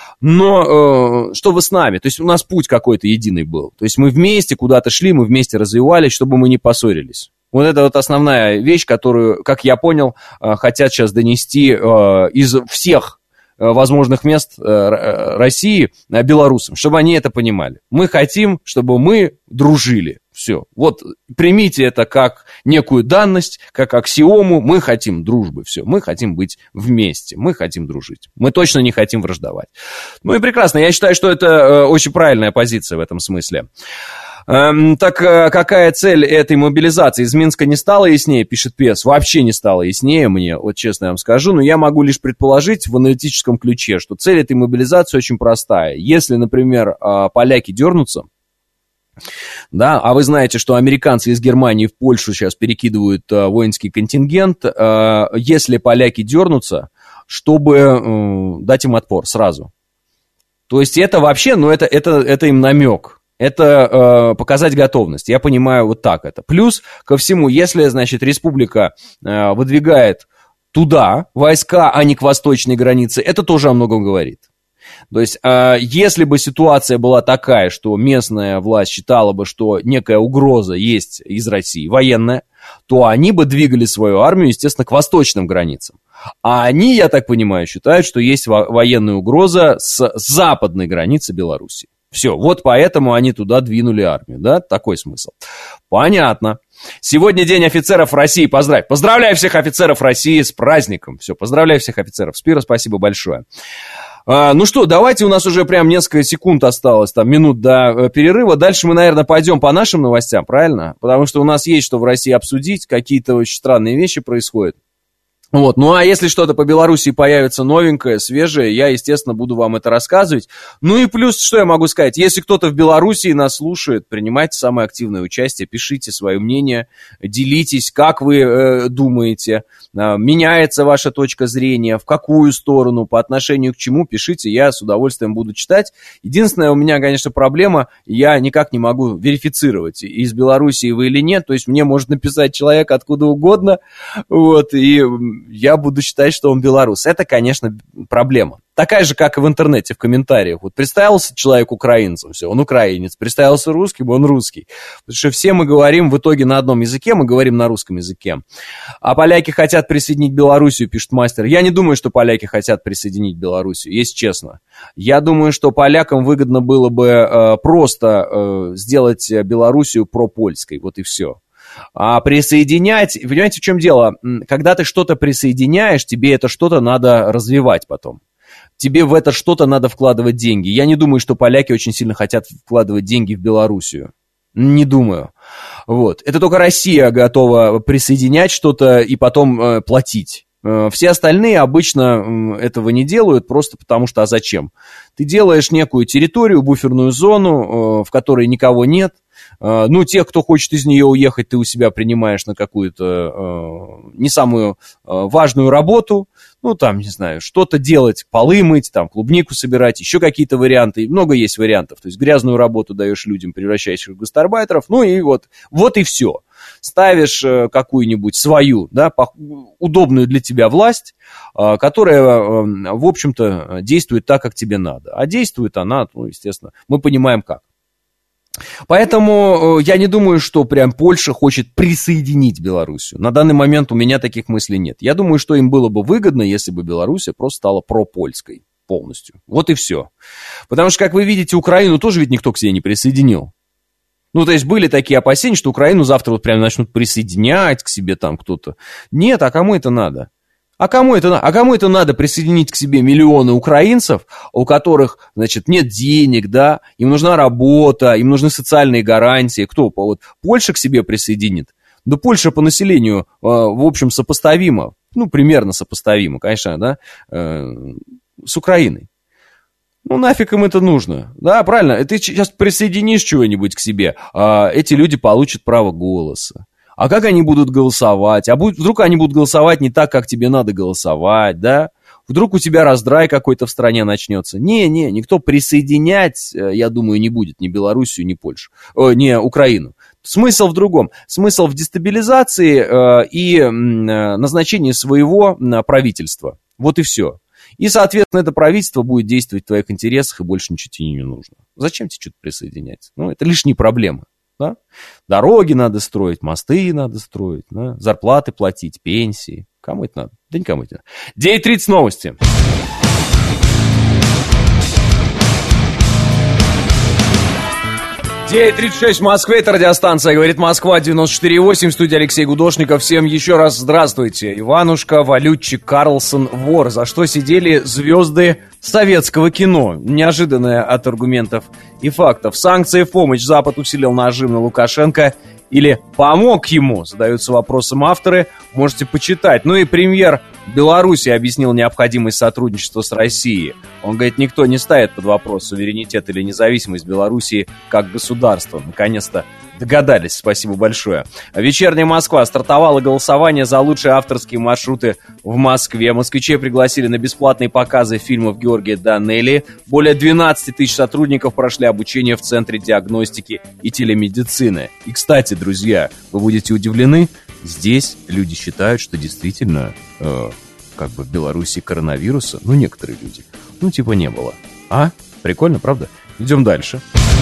Но э, что вы с нами? То есть у нас путь какой-то единый был. То есть мы вместе куда-то шли, мы вместе развивались, чтобы мы не поссорились. Вот это вот основная вещь, которую, как я понял, э, хотят сейчас донести э, из всех возможных мест России белорусам, чтобы они это понимали. Мы хотим, чтобы мы дружили. Все. Вот примите это как некую данность, как аксиому. Мы хотим дружбы. Все. Мы хотим быть вместе. Мы хотим дружить. Мы точно не хотим враждовать. Ну и прекрасно. Я считаю, что это очень правильная позиция в этом смысле. Так какая цель этой мобилизации? Из Минска не стало яснее, пишет Пес. Вообще не стало яснее мне, вот честно я вам скажу. Но я могу лишь предположить в аналитическом ключе, что цель этой мобилизации очень простая. Если, например, поляки дернутся, да, а вы знаете, что американцы из Германии в Польшу сейчас перекидывают воинский контингент, если поляки дернутся, чтобы дать им отпор сразу. То есть это вообще, ну это, это, это им намек. Это э, показать готовность. Я понимаю вот так это. Плюс ко всему, если, значит, республика э, выдвигает туда войска, а не к восточной границе, это тоже о многом говорит. То есть, э, если бы ситуация была такая, что местная власть считала бы, что некая угроза есть из России, военная, то они бы двигали свою армию, естественно, к восточным границам. А они, я так понимаю, считают, что есть во- военная угроза с западной границы Беларуси. Все, вот поэтому они туда двинули армию, да, такой смысл. Понятно. Сегодня День офицеров России. Поздравь. Поздравляю всех офицеров России с праздником. Все, поздравляю всех офицеров. Спира, спасибо большое. А, ну что, давайте, у нас уже прям несколько секунд осталось, там, минут до перерыва. Дальше мы, наверное, пойдем по нашим новостям, правильно? Потому что у нас есть что в России обсудить. Какие-то очень странные вещи происходят. Вот, ну а если что-то по Белоруссии появится новенькое, свежее, я, естественно, буду вам это рассказывать. Ну и плюс, что я могу сказать, если кто-то в Белоруссии нас слушает, принимайте самое активное участие, пишите свое мнение, делитесь, как вы э, думаете, э, меняется ваша точка зрения, в какую сторону, по отношению к чему, пишите, я с удовольствием буду читать. Единственная у меня, конечно, проблема, я никак не могу верифицировать, из Белоруссии вы или нет, то есть мне может написать человек откуда угодно, вот, и я буду считать, что он белорус. Это, конечно, проблема. Такая же, как и в интернете, в комментариях. Вот представился человек украинцем, все, он украинец. Представился русским, он русский. Потому что все мы говорим в итоге на одном языке, мы говорим на русском языке. А поляки хотят присоединить Белоруссию, пишет мастер. Я не думаю, что поляки хотят присоединить Белоруссию, если честно. Я думаю, что полякам выгодно было бы э, просто э, сделать Белоруссию пропольской. Вот и все. А присоединять, понимаете, в чем дело? Когда ты что-то присоединяешь, тебе это что-то надо развивать потом. Тебе в это что-то надо вкладывать деньги. Я не думаю, что поляки очень сильно хотят вкладывать деньги в Белоруссию. Не думаю. Вот. Это только Россия готова присоединять что-то и потом э, платить. Э, все остальные обычно э, этого не делают, просто потому что, а зачем? Ты делаешь некую территорию, буферную зону, э, в которой никого нет. Ну, тех, кто хочет из нее уехать, ты у себя принимаешь на какую-то э, не самую э, важную работу. Ну, там, не знаю, что-то делать, полы мыть, там, клубнику собирать, еще какие-то варианты. Много есть вариантов. То есть грязную работу даешь людям, превращаешь их в гастарбайтеров. Ну, и вот, вот и все. Ставишь э, какую-нибудь свою, да, по, удобную для тебя власть, э, которая, э, в общем-то, действует так, как тебе надо. А действует она, ну, естественно, мы понимаем как. Поэтому я не думаю, что прям Польша хочет присоединить Белоруссию. На данный момент у меня таких мыслей нет. Я думаю, что им было бы выгодно, если бы Белоруссия просто стала пропольской полностью. Вот и все. Потому что, как вы видите, Украину тоже ведь никто к себе не присоединил. Ну, то есть были такие опасения, что Украину завтра вот прям начнут присоединять к себе там кто-то. Нет, а кому это надо? А кому это, а кому это надо присоединить к себе миллионы украинцев, у которых, значит, нет денег, да, им нужна работа, им нужны социальные гарантии. Кто? Вот Польша к себе присоединит? Да Польша по населению, в общем, сопоставима, ну, примерно сопоставима, конечно, да, с Украиной. Ну, нафиг им это нужно? Да, правильно, ты сейчас присоединишь чего-нибудь к себе, а эти люди получат право голоса. А как они будут голосовать? А будет, вдруг они будут голосовать не так, как тебе надо голосовать, да? Вдруг у тебя раздрай какой-то в стране начнется. Не-не, никто присоединять, я думаю, не будет ни Белоруссию, ни Польшу, о, не Украину. Смысл в другом. Смысл в дестабилизации э, и э, назначении своего э, правительства. Вот и все. И, соответственно, это правительство будет действовать в твоих интересах, и больше ничего тебе не нужно. Зачем тебе что-то присоединять? Ну, это лишние проблемы. Да? Дороги надо строить, мосты надо строить, да? Зарплаты платить, пенсии. Кому это надо? Да никому это не надо. девять тридцать новости. девять тридцать шесть в Москве, это радиостанция «Говорит Москва», девяносто четыре и восемь, в студии Алексей Гудошников. Всем еще раз здравствуйте. Иванушка, валютчик, Карлсон, вор. За что сидели звезды советского кино? Неожиданное от аргументов и фактов. Санкции в помощь. Запад усилил нажим на Лукашенко или помог ему? Задаются вопросом авторы. Можете почитать. Ну и премьер Беларуси объяснил необходимость сотрудничества с Россией. Он говорит, никто не ставит под вопрос суверенитет или независимость Белоруссии как государства. Наконец-то догадались. Спасибо большое. Вечерняя Москва. Стартовало голосование за лучшие авторские маршруты в Москве. Москвичей пригласили на бесплатные показы фильмов Георгия Данелли. Более двенадцать тысяч сотрудников прошли обучение в Центре диагностики и телемедицины. И, кстати, друзья, вы будете удивлены, здесь люди считают, что действительно, э, как бы в Беларуси коронавируса, ну, некоторые люди, ну, типа не было. А? Прикольно, правда? Идем дальше.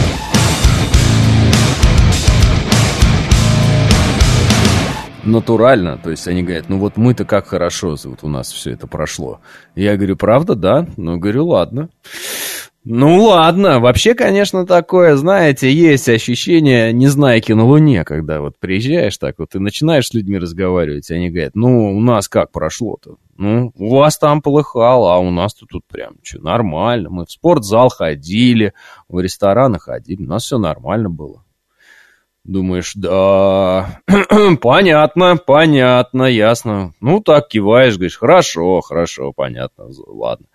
Натурально, то есть они говорят, ну вот мы-то как хорошо, вот у нас все это прошло. Я говорю, правда, да? Ну, говорю, ладно. Ну ладно, вообще, конечно, такое, знаете, есть ощущение незнайки на Луне, когда вот приезжаешь так вот и начинаешь с людьми разговаривать, и они говорят, ну, у нас как прошло-то? Ну, у вас там полыхало, а у нас-то тут прям что, нормально. Мы в спортзал ходили, в рестораны ходили, у нас все нормально было. Думаешь, да, понятно, понятно, ясно. Ну, так киваешь, говоришь, хорошо, хорошо, понятно, ладно.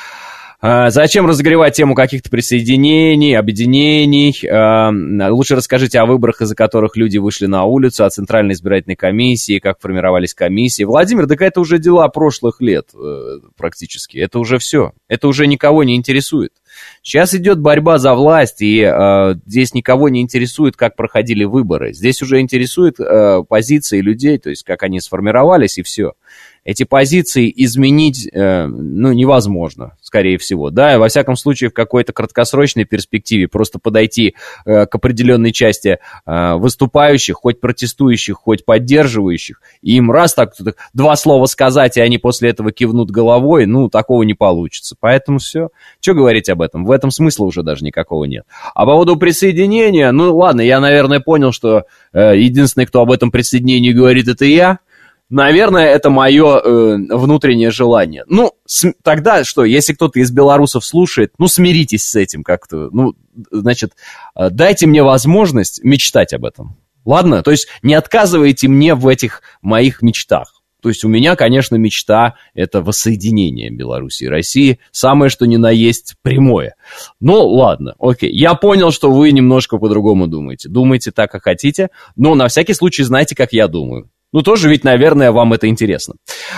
А, зачем разогревать тему каких-то присоединений, объединений? А, лучше расскажите о выборах, из-за которых люди вышли на улицу, о Центральной избирательной комиссии, как формировались комиссии. Владимир, так это уже дела прошлых лет практически. Это уже все. Это уже никого не интересует. Сейчас идет борьба за власть, и э, здесь никого не интересует, как проходили выборы. Здесь уже интересует э, позиции людей, то есть как они сформировались, и все. Эти позиции изменить, э, ну, невозможно, скорее всего, да, во всяком случае, в какой-то краткосрочной перспективе просто подойти э, к определенной части э, выступающих, хоть протестующих, хоть поддерживающих, и им раз так два слова сказать, и они после этого кивнут головой, ну, такого не получится. Поэтому все. Что говорить об этом? В этом смысла уже даже никакого нет. А по поводу присоединения, ну, ладно, я, наверное, понял, что э, единственный, кто об этом присоединении говорит, это я. Наверное, это мое э, внутреннее желание. Ну, с, тогда что, если кто-то из белорусов слушает, ну, смиритесь с этим как-то. Ну, значит, э, дайте мне возможность мечтать об этом. Ладно? То есть не отказывайте мне в этих моих мечтах. То есть у меня, конечно, мечта – это воссоединение Беларуси и России. Самое, что ни на есть, прямое. Ну, ладно, окей. Я понял, что вы немножко по-другому думаете. Думаете так, как хотите. Но на всякий случай знайте, как я думаю. Ну, тоже ведь, наверное, вам это интересно.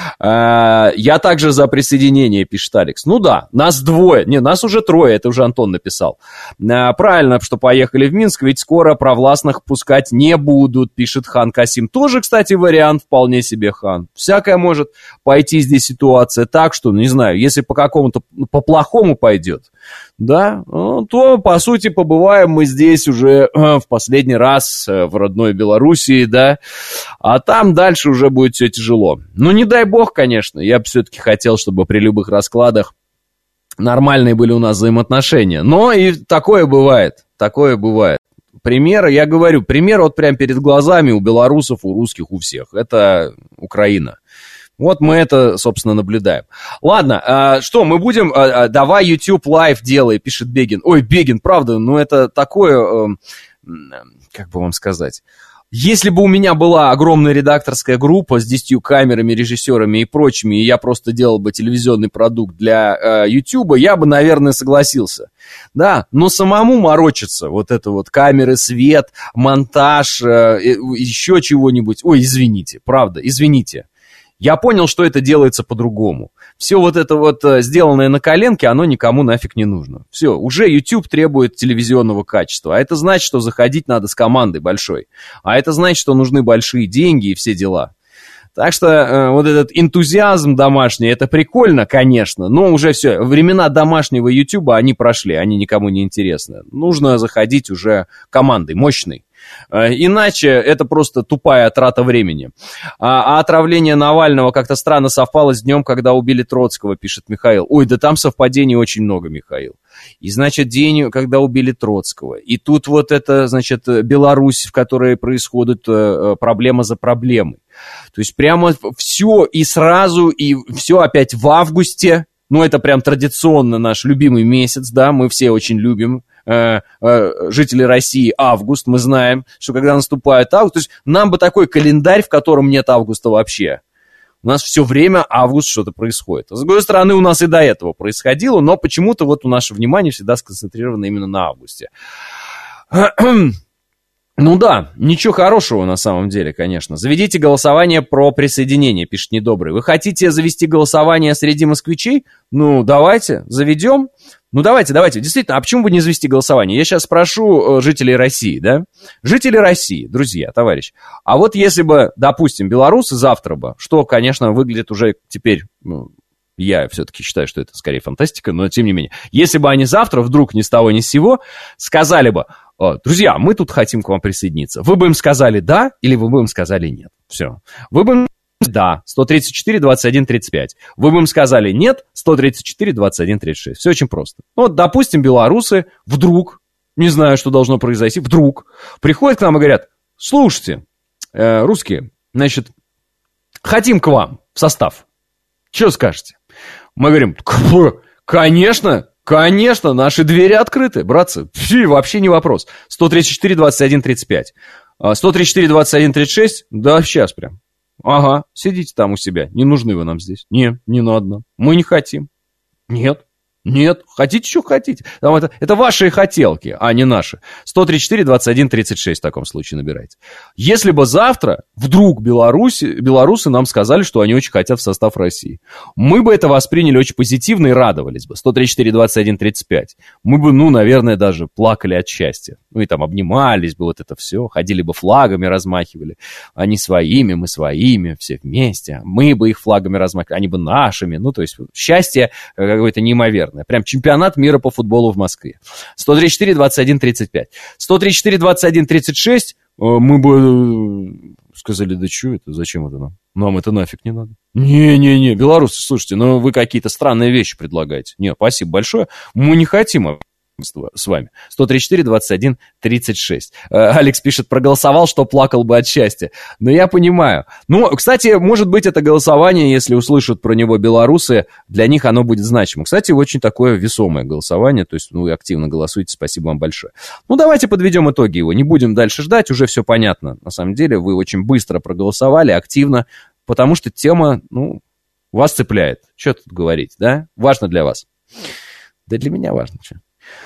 А, я также за присоединение, пишет Алекс. Ну да, нас двое. Не, нас уже трое, это уже Антон написал. А, правильно, что поехали в Минск, ведь скоро провластных пускать не будут, пишет Хан Касим. Тоже, кстати, вариант вполне себе, Хан. Всякое может пойти здесь ситуация так, что, не знаю, если по какому-то, по-плохому пойдет, да, ну, то, по сути, побываем мы здесь уже э, в последний раз э, в родной Белоруссии, да, а там дальше уже будет все тяжело. Ну, не дай бог, конечно, я бы все-таки хотел, чтобы при любых раскладах нормальные были у нас взаимоотношения, но и такое бывает, такое бывает. Пример, я говорю, пример вот прям перед глазами у белорусов, у русских, у всех, это Украина. Вот мы это, собственно, наблюдаем. Ладно, а, что, мы будем... А, давай YouTube Live делай, пишет Бегин. Ой, Бегин, правда, ну это такое... А, как бы вам сказать... Если бы у меня была огромная редакторская группа с десятью камерами, режиссерами и прочими, и я просто делал бы телевизионный продукт для э, YouTube, я бы, наверное, согласился. Да, но самому морочиться, вот это вот камеры, свет, монтаж, э, еще чего-нибудь... Ой, извините, правда, извините. Я понял, что это делается по-другому. Все вот это вот сделанное на коленке, оно никому нафиг не нужно. Все, уже YouTube требует телевизионного качества. А это значит, что заходить надо с командой большой. А это значит, что нужны большие деньги и все дела. Так что э, вот этот энтузиазм домашний, это прикольно, конечно, но уже все, времена домашнего YouTube, они прошли, они никому не интересны. Нужно заходить уже командой, мощной. Иначе это просто тупая трата времени. А, а отравление Навального как-то странно совпало с днем, когда убили Троцкого, пишет Михаил. Ой, да там совпадений очень много, Михаил. И, значит, день, когда убили Троцкого. И тут вот это, значит, Беларусь, в которой происходит проблема за проблемой. То есть прямо все и сразу, и все опять в августе. Ну, это прям традиционно наш любимый месяц, да, мы все очень любим. Жители России август, мы знаем, что когда наступает август, то есть нам бы такой календарь, в котором нет августа вообще. У нас все время август что-то происходит. С другой стороны, у нас и до этого происходило, но почему-то вот наше внимание всегда сконцентрировано именно на августе. Ну да, ничего хорошего на самом деле, конечно. Заведите голосование про присоединение, пишет Недобрый. Вы хотите завести голосование среди москвичей? Ну, давайте, заведем. Ну, давайте, давайте. Действительно, а почему бы не завести голосование? Я сейчас спрошу жителей России, да? Жители России, друзья, товарищи. А вот если бы, допустим, белорусы завтра бы, что, конечно, выглядит уже теперь... Ну, я все-таки считаю, что это скорее фантастика, но тем не менее. Если бы они завтра вдруг ни с того ни с сего сказали бы: друзья, мы тут хотим к вам присоединиться. Вы бы им сказали «да» или вы бы им сказали «нет». Все. Вы бы им да, сто тридцать четыре, двадцать один, тридцать пять. Вы бы им сказали нет, сто тридцать четыре, двадцать один, тридцать шесть. Все очень просто. Ну, вот, допустим, белорусы вдруг, не знаю, что должно произойти, вдруг приходят к нам и говорят, слушайте, э, русские, значит, хотим к вам в состав. Что скажете? Мы говорим, конечно, конечно, наши двери открыты, братцы. Фи, вообще не вопрос. сто тридцать четыре, двадцать один, тридцать пять. сто тридцать четыре, двадцать один, тридцать шесть, да, сейчас прям. Ага, сидите там у себя, не нужны вы нам здесь. Не, не надо, мы не хотим. Нет. Нет, хотите, что хотите. Там это, это ваши хотелки, а не наши. сто тридцать четыре, двадцать один, тридцать шесть в таком случае набирайте. Если бы завтра вдруг Беларусь, белорусы нам сказали, что они очень хотят в состав России, мы бы это восприняли очень позитивно и радовались бы. сто тридцать четыре, двадцать один, тридцать пять. Мы бы, ну, наверное, даже плакали от счастья. Ну, и там обнимались бы, вот это все. Ходили бы флагами, размахивали. Они своими, мы своими, все вместе. Мы бы их флагами размахивали, они бы нашими. Ну, то есть счастье какое-то неимоверное. Прям чемпионат мира по футболу в Москве. сто тридцать четыре, двадцать один, тридцать пять. сто тридцать четыре, двадцать один, тридцать шесть. Мы бы сказали, да что это, зачем это нам? Нам это нафиг не надо. Не-не-не, белорусы, слушайте, ну вы какие-то странные вещи предлагаете. Не, спасибо большое, мы не хотим с вами. сто тридцать четыре, двадцать один, тридцать шесть. Алекс пишет, проголосовал, что плакал бы от счастья. Но я понимаю. Ну, кстати, может быть, это голосование, если услышат про него белорусы, для них оно будет значимо. Кстати, очень такое весомое голосование, то есть, ну, вы активно голосуете, спасибо вам большое. Ну, давайте подведем итоги его, не будем дальше ждать, уже все понятно. На самом деле, вы очень быстро проголосовали, активно, потому что тема, ну, вас цепляет. Что тут говорить, да? Важно для вас. Да для меня важно, что.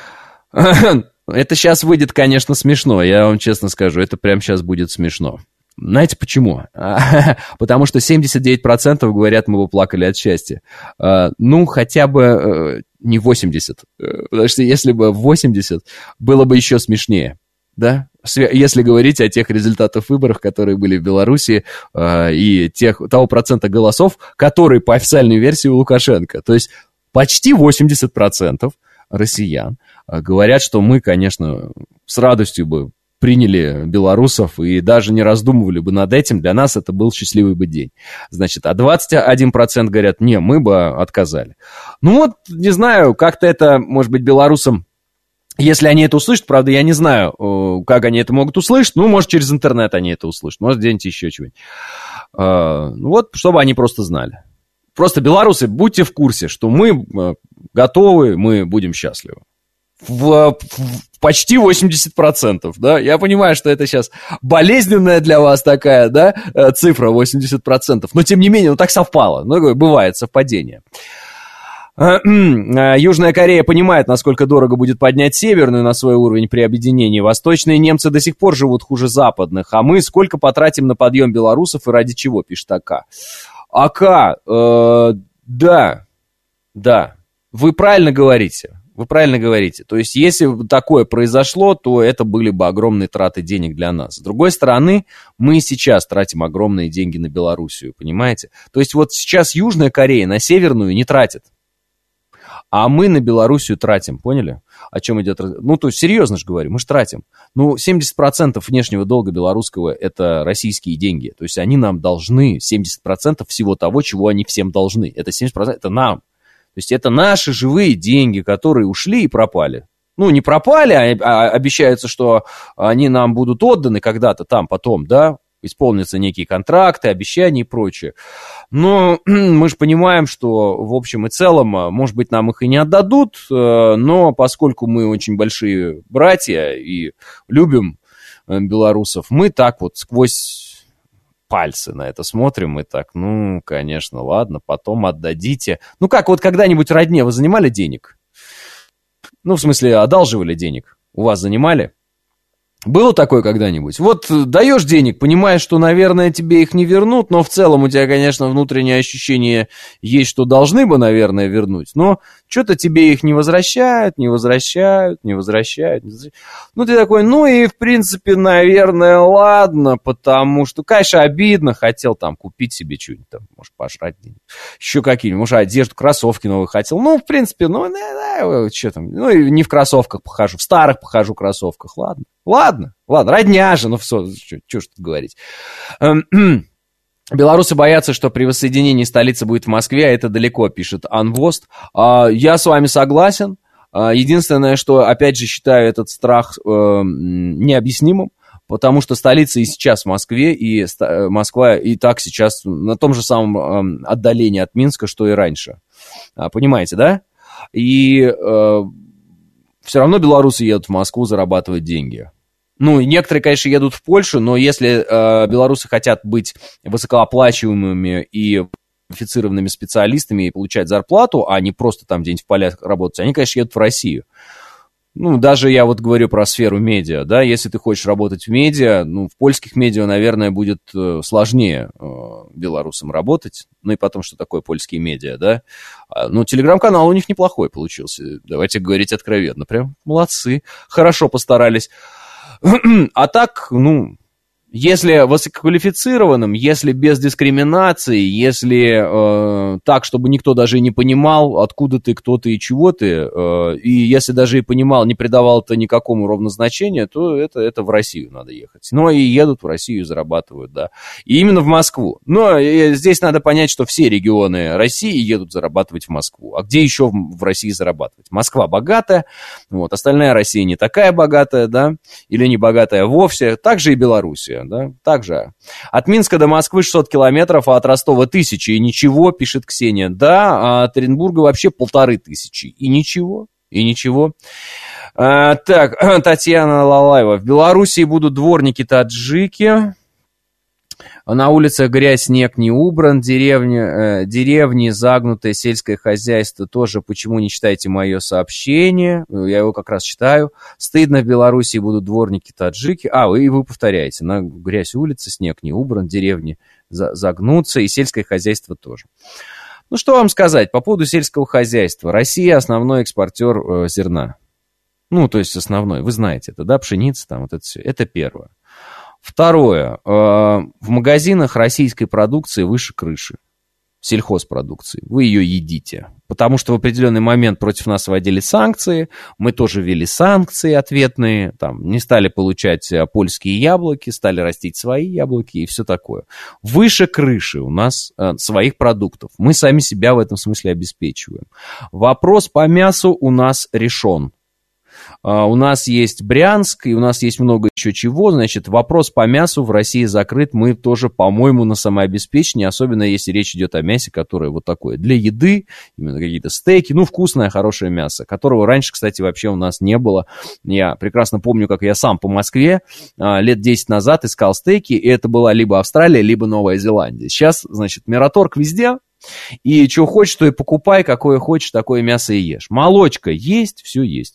Это сейчас выйдет, конечно, смешно, я вам честно скажу, это прямо сейчас будет смешно. Знаете почему? Потому что семьдесят девять процентов говорят, мы бы плакали от счастья. Ну, хотя бы не восемьдесят, потому что если бы восемьдесят, было бы еще смешнее, да? Если говорить о тех результатах выборов, которые были в Беларуси, и тех, того процента голосов, которые по официальной версии у Лукашенко. То есть почти восемьдесят процентов россиян говорят, что мы, конечно, с радостью бы приняли белорусов и даже не раздумывали бы над этим. Для нас это был счастливый бы день. Значит, а двадцать один процент говорят, не, мы бы отказали. Ну вот, не знаю, как-то это, может быть, белорусам, если они это услышат, правда, я не знаю, как они это могут услышать, ну, может, через интернет они это услышат, может, где-нибудь еще чего-нибудь. Ну вот, чтобы они просто знали. Просто, белорусы, будьте в курсе, что мы готовы, мы будем счастливы. В, в почти восемьдесят процентов, да, я понимаю, что это сейчас болезненная для вас такая, да, цифра восемьдесят процентов, но тем не менее, ну так совпало, ну, бывает совпадение. Южная Корея понимает, насколько дорого будет поднять Северную на свой уровень при объединении. Восточные немцы до сих пор живут хуже западных, а мы сколько потратим на подъем белорусов и ради чего, пишет АК. АК, э, да, да, вы правильно говорите. Вы правильно говорите. То есть, если бы такое произошло, то это были бы огромные траты денег для нас. С другой стороны, мы сейчас тратим огромные деньги на Белоруссию, понимаете? То есть, вот сейчас Южная Корея на Северную не тратит. А мы на Белоруссию тратим, поняли? О чем идет? Ну, то есть, серьезно же говорю, мы же тратим. Ну, семьдесят процентов внешнего долга белорусского – это российские деньги. То есть, они нам должны семьдесят процентов всего того, чего они всем должны. Это семьдесят процентов, это нам. То есть это наши живые деньги, которые ушли и пропали. Ну, не пропали, а обещается, что они нам будут отданы когда-то там потом, да, исполнятся некие контракты, обещания и прочее. Но мы же понимаем, что в общем и целом, может быть, нам их и не отдадут, но поскольку мы очень большие братья и любим белорусов, мы так вот сквозь пальцы на это смотрим и так, ну, конечно, ладно, потом отдадите. Ну, как вот когда-нибудь родне вы занимали денег? Ну, в смысле, одалживали денег? У вас занимали? Было такое когда-нибудь? Вот даешь денег, понимаешь, что, наверное, тебе их не вернут, но в целом у тебя, конечно, внутреннее ощущение есть, что должны бы, наверное, вернуть, но что-то тебе их не возвращают, не возвращают, не возвращают. Не возвращают. Ну, ты такой, ну и, в принципе, наверное, ладно, потому что, конечно, обидно, хотел там купить себе что-нибудь, там, может, пожрать денег, еще какие-нибудь, может, одежду, кроссовки новые хотел. Ну, в принципе, ну, да, да, что там, ну, и не в кроссовках похожу, в старых похожу кроссовках, ладно. Ладно, ладно, родня же, ну все, что ж тут говорить. Белорусы боятся, что при воссоединении столицы будет в Москве, а это далеко, пишет Анвост. Я с вами согласен. Единственное, что, опять же, считаю этот страх необъяснимым, потому что столица и сейчас в Москве, и Москва и так сейчас на том же самом отдалении от Минска, что и раньше. Понимаете, да? И все равно белорусы едут в Москву зарабатывать деньги. Ну, некоторые, конечно, едут в Польшу, но если э, белорусы хотят быть высокооплачиваемыми и квалифицированными специалистами и получать зарплату, а не просто там где-нибудь в полях работать, они, конечно, едут в Россию. Ну, даже я вот говорю про сферу медиа, да, если ты хочешь работать в медиа, ну, в польских медиа, наверное, будет э, сложнее э, белорусам работать, ну, и потом, что такое польские медиа, да. А, ну, телеграм-канал у них неплохой получился, давайте говорить откровенно, прям молодцы, хорошо постарались. А так, ну, если высококвалифицированным, если без дискриминации, если э, так, чтобы никто даже не понимал, откуда ты, кто ты и чего ты, э, и если даже и понимал, не придавал это никакому ровно значения, то это, это в Россию надо ехать. Но и едут в Россию и зарабатывают, да. И именно в Москву. Но здесь надо понять, что все регионы России едут зарабатывать в Москву. А где еще в России зарабатывать? Москва богатая, вот, остальная Россия не такая богатая, да, или не богатая вовсе. Также и Белоруссия. Да, также. От Минска до Москвы шестьсот километров, а от Ростова тысячи, и ничего, пишет Ксения. Да, а от Оренбурга вообще полторы тысячи, и ничего, и ничего. А, так, Татьяна Лалаева. В Белоруссии будут дворники-таджики. На улицах грязь, снег не убран, деревни, э, деревни, загнутое сельское хозяйство тоже. Почему не читаете мое сообщение? Я его как раз читаю. Стыдно, в Белоруссии будут дворники-таджики. А, вы, вы повторяете. На грязь улицы, снег не убран, деревни за, загнутся, и сельское хозяйство тоже. Ну, что вам сказать по поводу сельского хозяйства? Россия основной экспортер э, зерна. Ну, то есть основной. Вы знаете это, да? Пшеница, там вот это все. Это первое. Второе. В магазинах российской продукции выше крыши. Сельхозпродукции. Вы ее едите. Потому что в определенный момент против нас вводили санкции. Мы тоже ввели санкции ответные. Там, не стали получать польские яблоки, стали растить свои яблоки и все такое. Выше крыши у нас э, своих продуктов. Мы сами себя в этом смысле обеспечиваем. Вопрос по мясу у нас решен. Uh, у нас есть Брянск, и у нас есть много еще чего. Значит, вопрос по мясу в России закрыт. Мы тоже, по-моему, на самообеспечении, особенно если речь идет о мясе, которое вот такое для еды, именно какие-то стейки, ну, вкусное, хорошее мясо, которого раньше, кстати, вообще у нас не было. Я прекрасно помню, как я сам по Москве uh, лет десять назад искал стейки, и это была либо Австралия, либо Новая Зеландия. Сейчас, значит, Мираторг везде. И что хочешь, то и покупай, какое хочешь, такое мясо и ешь. Молочка есть, все есть.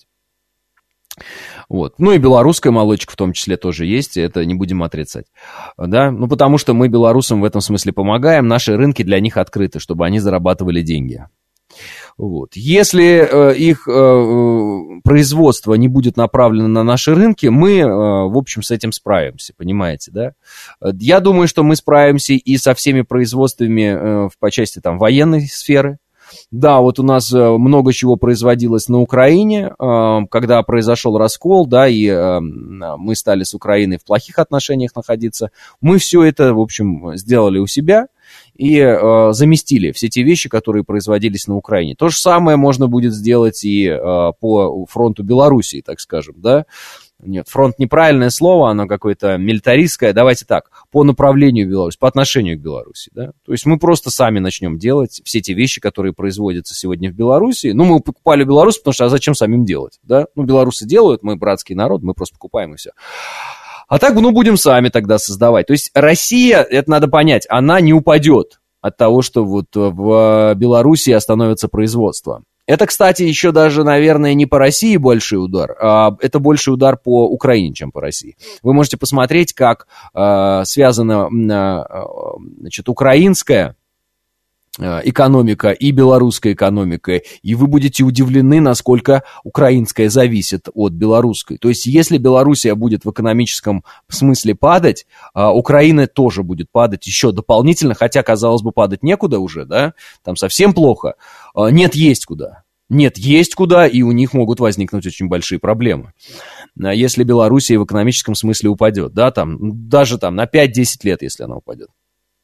Вот. Ну и белорусская молочка в том числе тоже есть, это не будем отрицать. Да? Ну потому что мы белорусам в этом смысле помогаем, наши рынки для них открыты, чтобы они зарабатывали деньги. Вот. Если э, их э, производство не будет направлено на наши рынки, мы, э, в общем, с этим справимся, понимаете, да? Я думаю, что мы справимся и со всеми производствами э, по части там, военной сферы. Да, вот у нас много чего производилось на Украине, когда произошел раскол, да, и мы стали с Украиной в плохих отношениях находиться. Мы все это, в общем, сделали у себя и заместили все те вещи, которые производились на Украине. То же самое можно будет сделать и по фронту Белоруссии, так скажем, да. Нет, фронт неправильное слово, оно какое-то милитаристское. Давайте так, по направлению Беларуси, по отношению к Беларуси, да. То есть мы просто сами начнем делать все те вещи, которые производятся сегодня в Беларуси. Ну, мы покупали Беларусь, потому что а зачем самим делать, да? Ну, белорусы делают, мы братский народ, мы просто покупаем и все. А так, ну, будем сами тогда создавать. То есть Россия, это надо понять, она не упадет от того, что вот в Беларуси остановится производство. Это, кстати, еще даже, наверное, не по России большой удар, а это больший удар по Украине, чем по России. Вы можете посмотреть, как э, связана э, значит, украинская экономика и белорусская экономика, и вы будете удивлены, насколько украинская зависит от белорусской. То есть, если Белоруссия будет в экономическом смысле падать, Украина тоже будет падать еще дополнительно, хотя, казалось бы, падать некуда уже, да, там совсем плохо. Нет, есть куда. Нет, есть куда, и у них могут возникнуть очень большие проблемы. Если Белоруссия в экономическом смысле упадет, да, там, даже там на пять-десять лет, если она упадет.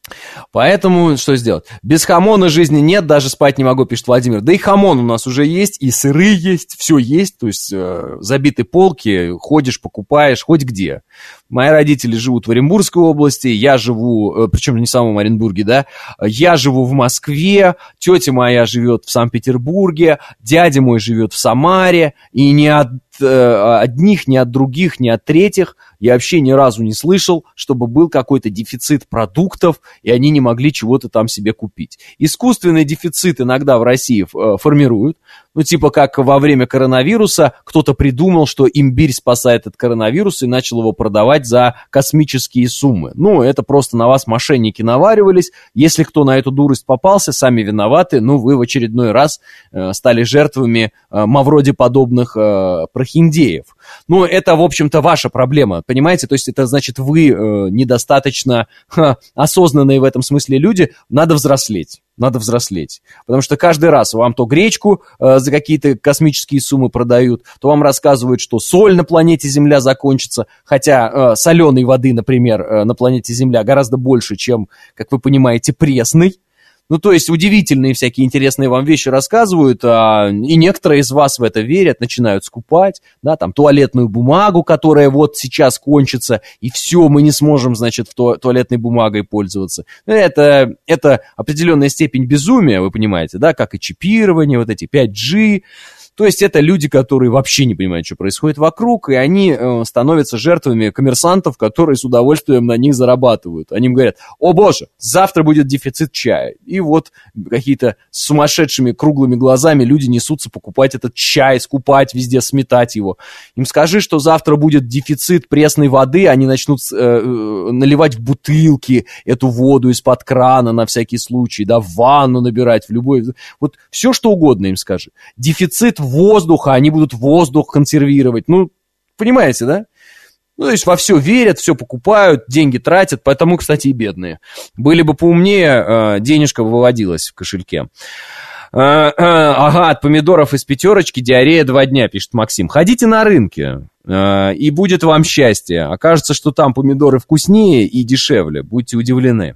Поэтому что сделать? Без хамона жизни нет, даже спать не могу, пишет Владимир. Да и хамон у нас уже есть, и сыры есть, все есть. То есть э, забиты полки, ходишь, покупаешь, хоть где. Мои родители живут в Оренбургской области, я живу, э, причем не в самом Оренбурге, да, я живу в Москве, тетя моя живет в Санкт-Петербурге, дядя мой живет в Самаре, и ни от э, одних, ни от других, ни от третьих я вообще ни разу не слышал, чтобы был какой-то дефицит продуктов, и они не могли чего-то там себе купить. Искусственный дефицит иногда в России формируют. Ну, типа как во время коронавируса кто-то придумал, что имбирь спасает от коронавируса и начал его продавать за космические суммы. Ну, это просто на вас мошенники наваривались. Если кто на эту дурость попался, сами виноваты. Ну, вы в очередной раз э, стали жертвами э, мавроди подобных э, прохиндеев. Ну, это, в общем-то, ваша проблема, понимаете? То есть это значит, вы э, недостаточно ха, осознанные в этом смысле люди. Надо взрослеть. Надо взрослеть. Потому что каждый раз вам то гречку э, за какие-то космические суммы продают, то вам рассказывают, что соль на планете Земля закончится. Хотя э, соленой воды, например, э, на планете Земля гораздо больше, чем, как вы понимаете, пресной. Ну, то есть удивительные всякие интересные вам вещи рассказывают, а, и некоторые из вас в это верят, начинают скупать, да, там, туалетную бумагу, которая вот сейчас кончится, и все, мы не сможем, значит, в ту, туалетной бумагой пользоваться. Это, это определенная степень безумия, вы понимаете, да, как и чипирование, вот эти пять джи. То есть это люди, которые вообще не понимают, что происходит вокруг, и они э, становятся жертвами коммерсантов, которые с удовольствием на них зарабатывают. Они им говорят: о боже, завтра будет дефицит чая. И вот какие-то с сумасшедшими круглыми глазами люди несутся покупать этот чай, скупать везде, сметать его. Им скажи, что завтра будет дефицит пресной воды, они начнут э, наливать в бутылки эту воду из-под крана на всякий случай, да, в ванну набирать, в любой... Вот все, что угодно им скажи. Дефицит воздуха, они будут воздух консервировать. Ну, понимаете, да? Ну, то есть во все верят, все покупают, деньги тратят, поэтому, кстати, и бедные. Были бы поумнее, денежка выводилась в кошельке. Ага, от помидоров из пятерочки диарея два дня, пишет Максим. Ходите на рынке, и будет вам счастье. Окажется, что там помидоры вкуснее и дешевле. Будьте удивлены.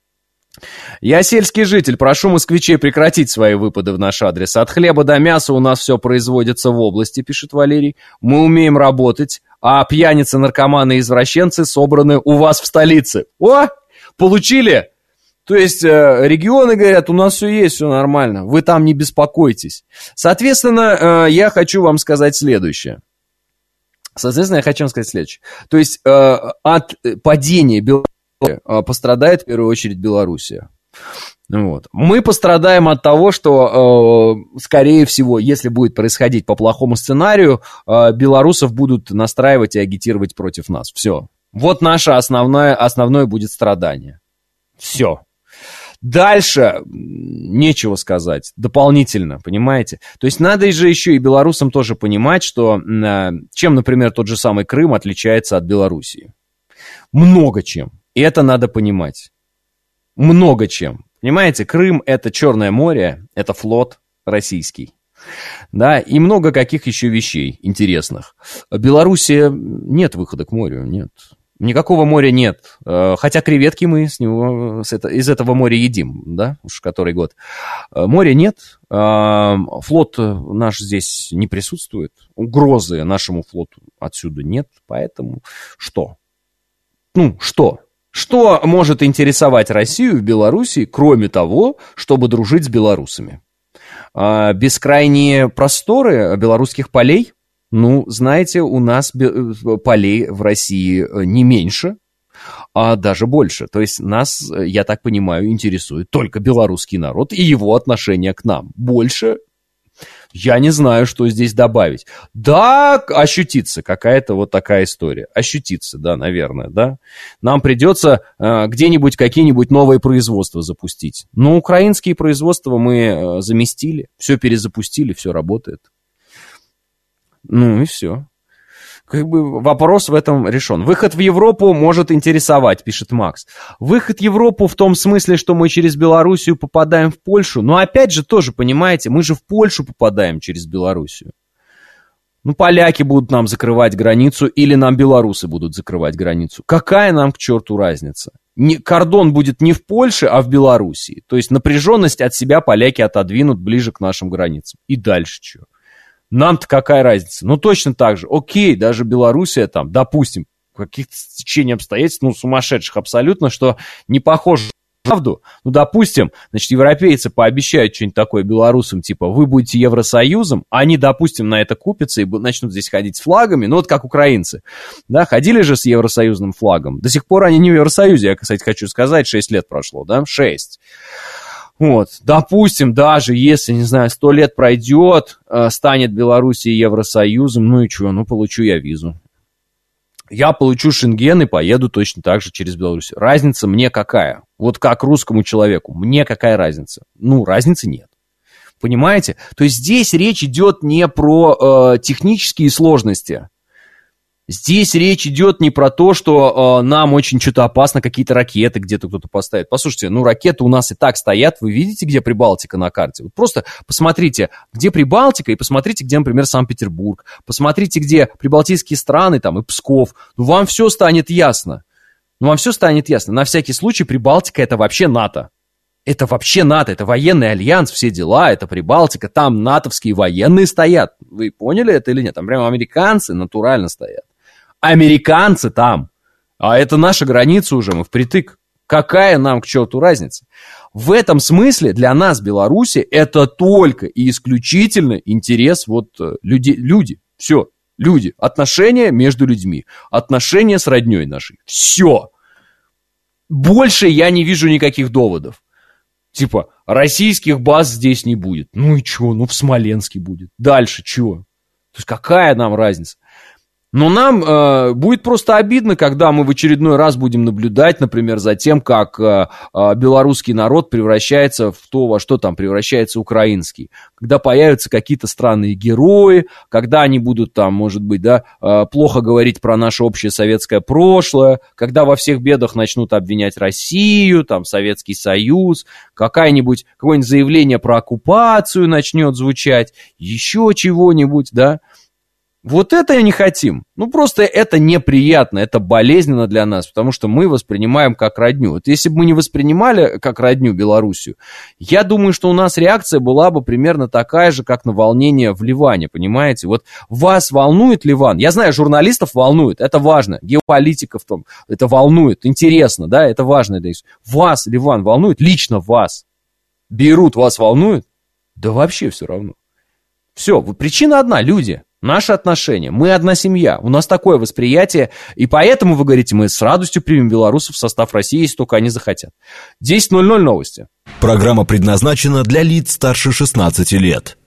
Я сельский житель, прошу москвичей прекратить свои выпады в наш адрес. От хлеба до мяса у нас все производится в области, пишет Валерий. Мы умеем работать, а пьяницы, наркоманы и извращенцы собраны у вас в столице. О, получили? То есть э, регионы говорят, у нас все есть, все нормально, вы там не беспокойтесь. Соответственно, э, я хочу вам сказать следующее. Соответственно, я хочу вам сказать следующее. То есть э, от падения Беларуси пострадает в первую очередь Белоруссия. Вот. Мы пострадаем от того, что, э, скорее всего, если будет происходить по плохому сценарию, э, белорусов будут настраивать и агитировать против нас. Все. Вот наше основное, основное будет страдание. Все. Дальше нечего сказать дополнительно, понимаете? То есть надо же еще и белорусам тоже понимать, что э, чем, например, тот же самый Крым отличается от Белоруссии. Много чем. И это надо понимать. Много чем. Понимаете, Крым – это Черное море, это флот российский. Да, и много каких еще вещей интересных. Белоруссия нет выхода к морю, нет. Никакого моря нет. Хотя креветки мы с него, с это, из этого моря едим, да, уж который год. Моря нет, флот наш здесь не присутствует, угрозы нашему флоту отсюда нет, поэтому что? Ну, что? Что может интересовать Россию в Белоруссии, кроме того, чтобы дружить с белорусами? А, бескрайние просторы белорусских полей? Ну, знаете, у нас полей в России не меньше, а даже больше. То есть нас, я так понимаю, интересует только белорусский народ и его отношение к нам. Больше я не знаю, что здесь добавить. Да, ощутится какая-то вот такая история. Ощутится, да, наверное, да. Нам придется э, где-нибудь какие-нибудь новые производства запустить. Но украинские производства мы э, заместили, все перезапустили, все работает. Ну и все. Как бы вопрос в этом решен. Выход в Европу может интересовать, пишет Макс. Выход в Европу в том смысле, что мы через Белоруссию попадаем в Польшу. Но опять же тоже, понимаете, мы же в Польшу попадаем через Белоруссию. Ну, поляки будут нам закрывать границу или нам белорусы будут закрывать границу. Какая нам к черту разница? не, кордон будет не в Польше, а в Белоруссии. То есть напряженность от себя поляки отодвинут ближе к нашим границам. И дальше что? Нам-то какая разница? Ну, точно так же. Окей, даже Белоруссия там, допустим, каких-то стечений обстоятельств, ну, сумасшедших абсолютно, что не похоже на правду. Ну, допустим, значит, европейцы пообещают что-нибудь такое белорусам, типа, вы будете Евросоюзом, а они, допустим, на это купятся и начнут здесь ходить с флагами, ну, вот как украинцы, да, ходили же с евросоюзным флагом. До сих пор они не в Евросоюзе, я, кстати, хочу сказать, шесть лет прошло, да, шесть. Вот, допустим, даже если, не знаю, сто лет пройдет, э, станет Белоруссия Евросоюзом, ну и что, ну получу я визу. Я получу Шенген и поеду точно так же через Беларусь. Разница мне какая? Вот как русскому человеку, мне какая разница? Ну, разницы нет. Понимаете? То есть здесь речь идет не про э, технические сложности. Здесь речь идет не про то, что э, нам очень что-то опасно, какие-то ракеты где-то кто-то поставит. Послушайте, ну ракеты у нас и так стоят, вы видите, где Прибалтика на карте? Вот просто посмотрите, где Прибалтика, и посмотрите, где, например, Санкт-Петербург. Посмотрите, где прибалтийские страны, там, и Псков. Ну вам все станет ясно. Ну вам все станет ясно. На всякий случай Прибалтика это вообще НАТО. Это вообще НАТО, это военный альянс, все дела, это Прибалтика, там натовские военные стоят. Вы поняли это или нет? Там прямо американцы натурально стоят. Американцы там, а это наша граница уже, мы впритык. Какая нам к черту разница? В этом смысле для нас, Беларуси, это только и исключительно интерес вот людей, люди, все, люди, отношения между людьми, отношения с родней нашей, все. Больше я не вижу никаких доводов. Типа, российских баз здесь не будет. Ну и чего? Ну в Смоленске будет. Дальше чего? То есть какая нам разница? Но нам э, будет просто обидно, когда мы в очередной раз будем наблюдать, например, за тем, как э, э, белорусский народ превращается в то, во что там превращается украинский. Когда появятся какие-то странные герои, когда они будут там, может быть, да, э, плохо говорить про наше общее советское прошлое, когда во всех бедах начнут обвинять Россию, там, Советский Союз, какое-нибудь, какое-нибудь заявление про оккупацию начнет звучать, еще чего-нибудь, да. Вот это не хотим. Ну, просто это неприятно, это болезненно для нас, потому что мы воспринимаем как родню. Вот если бы мы не воспринимали как родню Белоруссию, я думаю, что у нас реакция была бы примерно такая же, как на волнение в Ливане, понимаете? Вот вас волнует Ливан? Я знаю, журналистов волнует, это важно. Геополитиков там, это волнует, интересно, да, это важно. Вас Ливан волнует? Лично вас. Бейрут вас волнует? Да вообще все равно. Все, причина одна, люди. Наши отношения, мы одна семья, у нас такое восприятие, и поэтому, вы говорите, мы с радостью примем белорусов в состав России, если только они захотят. десять ноль ноль новости. Программа предназначена для лиц старше шестнадцати лет.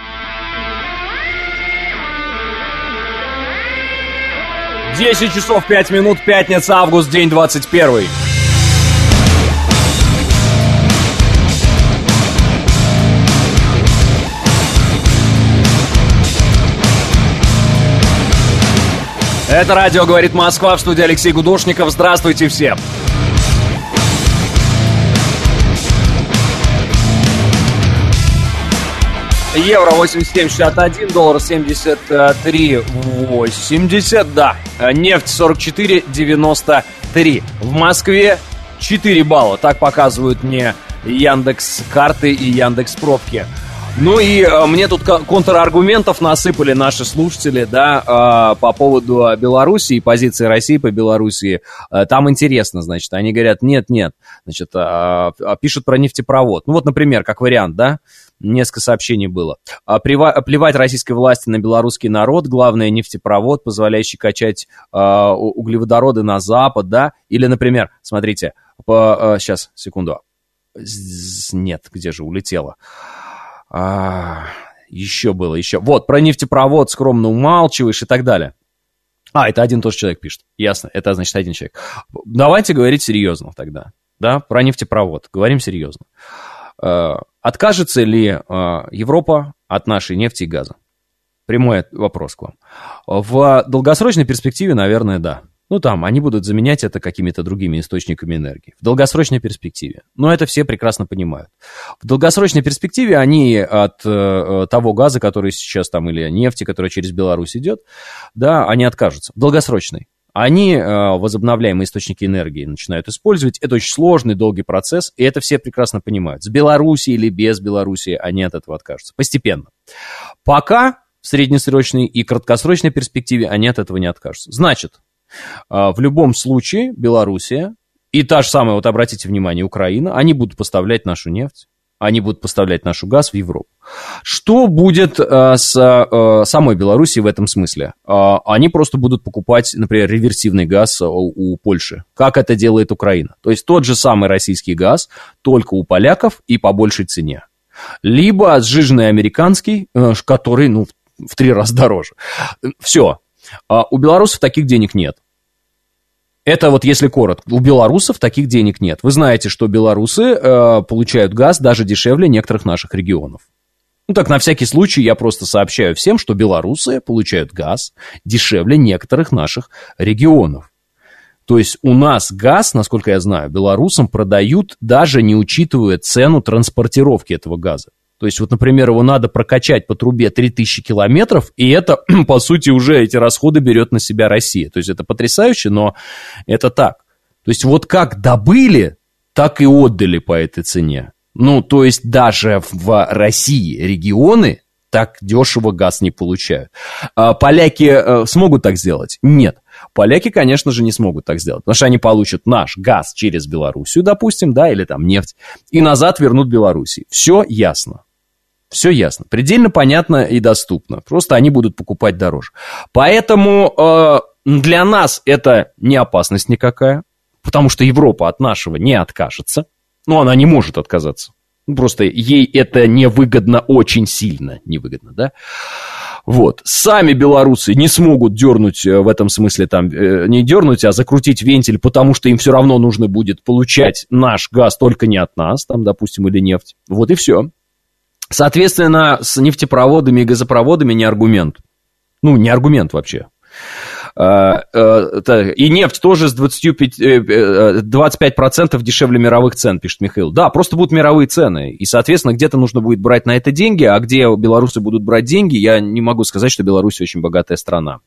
десять часов пять минут, пятница, август, день двадцать первый. Это радио «Говорит Москва», в студии Алексей Гудошников. Здравствуйте всем. Евро восемьдесят семь шестьдесят один, доллар семьдесят три восемьдесят, да. Нефть сорок четыре девяносто три. В Москве четыре балла. Так показывают мне Яндекс.Карты и Яндекс.Пробки. Ну и э, мне тут контраргументов насыпали наши слушатели, да, э, по поводу Беларуси и позиции России по Белоруссии. Э, там интересно, значит, они говорят, нет-нет, значит, э, пишут про нефтепровод. Ну вот, например, как вариант, да, несколько сообщений было. Плева- плевать российской власти на белорусский народ, главное нефтепровод, позволяющий качать э, углеводороды на Запад, да, или, например, смотрите, по, э, сейчас, секунду, нет, где же улетело? А, еще было, еще. Вот, про нефтепровод скромно умалчиваешь и так далее. А, это один тоже человек пишет. Ясно, это значит один человек. Давайте говорить серьезно тогда. Да, про нефтепровод. Говорим серьезно. А, откажется ли а, Европа от нашей нефти и газа? Прямой вопрос к вам. В долгосрочной перспективе, наверное, да. Ну, там, они будут заменять это какими-то другими источниками энергии. В долгосрочной перспективе. Но это все прекрасно понимают. В долгосрочной перспективе они от э, того газа, который сейчас там, или нефти, которая через Беларусь идет, да, они откажутся. В долгосрочной. Они э, возобновляемые источники энергии начинают использовать. Это очень сложный, долгий процесс, и это все прекрасно понимают. С Белоруссией или без Белоруссии они от этого откажутся. Постепенно. Пока в среднесрочной и краткосрочной перспективе они от этого не откажутся. Значит, э, в любом случае Белоруссия и та же самая, вот обратите внимание, Украина, они будут поставлять нашу нефть. Они будут поставлять нашу газ в Европу. Что будет э, с э, самой Белоруссией в этом смысле? Э, они просто будут покупать, например, реверсивный газ у, у Польши, как это делает Украина. То есть тот же самый российский газ, только у поляков и по большей цене. Либо сжиженный американский, э, который, ну, в три раза дороже. Все. Э, у белорусов таких денег нет. Это вот если коротко. У белорусов таких денег нет. Вы знаете, что белорусы э, получают газ даже дешевле некоторых наших регионов. Ну так, на всякий случай я просто сообщаю всем, что белорусы получают газ дешевле некоторых наших регионов. То есть у нас газ, насколько я знаю, белорусам продают, даже не учитывая цену транспортировки этого газа. То есть, вот, например, его надо прокачать по трубе три тысячи километров, и это, по сути, уже эти расходы берет на себя Россия. То есть, это потрясающе, но это так. То есть, вот как добыли, так и отдали по этой цене. Ну, то есть, даже в России регионы так дешево газ не получают. А поляки смогут так сделать? Нет. Поляки, конечно же, не смогут так сделать, потому что они получат наш газ через Белоруссию, допустим, да, или там нефть, и назад вернут Белоруссии. Все ясно. Все ясно. Предельно понятно и доступно. Просто они будут покупать дороже. Поэтому э, для нас это не опасность никакая, потому что Европа от нашего не откажется. Но она не может отказаться. Просто ей это невыгодно, очень сильно невыгодно, да. Вот. Сами белорусы не смогут дернуть в этом смысле, там, э, не дернуть, а закрутить вентиль, потому что им все равно нужно будет получать наш газ только не от нас, там, допустим, или нефть. Вот и все. Соответственно, с нефтепроводами и газопроводами не аргумент. Ну, не аргумент вообще. И нефть тоже с двадцать пять процентов дешевле мировых цен, пишет Михаил. Да, просто будут мировые цены. И, соответственно, где-то нужно будет брать на это деньги, а где белорусы будут брать деньги, я не могу сказать, что Беларусь очень богатая страна.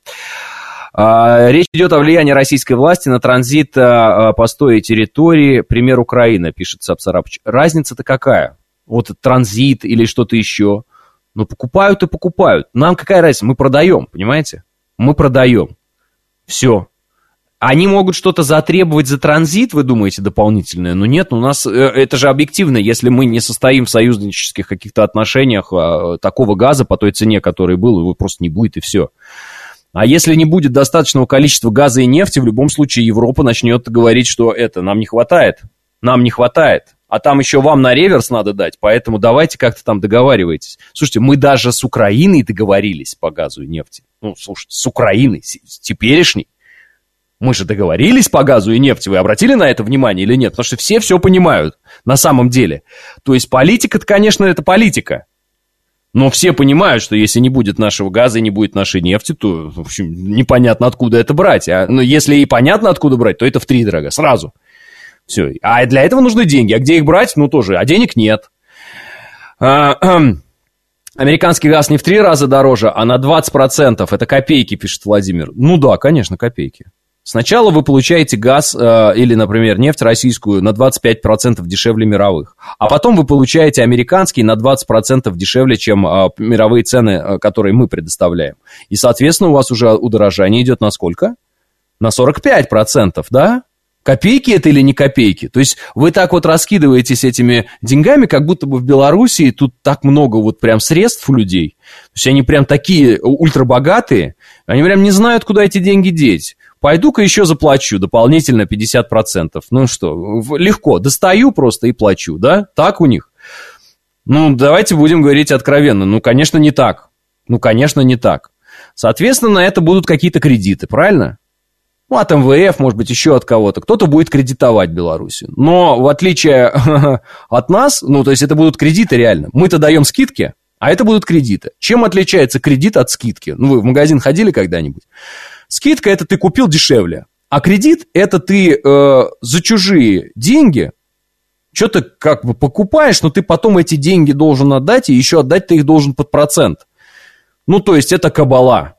Речь идет о влиянии российской власти на транзит постоя территории. Пример Украины, пишет Сапсарапыч. Разница-то какая? Вот транзит или что-то еще. Ну, покупают и покупают. Нам какая разница? Мы продаем, понимаете? Мы продаем. Все. Они могут что-то затребовать за транзит, вы думаете, дополнительное? Но нет, у нас это же объективно. Если мы не состоим в союзнических каких-то отношениях, такого газа по той цене, который был, его просто не будет, и все. А если не будет достаточного количества газа и нефти, в любом случае Европа начнет говорить, что это нам не хватает. Нам не хватает. А там еще вам на реверс надо дать, поэтому давайте как-то там договаривайтесь. Слушайте, мы даже с Украиной договорились по газу и нефти. Ну, слушайте, с Украиной, с теперешней. Мы же договорились по газу и нефти. Вы обратили на это внимание или нет? Потому что все все понимают на самом деле. То есть политика-то, конечно, это политика. Но все понимают, что если не будет нашего газа и не будет нашей нефти, то, в общем, непонятно, откуда это брать. А, но если и понятно, откуда брать, то это втридорога, сразу. Все. А для этого нужны деньги. А где их брать? Ну, тоже. А денег нет. А, эм. Американский газ не в три раза дороже, а на двадцать процентов. Это копейки, пишет Владимир. Ну да, конечно, копейки. Сначала вы получаете газ э, или, например, нефть российскую на двадцать пять процентов дешевле мировых. А потом вы получаете американский на двадцать процентов дешевле, чем э, мировые цены, э, которые мы предоставляем. И, соответственно, у вас уже удорожание идет на сколько? На сорок пять процентов, да? Копейки это или не копейки? То есть вы так вот раскидываетесь этими деньгами, как будто бы в Белоруссии тут так много вот прям средств у людей. То есть они прям такие ультрабогатые, они прям не знают, куда эти деньги деть. Пойду-ка еще заплачу дополнительно пятьдесят процентов. Ну что, легко, достаю просто и плачу, да? Так у них? Ну, давайте будем говорить откровенно. Ну, конечно, не так. Ну, конечно, не так. Соответственно, на это будут какие-то кредиты, правильно? Ну, от эм вэ эф, может быть, еще от кого-то. Кто-то будет кредитовать Белоруссию. Но в отличие от нас, ну, то есть это будут кредиты реально. Мы-то даем скидки, а это будут кредиты. Чем отличается кредит от скидки? Ну, вы в магазин ходили когда-нибудь? Скидка – это ты купил дешевле. А кредит – это ты э, за чужие деньги что-то как бы покупаешь, но ты потом эти деньги должен отдать, и еще отдать ты их должен под процент. Ну, то есть это кабала.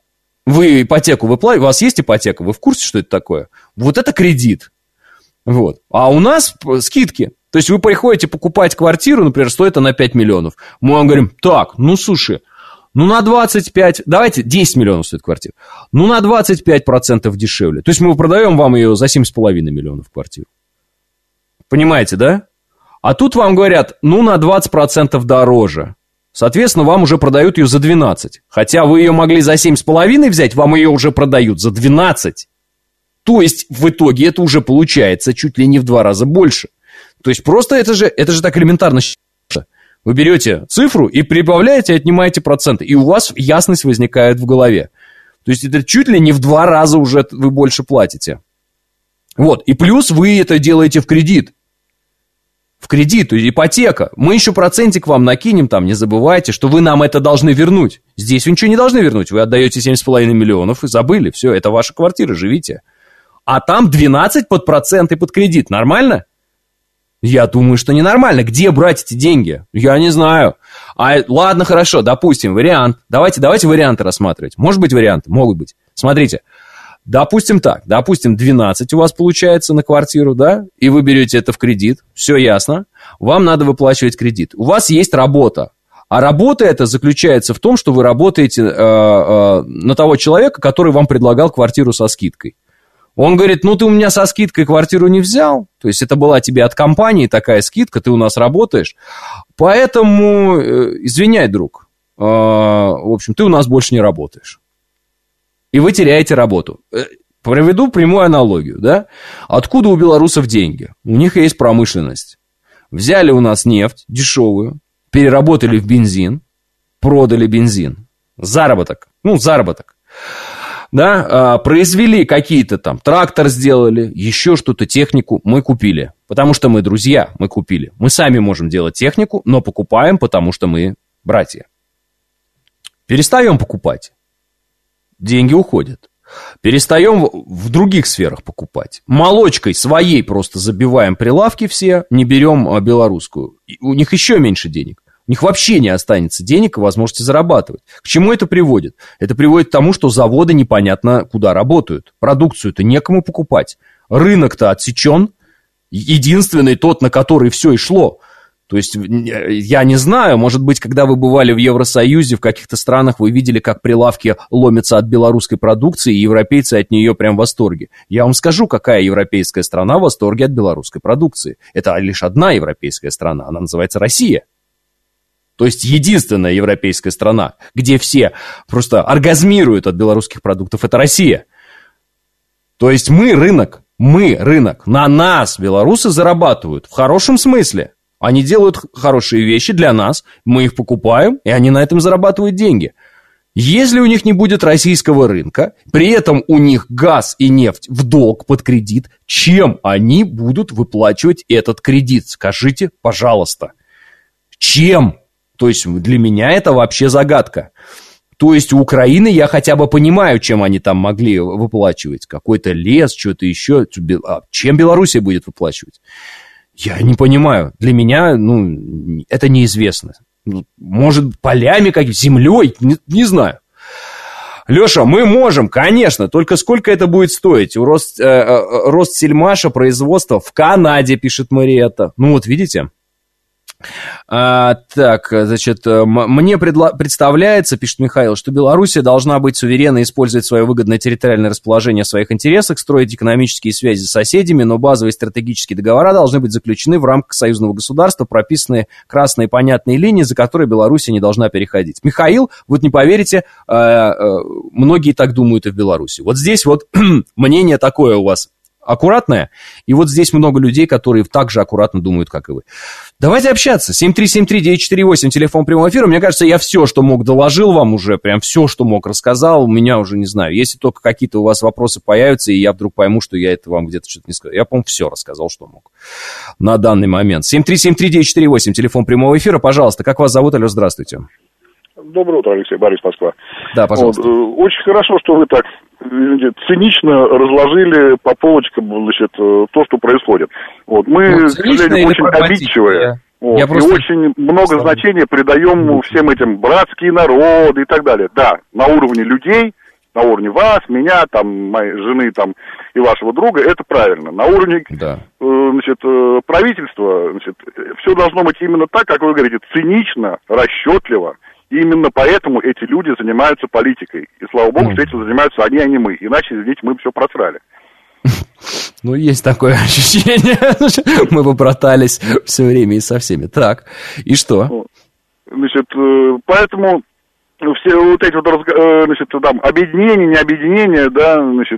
Вы ипотеку выплачиваете, у вас есть ипотека, вы в курсе, что это такое? Вот это кредит. Вот. А у нас скидки. То есть вы приходите покупать квартиру, например, стоит она пять миллионов. Мы вам говорим, так, ну слушай, ну на двадцать пять, давайте десять миллионов стоит квартира. Ну на двадцать пять процентов дешевле. То есть мы продаем вам ее за семь с половиной миллионов квартиру. Понимаете, да? А тут вам говорят, ну на двадцать процентов дороже. Соответственно, вам уже продают ее за двенадцать. Хотя вы ее могли за семь с половиной взять, вам ее уже продают за двенадцать. То есть, в итоге это уже получается чуть ли не в два раза больше. То есть, просто это же, это же так элементарно. Вы берете цифру и прибавляете, отнимаете проценты. И у вас ясность возникает в голове. То есть, это чуть ли не в два раза уже вы больше платите. Вот. И плюс вы это делаете в кредит. В кредит, то есть ипотека. Мы еще процентик вам накинем там, не забывайте, что вы нам это должны вернуть. Здесь вы ничего не должны вернуть. Вы отдаете семь с половиной миллионов и забыли. Все, это ваша квартира, живите. А там двенадцать под процент и под кредит. Нормально? Я думаю, что ненормально. Где брать эти деньги? Я не знаю. А, ладно, хорошо, допустим, вариант. Давайте, давайте варианты рассматривать. Может быть, варианты? Могут быть. Смотрите. Допустим так. Допустим, двенадцать у вас получается на квартиру, да? И вы берете это в кредит. Все ясно. Вам надо выплачивать кредит. У вас есть работа. А работа эта заключается в том, что вы работаете э, э, на того человека, который вам предлагал квартиру со скидкой. Он говорит, ну ты у меня со скидкой квартиру не взял, то есть это была тебе от компании такая скидка, ты у нас работаешь, поэтому, э, извиняй, друг, э, в общем, ты у нас больше не работаешь. И вы теряете работу. Э, приведу прямую аналогию, да? Откуда у белорусов деньги? У них есть промышленность. Взяли у нас нефть дешевую, переработали в бензин, продали бензин. Заработок, ну заработок. Да, произвели какие-то там, трактор сделали, еще что-то, технику мы купили. Потому что мы друзья, мы купили. Мы сами можем делать технику, но покупаем, потому что мы братья. Перестаем покупать. Деньги уходят. Перестаем в других сферах покупать. Молочкой своей просто забиваем прилавки все, не берем белорусскую. У них еще меньше денег. У них вообще не останется денег и возможности зарабатывать. К чему это приводит? Это приводит к тому, что заводы непонятно куда работают. Продукцию-то некому покупать. Рынок-то отсечен. Единственный тот, на который все и шло. То есть, я не знаю, может быть, когда вы бывали в Евросоюзе, в каких-то странах вы видели, как прилавки ломятся от белорусской продукции, и европейцы от нее прям в восторге. Я вам скажу, какая европейская страна в восторге от белорусской продукции. Это лишь одна европейская страна, она называется Россия. То есть единственная европейская страна, где все просто оргазмируют от белорусских продуктов, это Россия. То есть мы рынок, мы рынок. На нас белорусы зарабатывают в хорошем смысле. Они делают хорошие вещи для нас, мы их покупаем, и они на этом зарабатывают деньги. Если у них не будет российского рынка, при этом у них газ и нефть в долг под кредит, чем они будут выплачивать этот кредит? Скажите, пожалуйста. Чем? То есть для меня это вообще загадка. То есть у Украины я хотя бы понимаю, чем они там могли выплачивать. Какой-то лес, что-то еще. Чем Белоруссия будет выплачивать? Я не понимаю. Для меня, ну, это неизвестно. Может, полями какими-то, землей, не, не знаю. Леша, мы можем, конечно, только сколько это будет стоить? У Рост, э, э, Ростсельмаша производство в Канаде, пишет Мариетта. Ну вот, видите? А, так, значит, мне предла- представляется, пишет Михаил, что Белоруссия должна быть суверенна, использовать свое выгодное территориальное расположение в своих интересах, строить экономические связи с соседями, но базовые стратегические договора должны быть заключены в рамках союзного государства, прописаны красные понятные линии, за которые Белоруссия не должна переходить. Михаил, вот не поверите, многие так думают и в Беларуси. Вот здесь вот мнение такое у вас аккуратная, и вот здесь много людей, которые так же аккуратно думают, как и вы. Давайте общаться. семь три семь три девять четыре восемь, телефон прямого эфира. Мне кажется, я все, что мог, доложил вам уже, прям все, что мог, рассказал. У меня уже, не знаю, если только какие-то у вас вопросы появятся, и я вдруг пойму, что я это вам где-то что-то не сказал. Я, по-моему, все рассказал, что мог на данный момент. семь три семь три девять четыре восемь, телефон прямого эфира. Пожалуйста, как вас зовут? Алло, здравствуйте. Доброе утро, Алексей, Борис, Москва. Да, пожалуйста. Вот, очень хорошо, что вы так цинично разложили по полочкам, значит, то, что происходит. Вот, мы, ну, к сожалению, очень обидчивые. Я, вот, я просто... И очень много Слава. значения придаем всем этим братские народы и так далее. Да, на уровне людей на уровне вас, меня, там, моей жены, там, и вашего друга, это правильно. На уровне, да. значит, правительства, значит, все должно быть именно так, как вы говорите, цинично, расчетливо. И именно поэтому эти люди занимаются политикой. И слава богу, mm. что этим занимаются они, а не мы. Иначе, извините, мы бы все просрали. Ну, есть такое ощущение. Мы бы братались все время и со всеми. Так, и что? Значит, поэтому все вот эти вот, значит, там, объединения, не объединения, да, значит,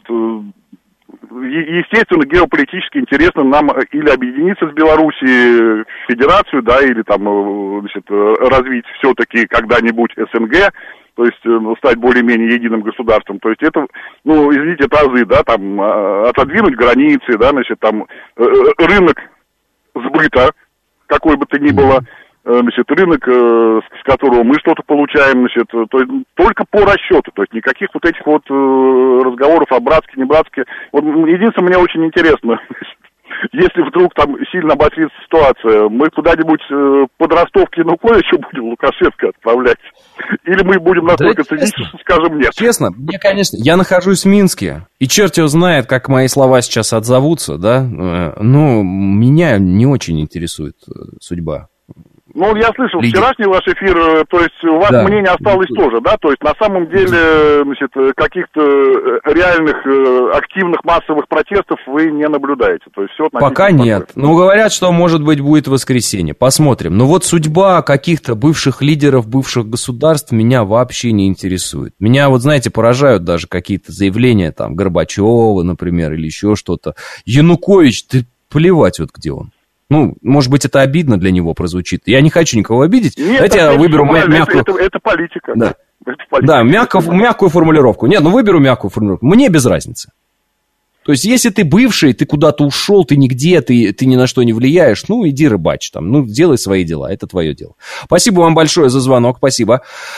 естественно, геополитически интересно нам или объединиться с Белоруссией в федерацию, да, или там, значит, развить все-таки когда-нибудь СНГ, то есть стать более-менее единым государством. То есть это, ну, извините, это азы, да, там, отодвинуть границы, да, значит, там, рынок сбыта, какой бы то ни было, значит, рынок, с которого мы что-то получаем, значит, то есть только по расчету, то есть никаких вот этих вот разговоров о братске, не братске. Вот единственное, мне очень интересно, если вдруг там сильно обострится ситуация, мы куда-нибудь под Ростов к Януковичу будем Лукашенко отправлять? Или мы будем настолько да, ценить, что скажем нет? Честно, мне, конечно, я нахожусь в Минске, и черт его знает, как мои слова сейчас отзовутся, да, но меня не очень интересует судьба. Ну, я слышал, Лидия. Вчерашний ваш эфир, то есть у вас да. мнение осталось да. тоже, да? То есть на самом деле, значит, каких-то реальных активных массовых протестов вы не наблюдаете? То есть все пока нет. Ну, говорят, что, может быть, будет воскресенье. Посмотрим. Но вот судьба каких-то бывших лидеров, бывших государств меня вообще не интересует. Меня, вот, знаете, поражают даже какие-то заявления, там, Горбачева, например, или еще что-то. Янукович, ты плевать вот где он. Ну, может быть, это обидно для него прозвучит. Я не хочу никого обидеть. Нет, Давайте я выберу мя- мягкую... Это, это, это политика. Да, это политика. Да мягко, мягкую формулировку. Нет, ну выберу мягкую формулировку. Мне без разницы. То есть, если ты бывший, ты куда-то ушел, ты нигде, ты, ты ни на что не влияешь, ну, иди рыбачь там. Ну, делай свои дела, это твое дело. Спасибо вам большое за звонок, спасибо.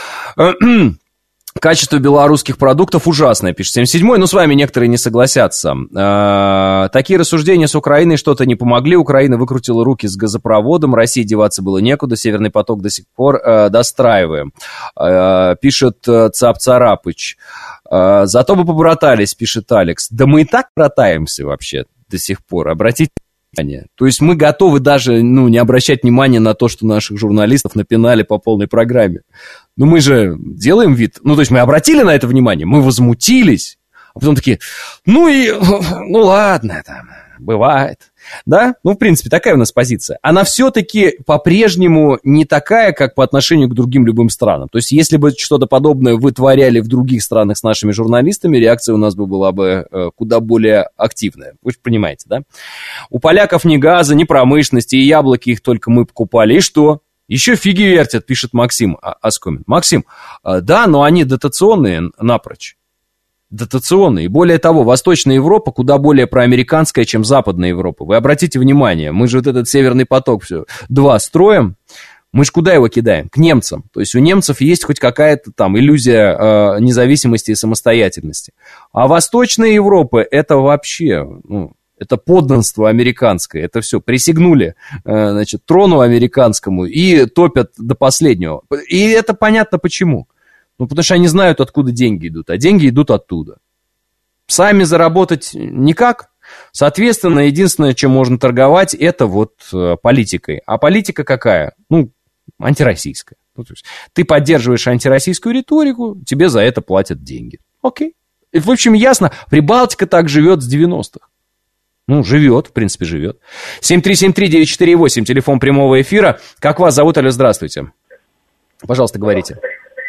Качество белорусских продуктов ужасное, пишет семьдесят седьмой, но с вами некоторые не согласятся. Э, такие рассуждения с Украиной что-то не помогли. Украина выкрутила руки с газопроводом, России деваться было некуда, Северный поток до сих пор э, достраиваем. Э, пишет э, Цап Царапыч. Э, зато бы побратались, пишет Алекс. Да мы и так братаемся вообще до сих пор, обратите внимание. То есть мы готовы даже ну, не обращать внимания на то, что наших журналистов напинали по полной программе. Но мы же делаем вид, ну, то есть мы обратили на это внимание, мы возмутились, а потом такие, ну и, ну ладно, там, бывает, да? Ну, в принципе, такая у нас позиция. Она все-таки по-прежнему не такая, как по отношению к другим любым странам. То есть если бы что-то подобное вытворяли в других странах с нашими журналистами, реакция у нас бы была бы э, куда более активная. Вы же понимаете, да? У поляков ни газа, ни промышленности, и яблоки их только мы покупали, и что? Еще фиги вертят, пишет Максим Аскомин. Максим, да, но они дотационные напрочь. Дотационные. И более того, Восточная Европа куда более проамериканская, чем Западная Европа. Вы обратите внимание, мы же вот этот Северный поток все, два строим, мы же куда его кидаем? К немцам. То есть у немцев есть хоть какая-то там иллюзия э, независимости и самостоятельности. А Восточная Европа это вообще... Ну, это подданство американское, это все, присягнули, значит, трону американскому и топят до последнего. И это понятно почему. Ну, потому что они знают, откуда деньги идут, а деньги идут оттуда. Сами заработать никак. Соответственно, единственное, чем можно торговать, это вот политикой. А политика какая? Ну, антироссийская. Ну, то есть, ты поддерживаешь антироссийскую риторику, тебе за это платят деньги. Окей. И, в общем, ясно, Прибалтика так живет с девяностых. Ну, живет, в принципе, живет. семь три семь три девять четыре восемь, телефон прямого эфира. Как вас зовут, алло, здравствуйте. Пожалуйста, говорите.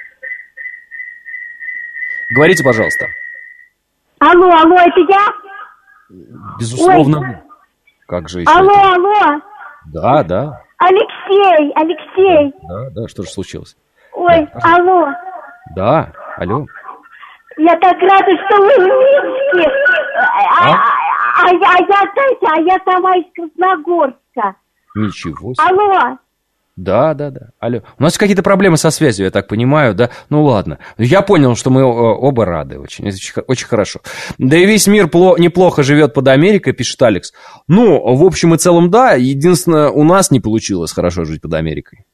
Говорите, пожалуйста. Алло, алло, это я? Безусловно. Ой. Как же еще Алло, это? алло. Да, да. Алексей, Алексей. Да, да, что же случилось? Ой, да. алло. Да, алло. Я так рада, что вы в Минске. А, а? а, я, а я, знаете, а я сама из Красногорска. Ничего себе. Алло. Да, да, да. Алло. У нас какие-то проблемы со связью, я так понимаю, да? Ну ладно. Я понял, что мы оба рады очень. Очень, очень хорошо. Да и весь мир пло- неплохо живет под Америкой, пишет Алекс. Ну, в общем и целом, да. Единственное, у нас не получилось хорошо жить под Америкой.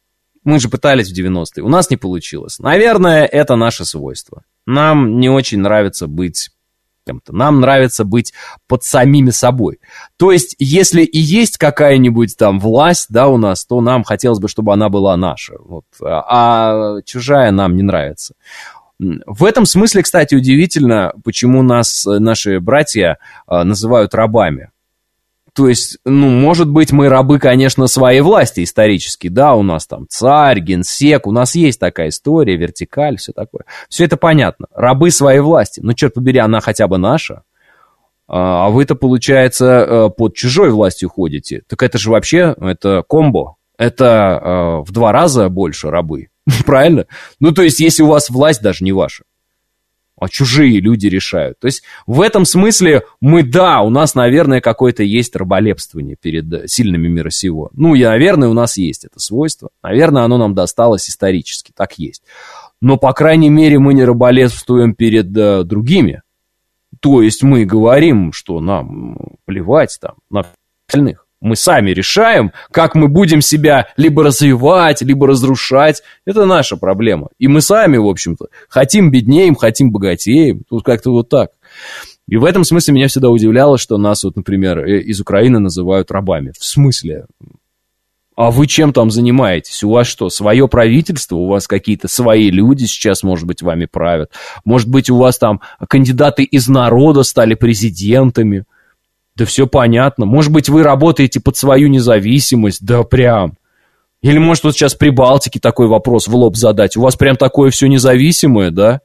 Мы же пытались в девяностые, у нас не получилось. Наверное, это наше свойство. Нам не очень нравится быть кем-то. Нам нравится быть под самими собой. То есть, если и есть какая-нибудь там власть, да, у нас, то нам хотелось бы, чтобы она была наша. Вот. А чужая нам не нравится. В этом смысле, кстати, удивительно, почему нас наши братья называют рабами. То есть, ну, может быть, мы рабы, конечно, своей власти исторически, да, у нас там царь, генсек, у нас есть такая история, вертикаль, все такое. Все это понятно. Рабы своей власти. Ну, черт побери, она хотя бы наша. А вы-то, получается, под чужой властью ходите. Так это же вообще, это комбо. Это в два раза больше рабы. Правильно? Ну, то есть, если у вас власть даже не ваша, а чужие люди решают. То есть в этом смысле мы, да, у нас, наверное, какое-то есть раболепствование перед сильными мира сего. Ну, и, наверное, у нас есть это свойство. Наверное, оно нам досталось исторически, так есть. Но, по крайней мере, мы не раболепствуем перед uh, другими. То есть мы говорим, что нам плевать там на остальных. Мы сами решаем, как мы будем себя либо развивать, либо разрушать. Это наша проблема. И мы сами, в общем-то, хотим беднеем, хотим богатеем. Тут как-то вот так. И в этом смысле меня всегда удивляло, что нас, вот, например, из Украины называют рабами. В смысле? А вы чем там занимаетесь? У вас что, свое правительство? У вас какие-то свои люди сейчас, может быть, вами правят? Может быть, у вас там кандидаты из народа стали президентами? Да все понятно. Может быть, вы работаете под свою независимость? Да прям. Или, может, вот сейчас при Балтике такой вопрос в лоб задать. У вас прям такое все независимое, да?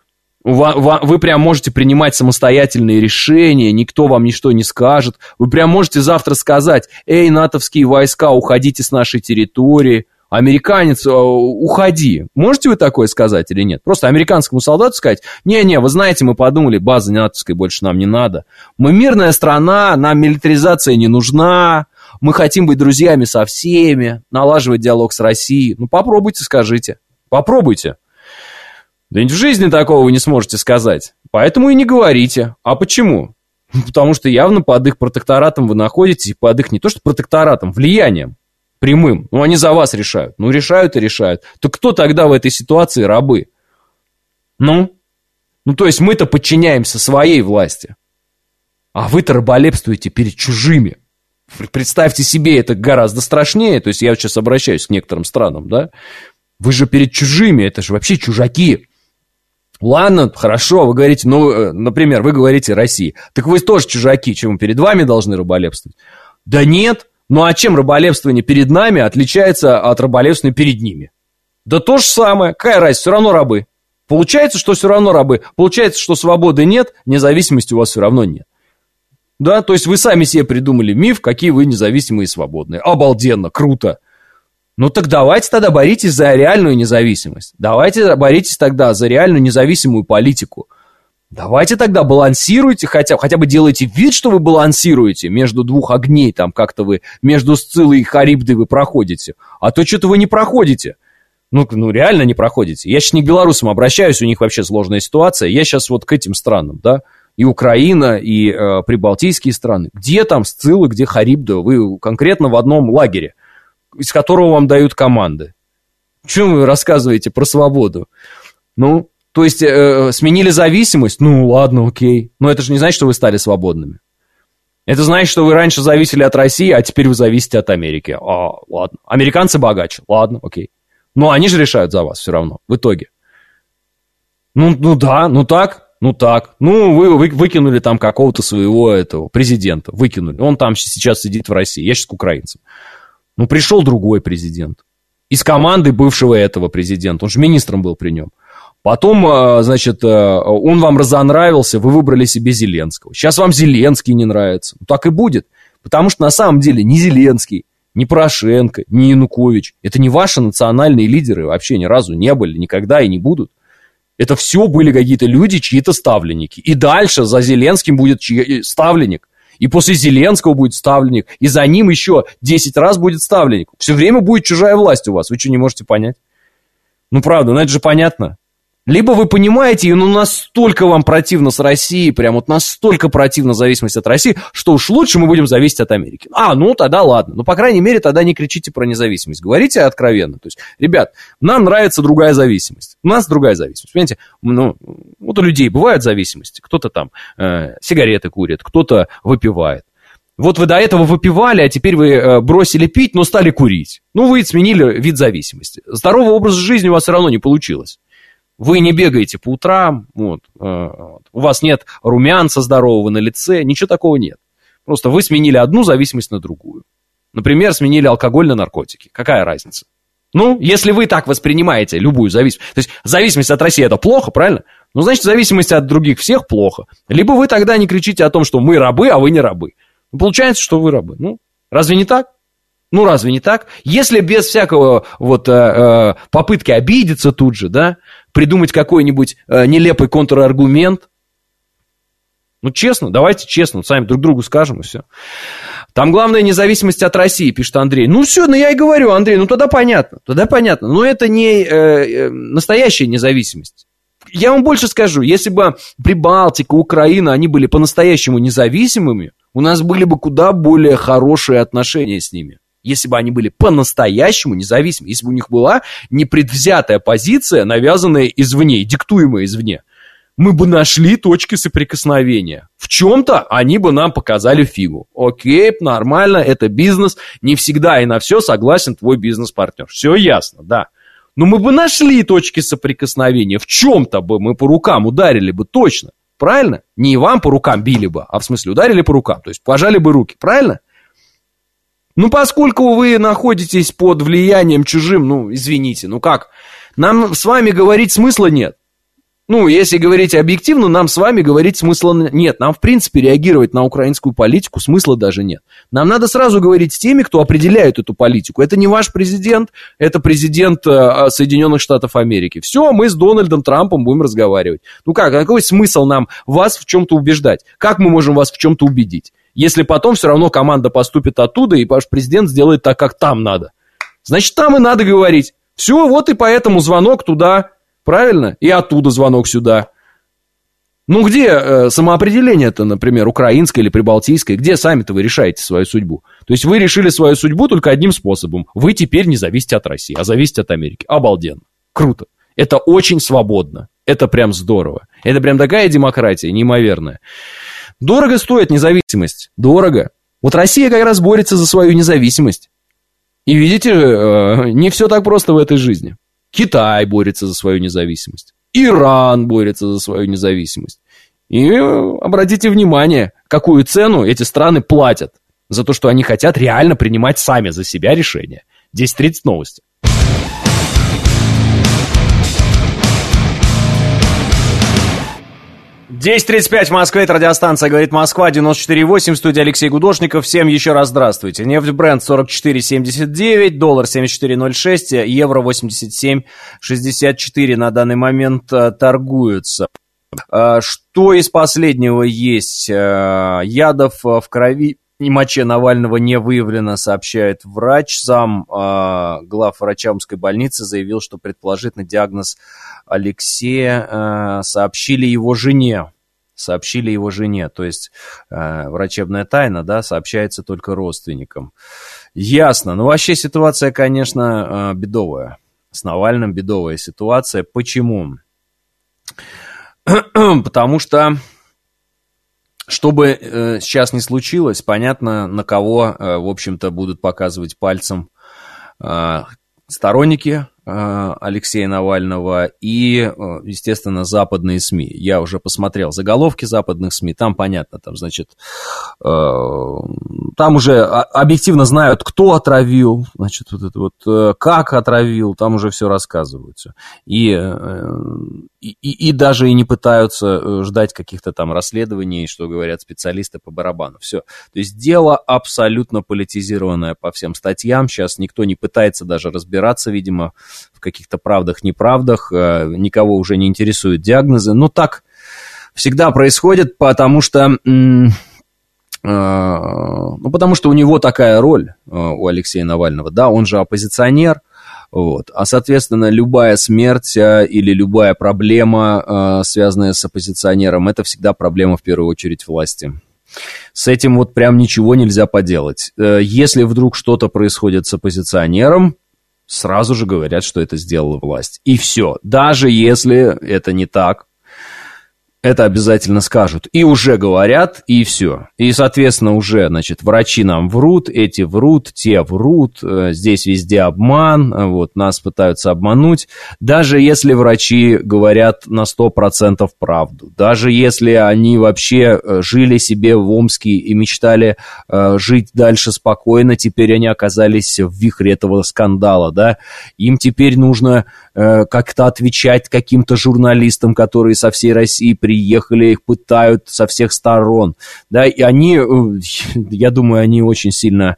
Вы прям можете принимать самостоятельные решения, никто вам ничто не скажет. Вы прям можете завтра сказать: эй, натовские войска, уходите с нашей территории. Американец, уходи. Можете вы такое сказать или нет? Просто американскому солдату сказать: не-не, вы знаете, мы подумали, базы натовской больше нам не надо. Мы мирная страна, нам милитаризация не нужна. Мы хотим быть друзьями со всеми, налаживать диалог с Россией. Ну, попробуйте, скажите. Попробуйте. Да в жизни такого вы не сможете сказать. Поэтому и не говорите. А почему? Потому что явно под их протекторатом вы находитесь, под их не то что протекторатом, влиянием. Прямым. Ну, они за вас решают. Ну, решают и решают. То кто тогда в этой ситуации рабы? Ну? Ну, то есть мы-то подчиняемся своей власти. А вы-то раболепствуете перед чужими. Представьте себе, это гораздо страшнее. То есть я сейчас обращаюсь к некоторым странам, да? Вы же перед чужими, это же вообще чужаки. Ладно, хорошо, вы говорите, ну, например, вы говорите России. Так вы тоже чужаки, чем перед вами должны раболепствовать? Да нет. Ну а чем раболепствование перед нами отличается от раболепствования перед ними? Да то же самое. Какая разница? Все равно рабы. Получается, что все равно рабы. Получается, что свободы нет, независимости у вас все равно нет. Да, то есть вы сами себе придумали миф, какие вы независимые и свободные. Обалденно, круто. Ну так давайте тогда боритесь за реальную независимость. Давайте боритесь тогда за реальную независимую политику. Давайте тогда балансируйте, хотя, хотя бы делайте вид, что вы балансируете между двух огней, там как-то вы между Сциллой и Харибдой вы проходите, а то что-то вы не проходите. Ну, ну, реально не проходите. Я сейчас не к белорусам обращаюсь, у них вообще сложная ситуация, я сейчас вот к этим странам, да, и Украина, и э, прибалтийские страны. Где там Сцилла, где Харибда? Вы конкретно в одном лагере, из которого вам дают команды. Чего вы рассказываете про свободу? Ну... То есть, э, сменили зависимость? Ну, ладно, окей. Но это же не значит, что вы стали свободными. Это значит, что вы раньше зависели от России, а теперь вы зависите от Америки. А, ладно. Американцы богаче. Ладно, окей. Но они же решают за вас все равно, в итоге. Ну, ну да, ну так, ну так. Ну, вы, вы выкинули там какого-то своего этого президента. Выкинули. Он там сейчас сидит в России. Я сейчас к украинцам. Ну, пришел другой президент. Из команды бывшего этого президента. Он же министром был при нем. Потом, значит, он вам разонравился, вы выбрали себе Зеленского. Сейчас вам Зеленский не нравится. Ну, так и будет. Потому что на самом деле ни Зеленский, ни Порошенко, ни Янукович, это не ваши национальные лидеры, вообще ни разу не были, никогда и не будут. Это все были какие-то люди, чьи-то ставленники. И дальше за Зеленским будет чьи- ставленник. И после Зеленского будет ставленник. И за ним еще десять раз будет ставленник. Все время будет чужая власть у вас. Вы что, не можете понять? Ну, правда, ну это же понятно. Либо вы понимаете, ну настолько вам противно с Россией, прям вот настолько противна зависимость от России, что уж лучше мы будем зависеть от Америки. А, ну тогда ладно. Ну, по крайней мере, тогда не кричите про независимость. Говорите откровенно. То есть, ребят, нам нравится другая зависимость. У нас другая зависимость. Понимаете, ну, вот у людей бывают зависимости. Кто-то там э, сигареты курит, кто-то выпивает. Вот вы до этого выпивали, а теперь вы э, бросили пить, но стали курить. Ну, вы сменили вид зависимости. Здорового образа жизни у вас все равно не получилось. Вы не бегаете по утрам, вот, э, вот. У вас нет румянца здорового на лице, ничего такого нет. Просто вы сменили одну зависимость на другую. Например, сменили алкоголь на наркотики. Какая разница? Ну, если вы так воспринимаете любую зависимость, то есть зависимость от России это плохо, правильно? Ну, значит, зависимость от других всех плохо. Либо вы тогда не кричите о том, что мы рабы, а вы не рабы. Ну, получается, что вы рабы. Ну, разве не так? Ну, разве не так? Если без всякого вот э, э, попытки обидеться тут же, да, придумать какой-нибудь э, нелепый контраргумент, ну, честно, давайте честно, сами друг другу скажем, и все. Там главное независимость от России, пишет Андрей. Ну, все, ну, я и говорю, Андрей, ну, тогда понятно, тогда понятно. Но это не э, э, настоящая независимость. Я вам больше скажу, если бы Прибалтика, Украина, они были по-настоящему независимыми, у нас были бы куда более хорошие отношения с ними. Если бы они были по-настоящему независимы, если бы у них была непредвзятая позиция, навязанная извне, диктуемая извне, мы бы нашли точки соприкосновения. В чем-то они бы нам показали фигу. Окей, нормально, это бизнес, не всегда и на все согласен твой бизнес-партнер. Все ясно, да. Но мы бы нашли точки соприкосновения. В чем-то бы мы по рукам ударили бы точно. Правильно? Не вам по рукам били бы, а в смысле ударили по рукам. То есть пожали бы руки. Правильно? Ну, поскольку вы находитесь под влиянием чужим, ну, извините, ну как? Нам с вами говорить смысла нет. Ну, если говорить объективно, нам с вами говорить смысла нет. Нам, в принципе, реагировать на украинскую политику смысла даже нет. Нам надо сразу говорить с теми, кто определяет эту политику. Это не ваш президент, это президент э, Соединенных Штатов Америки. Все, мы с Дональдом Трампом будем разговаривать. Ну как, какой смысл нам вас в чем-то убеждать? Как мы можем вас в чем-то убедить? Если потом все равно команда поступит оттуда, и ваш президент сделает так, как там надо. Значит, там и надо говорить. Все, вот и поэтому звонок туда... Правильно? И оттуда звонок сюда. Ну, где э, самоопределение-то, например, украинское или прибалтийское? Где сами-то вы решаете свою судьбу? То есть вы решили свою судьбу только одним способом. Вы теперь не зависите от России, а зависите от Америки. Обалденно. Круто. Это очень свободно. Это прям здорово. Это прям такая демократия неимоверная. Дорого стоит независимость. Дорого. Вот Россия как раз борется за свою независимость. И видите, э, не все так просто в этой жизни. Китай борется за свою независимость. Иран борется за свою независимость. И обратите внимание, какую цену эти страны платят за то, что они хотят реально принимать сами за себя решения. десять тридцать новости. десять тридцать пять в Москве, это радиостанция «Говорит Москва», девяносто четыре восемь, в студии Алексей Гудошников. Всем еще раз здравствуйте. Нефть Брент сорок четыре семьдесят девять, доллар семьдесят четыре ноль шесть, евро восемьдесят семь шестьдесят четыре на данный момент а, торгуются. А, что из последнего есть? А, ядов в крови и моче Навального не выявлено, сообщает врач. Сам а, главврача Омской больницы заявил, что предположительный диагноз Алексея а, сообщили его жене. Сообщили его жене. То есть а, врачебная тайна, да, сообщается только родственникам. Ясно. Ну, вообще ситуация, конечно, бедовая. С Навальным бедовая ситуация. Почему? Потому что... Что бы э, сейчас ни случилось, понятно, на кого, э, в общем-то, будут показывать пальцем э, сторонники э, Алексея Навального и, э, естественно, западные СМИ. Я уже посмотрел заголовки западных СМИ, там понятно, там, значит, э, там уже объективно знают, кто отравил, значит, вот это вот, э, как отравил, там уже все рассказывается. И... Э, И, и, и даже и не пытаются ждать каких-то там расследований, что говорят специалисты по барабану. Все. То есть дело абсолютно политизированное по всем статьям. Сейчас никто не пытается даже разбираться, видимо, в каких-то правдах-неправдах. Никого уже не интересуют диагнозы. Но так всегда происходит, потому что... Ну, потому что у него такая роль, у Алексея Навального. Да, он же оппозиционер. Вот. А, соответственно, любая смерть а, или любая проблема, а, связанная с оппозиционером, это всегда проблема, в первую очередь, власти. С этим вот прям ничего нельзя поделать. Если вдруг что-то происходит с оппозиционером, сразу же говорят, что это сделала власть. И все. Даже если это не так, это обязательно скажут. И уже говорят, и все. И, соответственно, уже, значит, врачи нам врут, эти врут, те врут, здесь везде обман, вот, нас пытаются обмануть. Даже если врачи говорят на сто процентов правду, даже если они вообще жили себе в Омске и мечтали э, жить дальше спокойно, теперь они оказались в вихре этого скандала, да, им теперь нужно э, как-то отвечать каким-то журналистам, которые со всей России приехали, приехали, их пытают со всех сторон, да, и они, я думаю, они очень сильно,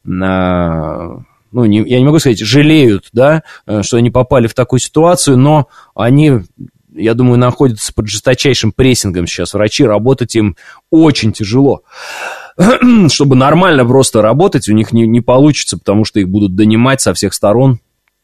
ну, не, я не могу сказать, жалеют, да, что они попали в такую ситуацию, но они, я думаю, находятся под жесточайшим прессингом сейчас, врачи, работать им очень тяжело. Чтобы нормально просто работать, у них не, не получится, потому что их будут донимать со всех сторон.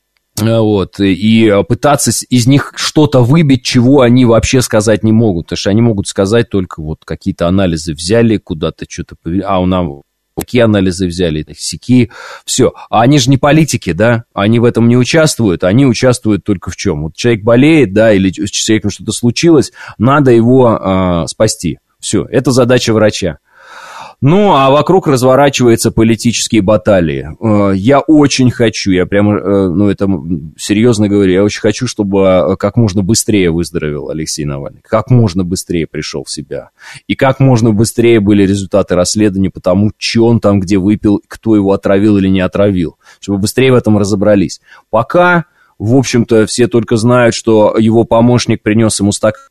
Вот, и пытаться из них что-то выбить, чего они вообще сказать не могут, потому что они могут сказать только вот какие-то анализы взяли, куда-то что-то повели, а у нас какие анализы взяли, сяки, все. А они же не политики, да, они в этом не участвуют, они участвуют только в чем? Вот человек болеет, да, или с человеком что-то случилось, надо его э, спасти, все, это задача врача. Ну, а вокруг разворачиваются политические баталии. Я очень хочу, я прямо, ну, это серьезно говорю, я очень хочу, чтобы как можно быстрее выздоровел Алексей Навальный, как можно быстрее пришел в себя, и как можно быстрее были результаты расследования по тому, что он там где выпил, кто его отравил или не отравил, чтобы быстрее в этом разобрались. Пока, в общем-то, все только знают, что его помощник принес ему стакан,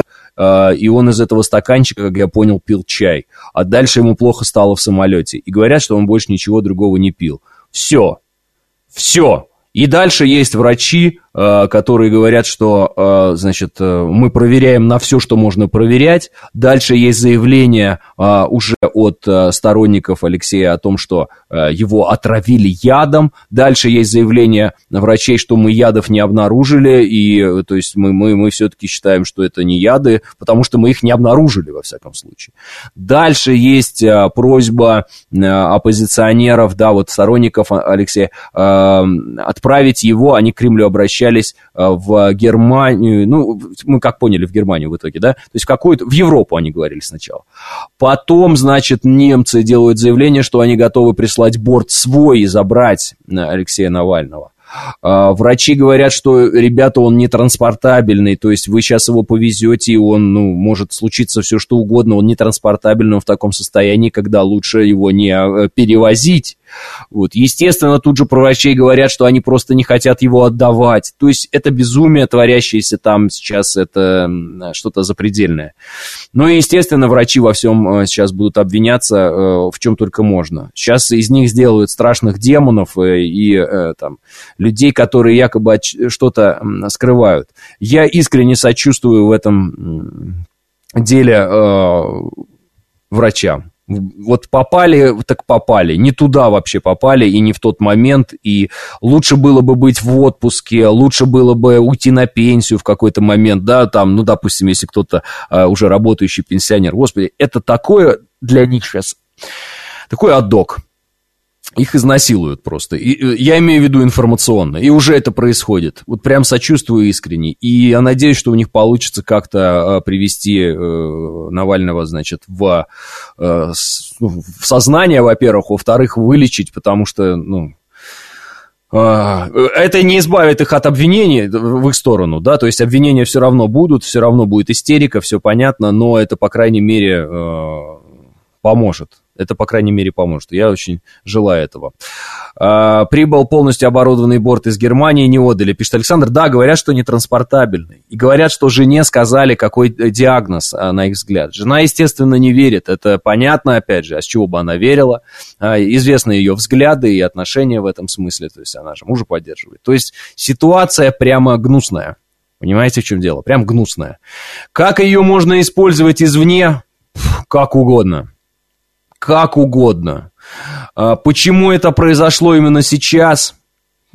и он из этого стаканчика, как я понял, пил чай. А дальше ему плохо стало в самолете. И говорят, что он больше ничего другого не пил. Все. Все. И дальше есть врачи, которые говорят, что, значит, мы проверяем на все, что можно проверять. Дальше есть заявление уже от сторонников Алексея о том, что его отравили ядом. Дальше есть заявление врачей, что мы ядов не обнаружили, и то есть мы, мы, мы все-таки считаем, что это не яды, потому что мы их не обнаружили, во всяком случае. Дальше есть просьба оппозиционеров, да, вот сторонников Алексея, отправить его, они к Кремлю обращались, в Германию, ну, мы как поняли, в Германию в итоге, да, то есть в какую-то, в Европу они говорили сначала. Потом, значит, немцы делают заявление, что они готовы прислать борт свой и забрать Алексея Навального. Врачи говорят, что, ребята, он не транспортабельный, то есть вы сейчас его повезете, и он, ну, может случиться все что угодно, он не транспортабельный, он в таком состоянии, когда лучше его не перевозить. Вот. Естественно, тут же про врачей говорят, что они просто не хотят его отдавать. То есть это безумие, творящееся там сейчас, это что-то запредельное. Ну и, естественно, врачи во всем сейчас будут обвиняться, в чем только можно. Сейчас из них сделают страшных демонов и там, людей, которые якобы что-то скрывают. Я искренне сочувствую в этом деле э, врачам. Вот попали, так попали, не туда вообще попали и не в тот момент, и лучше было бы быть в отпуске, лучше было бы уйти на пенсию в какой-то момент, да, там, ну, допустим, если кто-то а, уже работающий пенсионер, господи, это такое для них сейчас, такой адок. Их изнасилуют просто. И, я имею в виду информационно. И уже это происходит. Вот прям сочувствую искренне. И я надеюсь, что у них получится как-то э, привести э, Навального, значит, в, э, с, в сознание, во-первых. Во-вторых, вылечить, потому что, ну... Это не избавит их от обвинений в их сторону, да, то есть обвинения все равно будут, все равно будет истерика, все понятно, но это, по крайней мере, э, поможет. Это, по крайней мере, поможет. Я очень желаю этого. А, прибыл полностью оборудованный борт из Германии, не отдали, пишет Александр. Да, говорят, что не транспортабельный. И говорят, что жене сказали, какой диагноз, на их взгляд. Жена, естественно, не верит. Это понятно, опять же, а с чего бы она верила. А, известны ее взгляды и отношения в этом смысле. То есть она же мужа поддерживает. То есть ситуация прямо гнусная. Понимаете, в чем дело? Прям гнусная. Как ее можно использовать извне? Как угодно. Как угодно. Почему это произошло именно сейчас?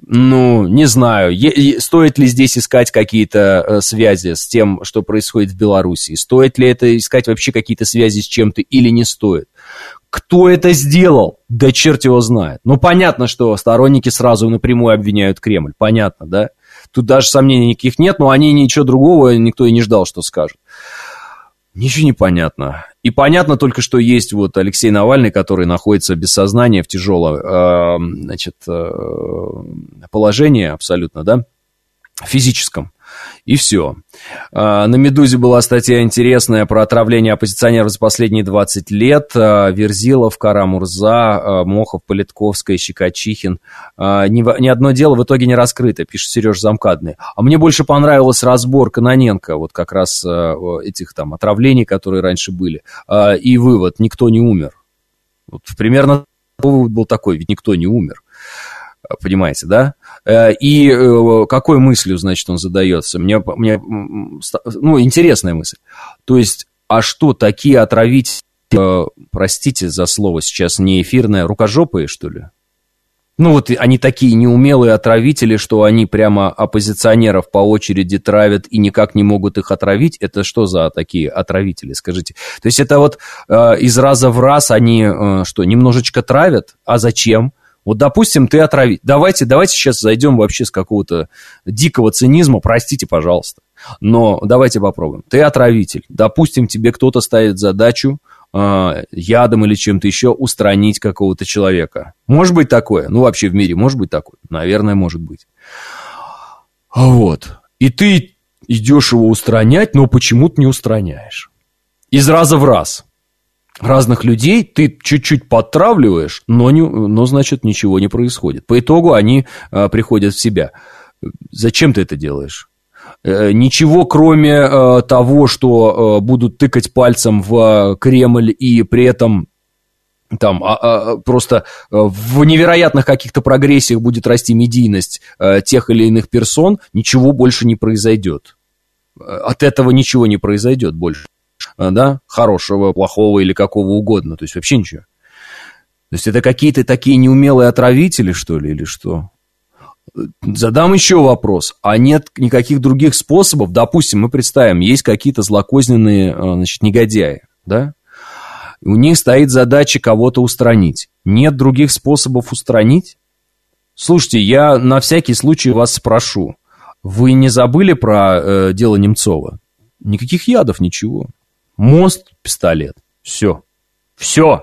Ну, не знаю, е- стоит ли здесь искать какие-то э, связи с тем, что происходит в Беларуси? Стоит ли это искать вообще какие-то связи с чем-то или не стоит? Кто это сделал? Да черт его знает. Ну, понятно, что сторонники сразу напрямую обвиняют Кремль. Понятно, да? Тут даже сомнений никаких нет, но они ничего другого, никто и не ждал, что скажут. Ничего не понятно. И понятно только, что есть вот Алексей Навальный, который находится без сознания в тяжелом э, значит, э, положении абсолютно, да, физическом. И все. На «Медузе» была статья интересная про отравление оппозиционеров за последние двадцать лет. Верзилов, Кара-Мурза, Мохов, Политковская, Щекочихин. Ни, ни одно дело в итоге не раскрыто, пишет Сереж Замкадный. А мне больше понравилась разбор Кононенко, вот как раз этих там отравлений, которые раньше были. И вывод: никто не умер. Вот примерно вывод был такой, ведь никто не умер. Понимаете, да? И какой мыслью, значит, он задается? Мне, мне, ну, интересная мысль. То есть, а что, такие отравители, простите за слово сейчас не эфирное, рукожопые, что ли? Ну, вот они такие неумелые отравители, что они прямо оппозиционеров по очереди травят и никак не могут их отравить. Это что за такие отравители, скажите? То есть, это вот э, из раза в раз они, э, что, немножечко травят? А зачем? Вот, допустим, ты отравитель. Давайте, давайте сейчас зайдем вообще с какого-то дикого цинизма, простите, пожалуйста. Но давайте попробуем. Ты отравитель. Допустим, тебе кто-то ставит задачу э, ядом или чем-то еще устранить какого-то человека. Может быть такое? Ну, вообще в мире может быть такое? Наверное, может быть. Вот. И ты идешь его устранять, но почему-то не устраняешь. Из раза в раз. Разных людей ты чуть-чуть подтравливаешь, но, не, но, значит, ничего не происходит. По итогу они а, приходят в себя. Зачем ты это делаешь? Э, ничего, кроме э, того, что э, будут тыкать пальцем в Кремль и при этом там а, а, просто в невероятных каких-то прогрессиях будет расти медийность э, тех или иных персон, ничего больше не произойдет. От этого ничего не произойдет больше. Да, хорошего, плохого или какого угодно, то есть вообще ничего. То есть это какие-то такие неумелые отравители, что ли, или что? Задам еще вопрос. А нет никаких других способов? Допустим, мы представим, есть какие-то злокозненные, значит, негодяи, да? У них стоит задача кого-то устранить. Нет других способов устранить? Слушайте, я на всякий случай вас спрошу. Вы не забыли про э, дело Немцова? Никаких ядов, ничего. Мост, пистолет. Все. Все.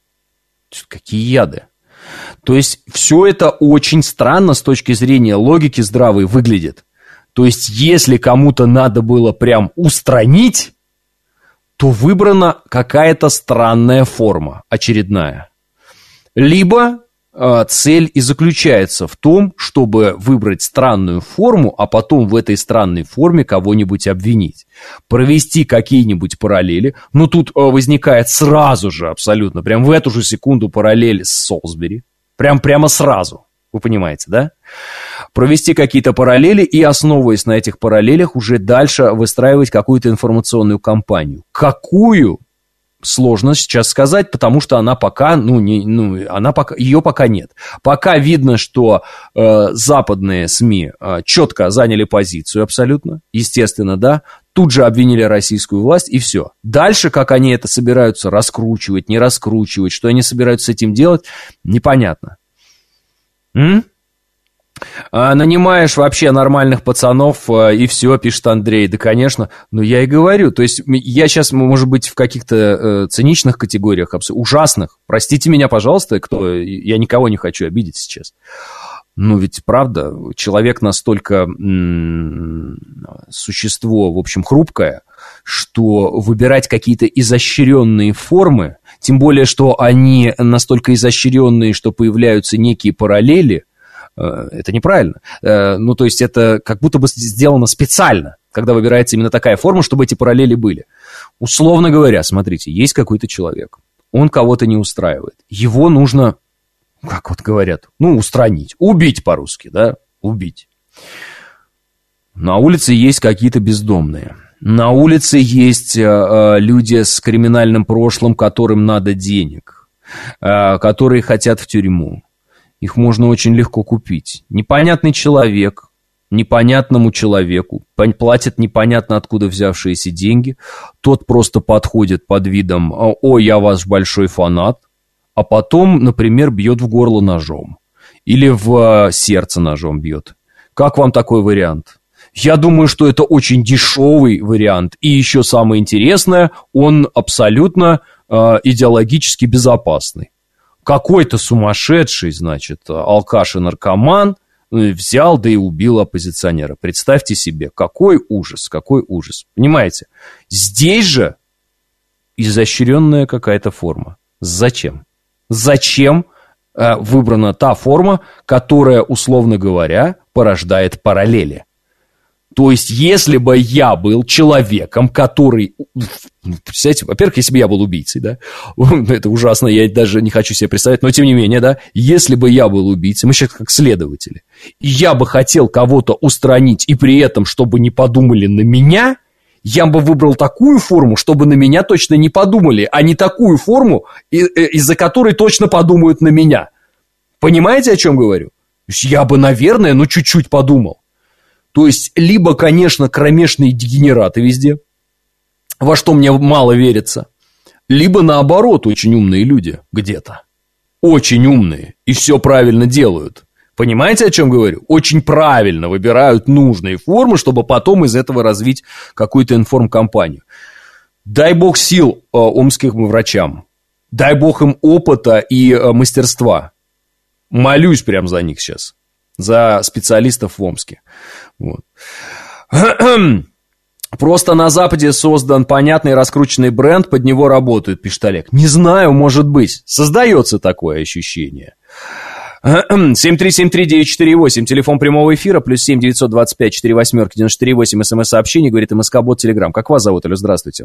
Какие яды? То есть, все это очень странно с точки зрения логики здравой выглядит. То есть, если кому-то надо было прям устранить, то выбрана какая-то странная форма, очередная. Либо э, цель и заключается в том, чтобы выбрать странную форму, а потом в этой странной форме кого-нибудь обвинить. Провести какие-нибудь параллели. Но тут э, возникает сразу же, абсолютно, прям в эту же секунду параллель с Солсбери. Прям прямо сразу. Вы понимаете, да? Провести какие-то параллели и, основываясь на этих параллелях, уже дальше выстраивать какую-то информационную кампанию. Какую? Сложно сейчас сказать, потому что она пока, ну, не, ну, она пока, ее пока нет. Пока видно, что э, западные СМИ э, четко заняли позицию абсолютно, естественно, да, тут же обвинили российскую власть, и все. Дальше, как они это собираются раскручивать, не раскручивать, что они собираются с этим делать, непонятно. М? А, нанимаешь вообще нормальных пацанов, и все, пишет Андрей. Да, конечно, но я и говорю. То есть я сейчас, может быть, в каких-то э, циничных категориях, ужасных. Простите меня, пожалуйста, кто, я никого не хочу обидеть сейчас. Ну, ведь правда, человек настолько м- существо, в общем, хрупкое, что выбирать какие-то изощренные формы, тем более, что они настолько изощренные, что появляются некие параллели, это неправильно. Ну, то есть это как будто бы сделано специально, когда выбирается именно такая форма, чтобы эти параллели были. Условно говоря, смотрите, есть какой-то человек, он кого-то не устраивает. Его нужно, как вот говорят, ну, устранить, убить по-русски, да, убить. На улице есть какие-то бездомные. На улице есть э, люди с криминальным прошлым, которым надо денег, э, которые хотят в тюрьму. Их можно очень легко купить. Непонятный человек, непонятному человеку платят непонятно откуда взявшиеся деньги. Тот просто подходит под видом «О, я ваш большой фанат», а потом, например, бьет в горло ножом. Или в сердце ножом бьет. Как вам такой вариант? Я думаю, что это очень дешевый вариант. И еще самое интересное, он абсолютно э, идеологически безопасный. Какой-то сумасшедший, значит, алкаш и наркоман взял, да и убил оппозиционера. Представьте себе, какой ужас, какой ужас. Понимаете? Здесь же изощренная какая-то форма. Зачем? Зачем э, выбрана та форма, которая, условно говоря, порождает параллели? То есть, если бы я был человеком, который... Представляете, во-первых, если бы я был убийцей, да, это ужасно, я даже не хочу себе представить, но тем не менее, да, если бы я был убийцей, мы сейчас как следователи, и я бы хотел кого-то устранить, и при этом, чтобы не подумали на меня, я бы выбрал такую форму, чтобы на меня точно не подумали, а не такую форму, из-за которой точно подумают на меня. Понимаете, о чем говорю? Я бы, наверное, ну, чуть-чуть подумал. То есть, либо, конечно, кромешные дегенераты везде, во что мне мало верится, либо, наоборот, очень умные люди где-то. Очень умные. И все правильно делают. Понимаете, о чем говорю? Очень правильно выбирают нужные формы, чтобы потом из этого развить какую-то информкомпанию. Дай бог сил э, омским врачам. Дай бог им опыта и э, мастерства. Молюсь прям за них сейчас. За специалистов в Омске. Вот. Просто на Западе создан понятный раскрученный бренд, под него работают, пишет Олег. Не знаю, может быть. Создается такое ощущение. семь три семь три девять четыре восемь, телефон прямого эфира, плюс семь девятьсот двадцать пять четыре восемь девяносто четыре восемь, смс-сообщение, говорит МСК-бот Телеграм. Как вас зовут, Алло, здравствуйте.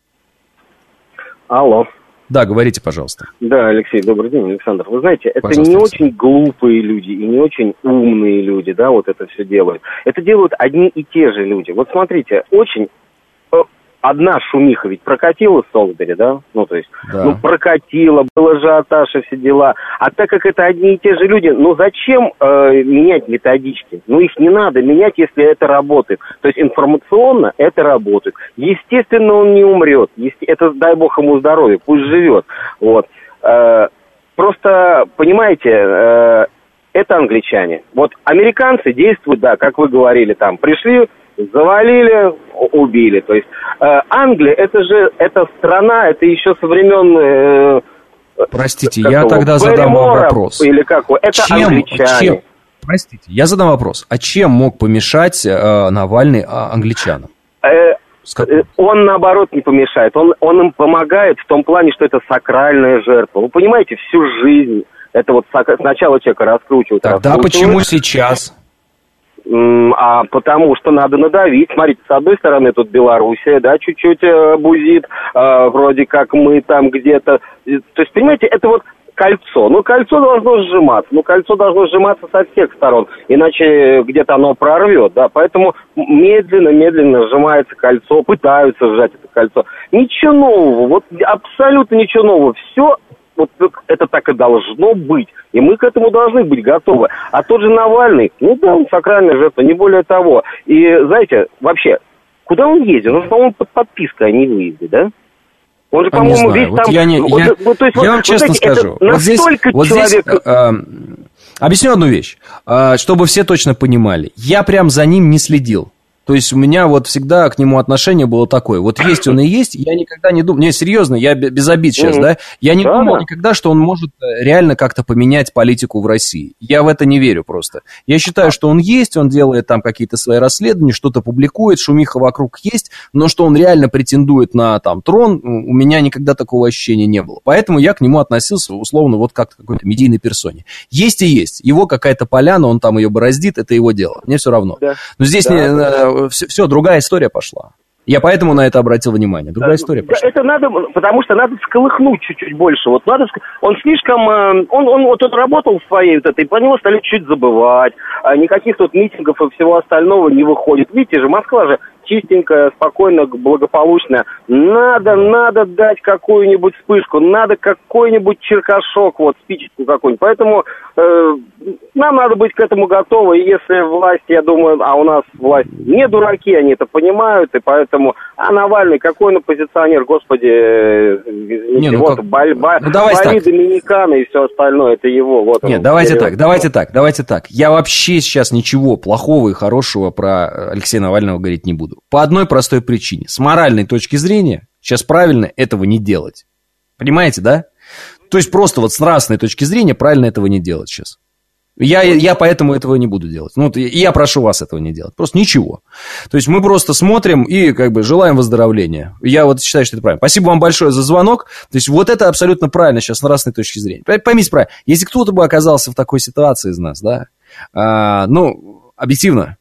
Алло. Да, говорите, пожалуйста. Да, Алексей, добрый день, Александр. Вы знаете, это Пожалуйста, не Алексей. очень глупые люди и не очень умные люди, да, вот это все делают. Это делают одни и те же люди. Вот смотрите, очень... Одна шумиха ведь прокатила в Солсбери, да? Ну, то есть, Да. ну, прокатила, был ажиотаж и все дела. А так как это одни и те же люди, ну, зачем э, менять методички? Ну, их не надо менять, если это работает. То есть, информационно это работает. Естественно, он не умрет. Есте... Это, дай бог ему здоровья, пусть живет. Вот. Э, просто, понимаете... Э, это англичане. Вот американцы действуют, да, как вы говорили, там, пришли, завалили, убили. То есть э, Англия, это же, это страна, это еще со времен... Э, Простите, я тогда задам вам вопрос. Или как? Это чем, англичане. Чем, простите, я задам вопрос. А чем мог помешать э, Навальный а, англичанам? Э, он, наоборот, не помешает. Он, он им помогает в том плане, что это сакральная жертва. Вы понимаете, всю жизнь... Это вот сначала человека раскручивают. Тогда почему сейчас? А потому что надо надавить. Смотрите, с одной стороны тут Белоруссия, да, чуть-чуть э, бузит, э, вроде как мы там где-то... То есть, понимаете, это вот кольцо. Ну, кольцо должно сжиматься. Ну, кольцо должно сжиматься со всех сторон. Иначе где-то оно прорвет, да. Поэтому медленно-медленно сжимается кольцо, пытаются сжать это кольцо. Ничего нового, вот абсолютно ничего нового. Все... Вот это так и должно быть. И мы к этому должны быть готовы. А тот же Навальный, ну да, он сакральная жертва, не более того. И, знаете, вообще, куда он ездит? Он же, по-моему, под подпиской о невыезде, да? Он же, а по-моему, весь вот там... Я, не, вот, я, вот, то есть, я вот, вам вот, честно знаете, скажу. Вот здесь, вот человек... здесь э, э, объясню одну вещь, э, чтобы все точно понимали. Я прям за ним не следил. То есть у меня вот всегда к нему отношение было такое. Вот есть он и есть, я никогда не думал... Не, серьезно, я без обид сейчас, mm-hmm. да? Я не да, думал да. никогда, что он может реально как-то поменять политику в России. Я в это не верю просто. Я считаю, что он есть, он делает там какие-то свои расследования, что-то публикует, шумиха вокруг есть, но что он реально претендует на там трон, у меня никогда такого ощущения не было. Поэтому я к нему относился условно вот как к какой-то медийной персоне. Есть и есть. Его какая-то поляна, он там ее бороздит, это его дело. Мне все равно. Да. Но здесь да, не... Да. Все, все, другая история пошла. Я поэтому на это обратил внимание. Другая да, история пошла. Это надо, потому что надо всколыхнуть чуть-чуть больше. Вот надо, он слишком, он, он вот он работал в своей вот этой, по него стали чуть забывать, никаких тут митингов и всего остального не выходит. Видите же, Москва же чистенькая, спокойно, благополучная. Надо, надо дать какую-нибудь вспышку, надо какой-нибудь черкашок, вот, спичечку какую-нибудь. Поэтому э, нам надо быть к этому готовы. И если власть, я думаю, а у нас власть не дураки, они это понимают, и поэтому... А Навальный, какой он оппозиционер, господи, не, ну, вот, как... Бали, ну, Бали Доминикана и все остальное, это его. Вот Нет, он, давайте вперед. так, давайте так, давайте так. Я вообще сейчас ничего плохого и хорошего про Алексея Навального говорить не буду. По одной простой причине. С моральной точки зрения сейчас правильно этого не делать. Понимаете, да? То есть просто вот с нравственной точки зрения правильно этого не делать сейчас. Я, я поэтому этого не буду делать. Ну, и я прошу вас этого не делать. Просто ничего. То есть мы просто смотрим и как бы желаем выздоровления. Я вот считаю, что это правильно. Спасибо вам большое за звонок. То есть вот это абсолютно правильно сейчас с нравственной точки зрения. Поймите правильно. Если кто-то бы оказался в такой ситуации из нас, да, а, ну, объективно,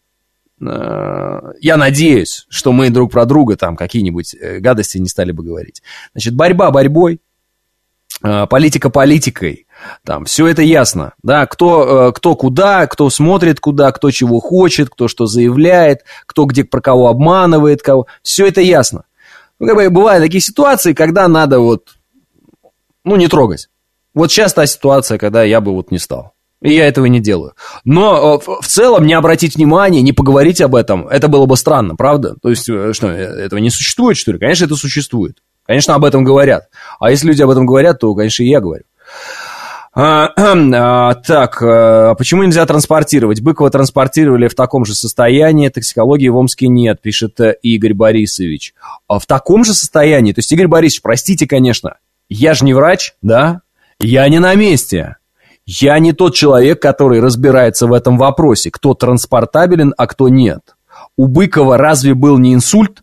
а, я надеюсь, что мы друг про друга там какие-нибудь гадости не стали бы говорить. Значит, борьба борьбой, а, политика политикой. Там все это ясно, да, кто, кто куда, кто смотрит куда, кто чего хочет, кто что заявляет, кто где про кого обманывает, кого, все это ясно. Ну, как бы бывают такие ситуации, когда надо вот, ну, не трогать. Вот сейчас та ситуация, когда я бы вот не стал. И я этого не делаю. Но в целом не обратить внимания, не поговорить об этом, это было бы странно, правда? То есть, что, этого не существует, что ли? Конечно, это существует. Конечно, об этом говорят. А если люди об этом говорят, то, конечно, и я говорю. А, а, так, а почему нельзя транспортировать? Быкова транспортировали в таком же состоянии, токсикологии в Омске нет, пишет Игорь Борисович. А в таком же состоянии? То есть, Игорь Борисович, простите, конечно, я же не врач, да? Я не на месте. Я не тот человек, который разбирается в этом вопросе, кто транспортабелен, а кто нет. У Быкова разве был не инсульт?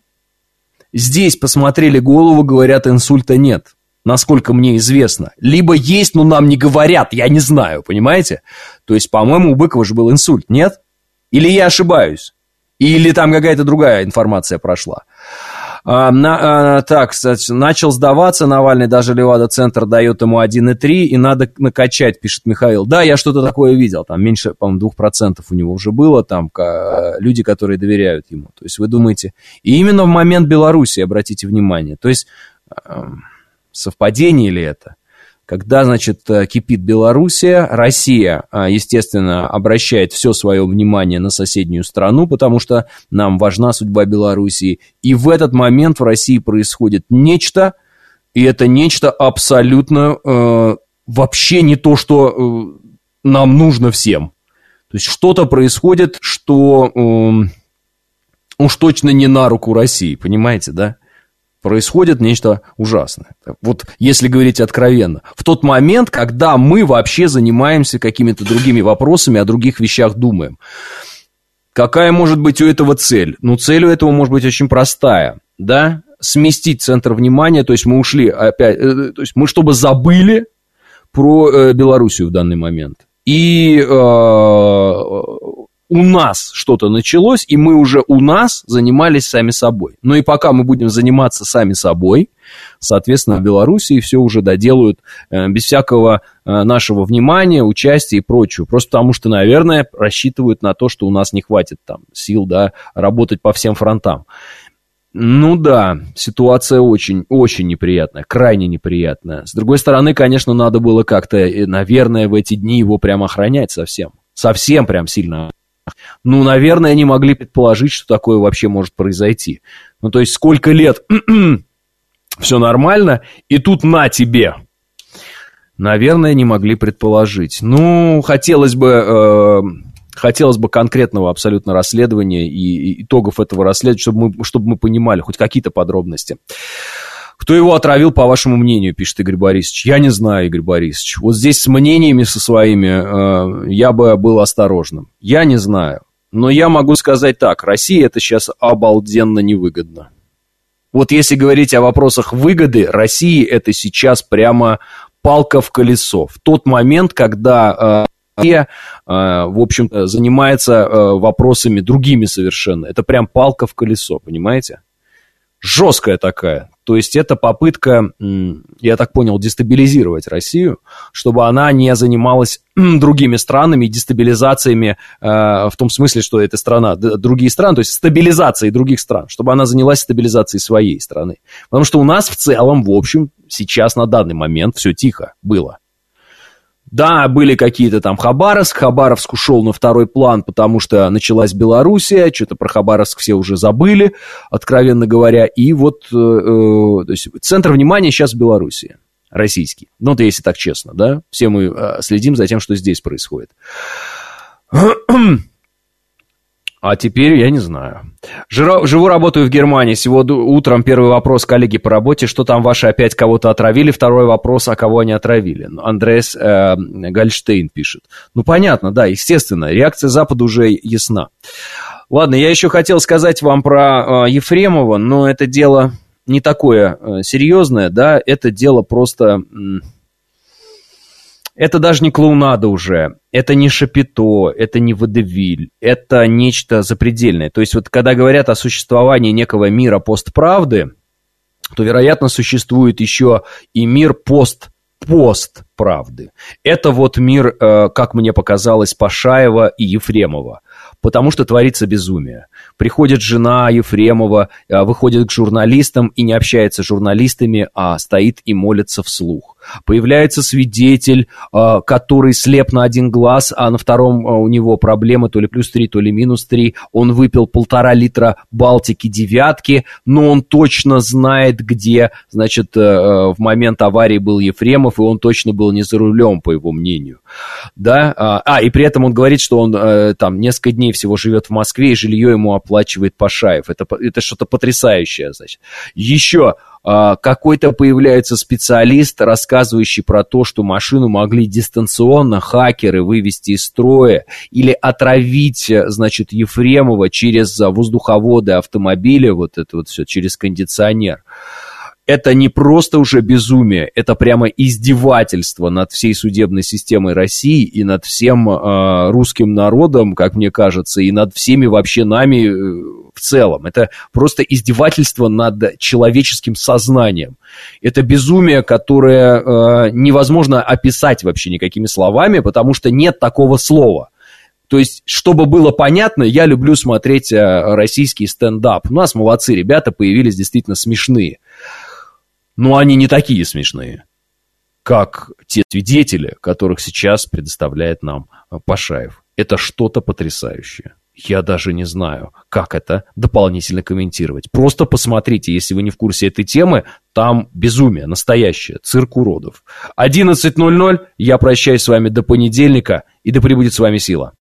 Здесь посмотрели голову, говорят, инсульта нет. Насколько мне известно. Либо есть, но нам не говорят, я не знаю, понимаете? То есть, по-моему, у Быкова же был инсульт, нет? Или я ошибаюсь? Или там какая-то другая информация прошла? А, на, а, так, кстати, начал сдаваться Навальный, даже Левада-центр дает ему один и три, и надо накачать, пишет Михаил. Да, я что-то такое видел, там меньше, по-моему, двух процентов у него уже было, там к, люди, которые доверяют ему. То есть, вы думаете, и именно в момент Белоруссии, обратите внимание, то есть... Совпадение ли это? Когда, значит, кипит Белоруссия, Россия, естественно, обращает все свое внимание на соседнюю страну, потому что нам важна судьба Белоруссии. И в этот момент в России происходит нечто, и это нечто абсолютно э, вообще не то, что э, нам нужно всем. То есть что-то происходит, что э, уж точно не на руку России, понимаете, да? Происходит нечто ужасное. Вот если говорить откровенно. В тот момент, когда мы вообще занимаемся какими-то другими вопросами, о других вещах думаем. Какая может быть у этого цель? Ну, цель у этого может быть очень простая. Да? Сместить центр внимания. То есть мы ушли опять... То есть мы чтобы забыли про э, Белоруссию в данный момент. И... Э, у нас что-то началось, и мы уже у нас занимались сами собой. Но и пока мы будем заниматься сами собой, соответственно, в Белоруссии все уже доделают э, без всякого э, нашего внимания, участия и прочего. Просто потому что, наверное, рассчитывают на то, что у нас не хватит там сил, да, работать по всем фронтам. Ну да, ситуация очень, очень неприятная, крайне неприятная. С другой стороны, конечно, надо было как-то, наверное, в эти дни его прям охранять совсем. Совсем прям сильно. Ну, наверное, не могли предположить, что такое вообще может произойти. Ну, то есть, сколько лет все нормально, и тут на тебе. Наверное, не могли предположить. Ну, хотелось бы, э, хотелось бы конкретного абсолютно расследования и, и итогов этого расследования, чтобы мы, чтобы мы понимали хоть какие-то подробности. Кто его отравил, по вашему мнению, пишет Игорь Борисович. Я не знаю, Игорь Борисович. Вот здесь с мнениями со своими э, я бы был осторожным. Я не знаю. Но я могу сказать так. России это сейчас обалденно невыгодно. Вот если говорить о вопросах выгоды, России это сейчас прямо палка в колесо. В тот момент, когда... Э, Россия, в общем-то, занимается э, вопросами другими совершенно. Это прям палка в колесо, понимаете? Жесткая такая. То есть это попытка, я так понял, дестабилизировать Россию, чтобы она не занималась другими странами, дестабилизациями, в том смысле, что эта страна, другие страны, то есть стабилизацией других стран, чтобы она занялась стабилизацией своей страны. Потому что у нас в целом, в общем, сейчас на данный момент все тихо было. Да, были какие-то там Хабаровск, Хабаровск ушел на второй план, потому что началась Белоруссия, что-то про Хабаровск все уже забыли, откровенно говоря, и вот э, то есть центр внимания сейчас Белоруссия, российский, ну, то если так честно, да, все мы э, следим за тем, что здесь происходит. А теперь я не знаю. Живу, живу, работаю в Германии. Сегодня утром первый вопрос коллеги по работе. Что там ваши опять кого-то отравили? Второй вопрос, а кого они отравили? Андреас э, Гальштейн пишет. Ну, понятно, да, естественно. Реакция Запада уже ясна. Ладно, я еще хотел сказать вам про э, Ефремова, но это дело не такое э, серьезное, да, это дело просто... М- Это даже не клоунада уже, это не Шапито, это не водевиль, это нечто запредельное. То есть вот когда говорят о существовании некого мира постправды, то, вероятно, существует еще и мир пост постправды. Это вот мир, как мне показалось, Пашаева и Ефремова. Потому что творится безумие. Приходит жена Ефремова, выходит к журналистам и не общается с журналистами, а стоит и молится вслух. Появляется свидетель, который слеп на один глаз, а на втором у него проблемы то ли плюс три, то ли минус три. Он выпил полтора литра Балтики девятки, но он точно знает, где, значит, в момент аварии был Ефремов, и он точно был не за рулем, по его мнению. Да? А, и при этом он говорит, что он там несколько дней всего живет в Москве, и жилье ему оплачивает Пашаев. Это, это что-то потрясающее, значит. Еще какой-то появляется специалист, рассказывающий про то, что машину могли дистанционно хакеры вывести из строя или отравить, значит, Ефремова через воздуховоды автомобиля, вот это вот все, через кондиционер. Это не просто уже безумие, это прямо издевательство над всей судебной системой России и над всем э, русским народом, как мне кажется, и над всеми вообще нами э, в целом. Это просто издевательство над человеческим сознанием. Это безумие, которое э, невозможно описать вообще никакими словами, потому что нет такого слова. То есть, чтобы было понятно, я люблю смотреть э, российский стендап. У нас молодцы ребята, появились действительно смешные. Но они не такие смешные, как те свидетели, которых сейчас предоставляет нам Пашаев. Это что-то потрясающее. Я даже не знаю, как это дополнительно комментировать. Просто посмотрите, если вы не в курсе этой темы, там безумие настоящее, цирк уродов. одиннадцать ноль ноль, я прощаюсь с вами до понедельника, и да пребудет с вами сила.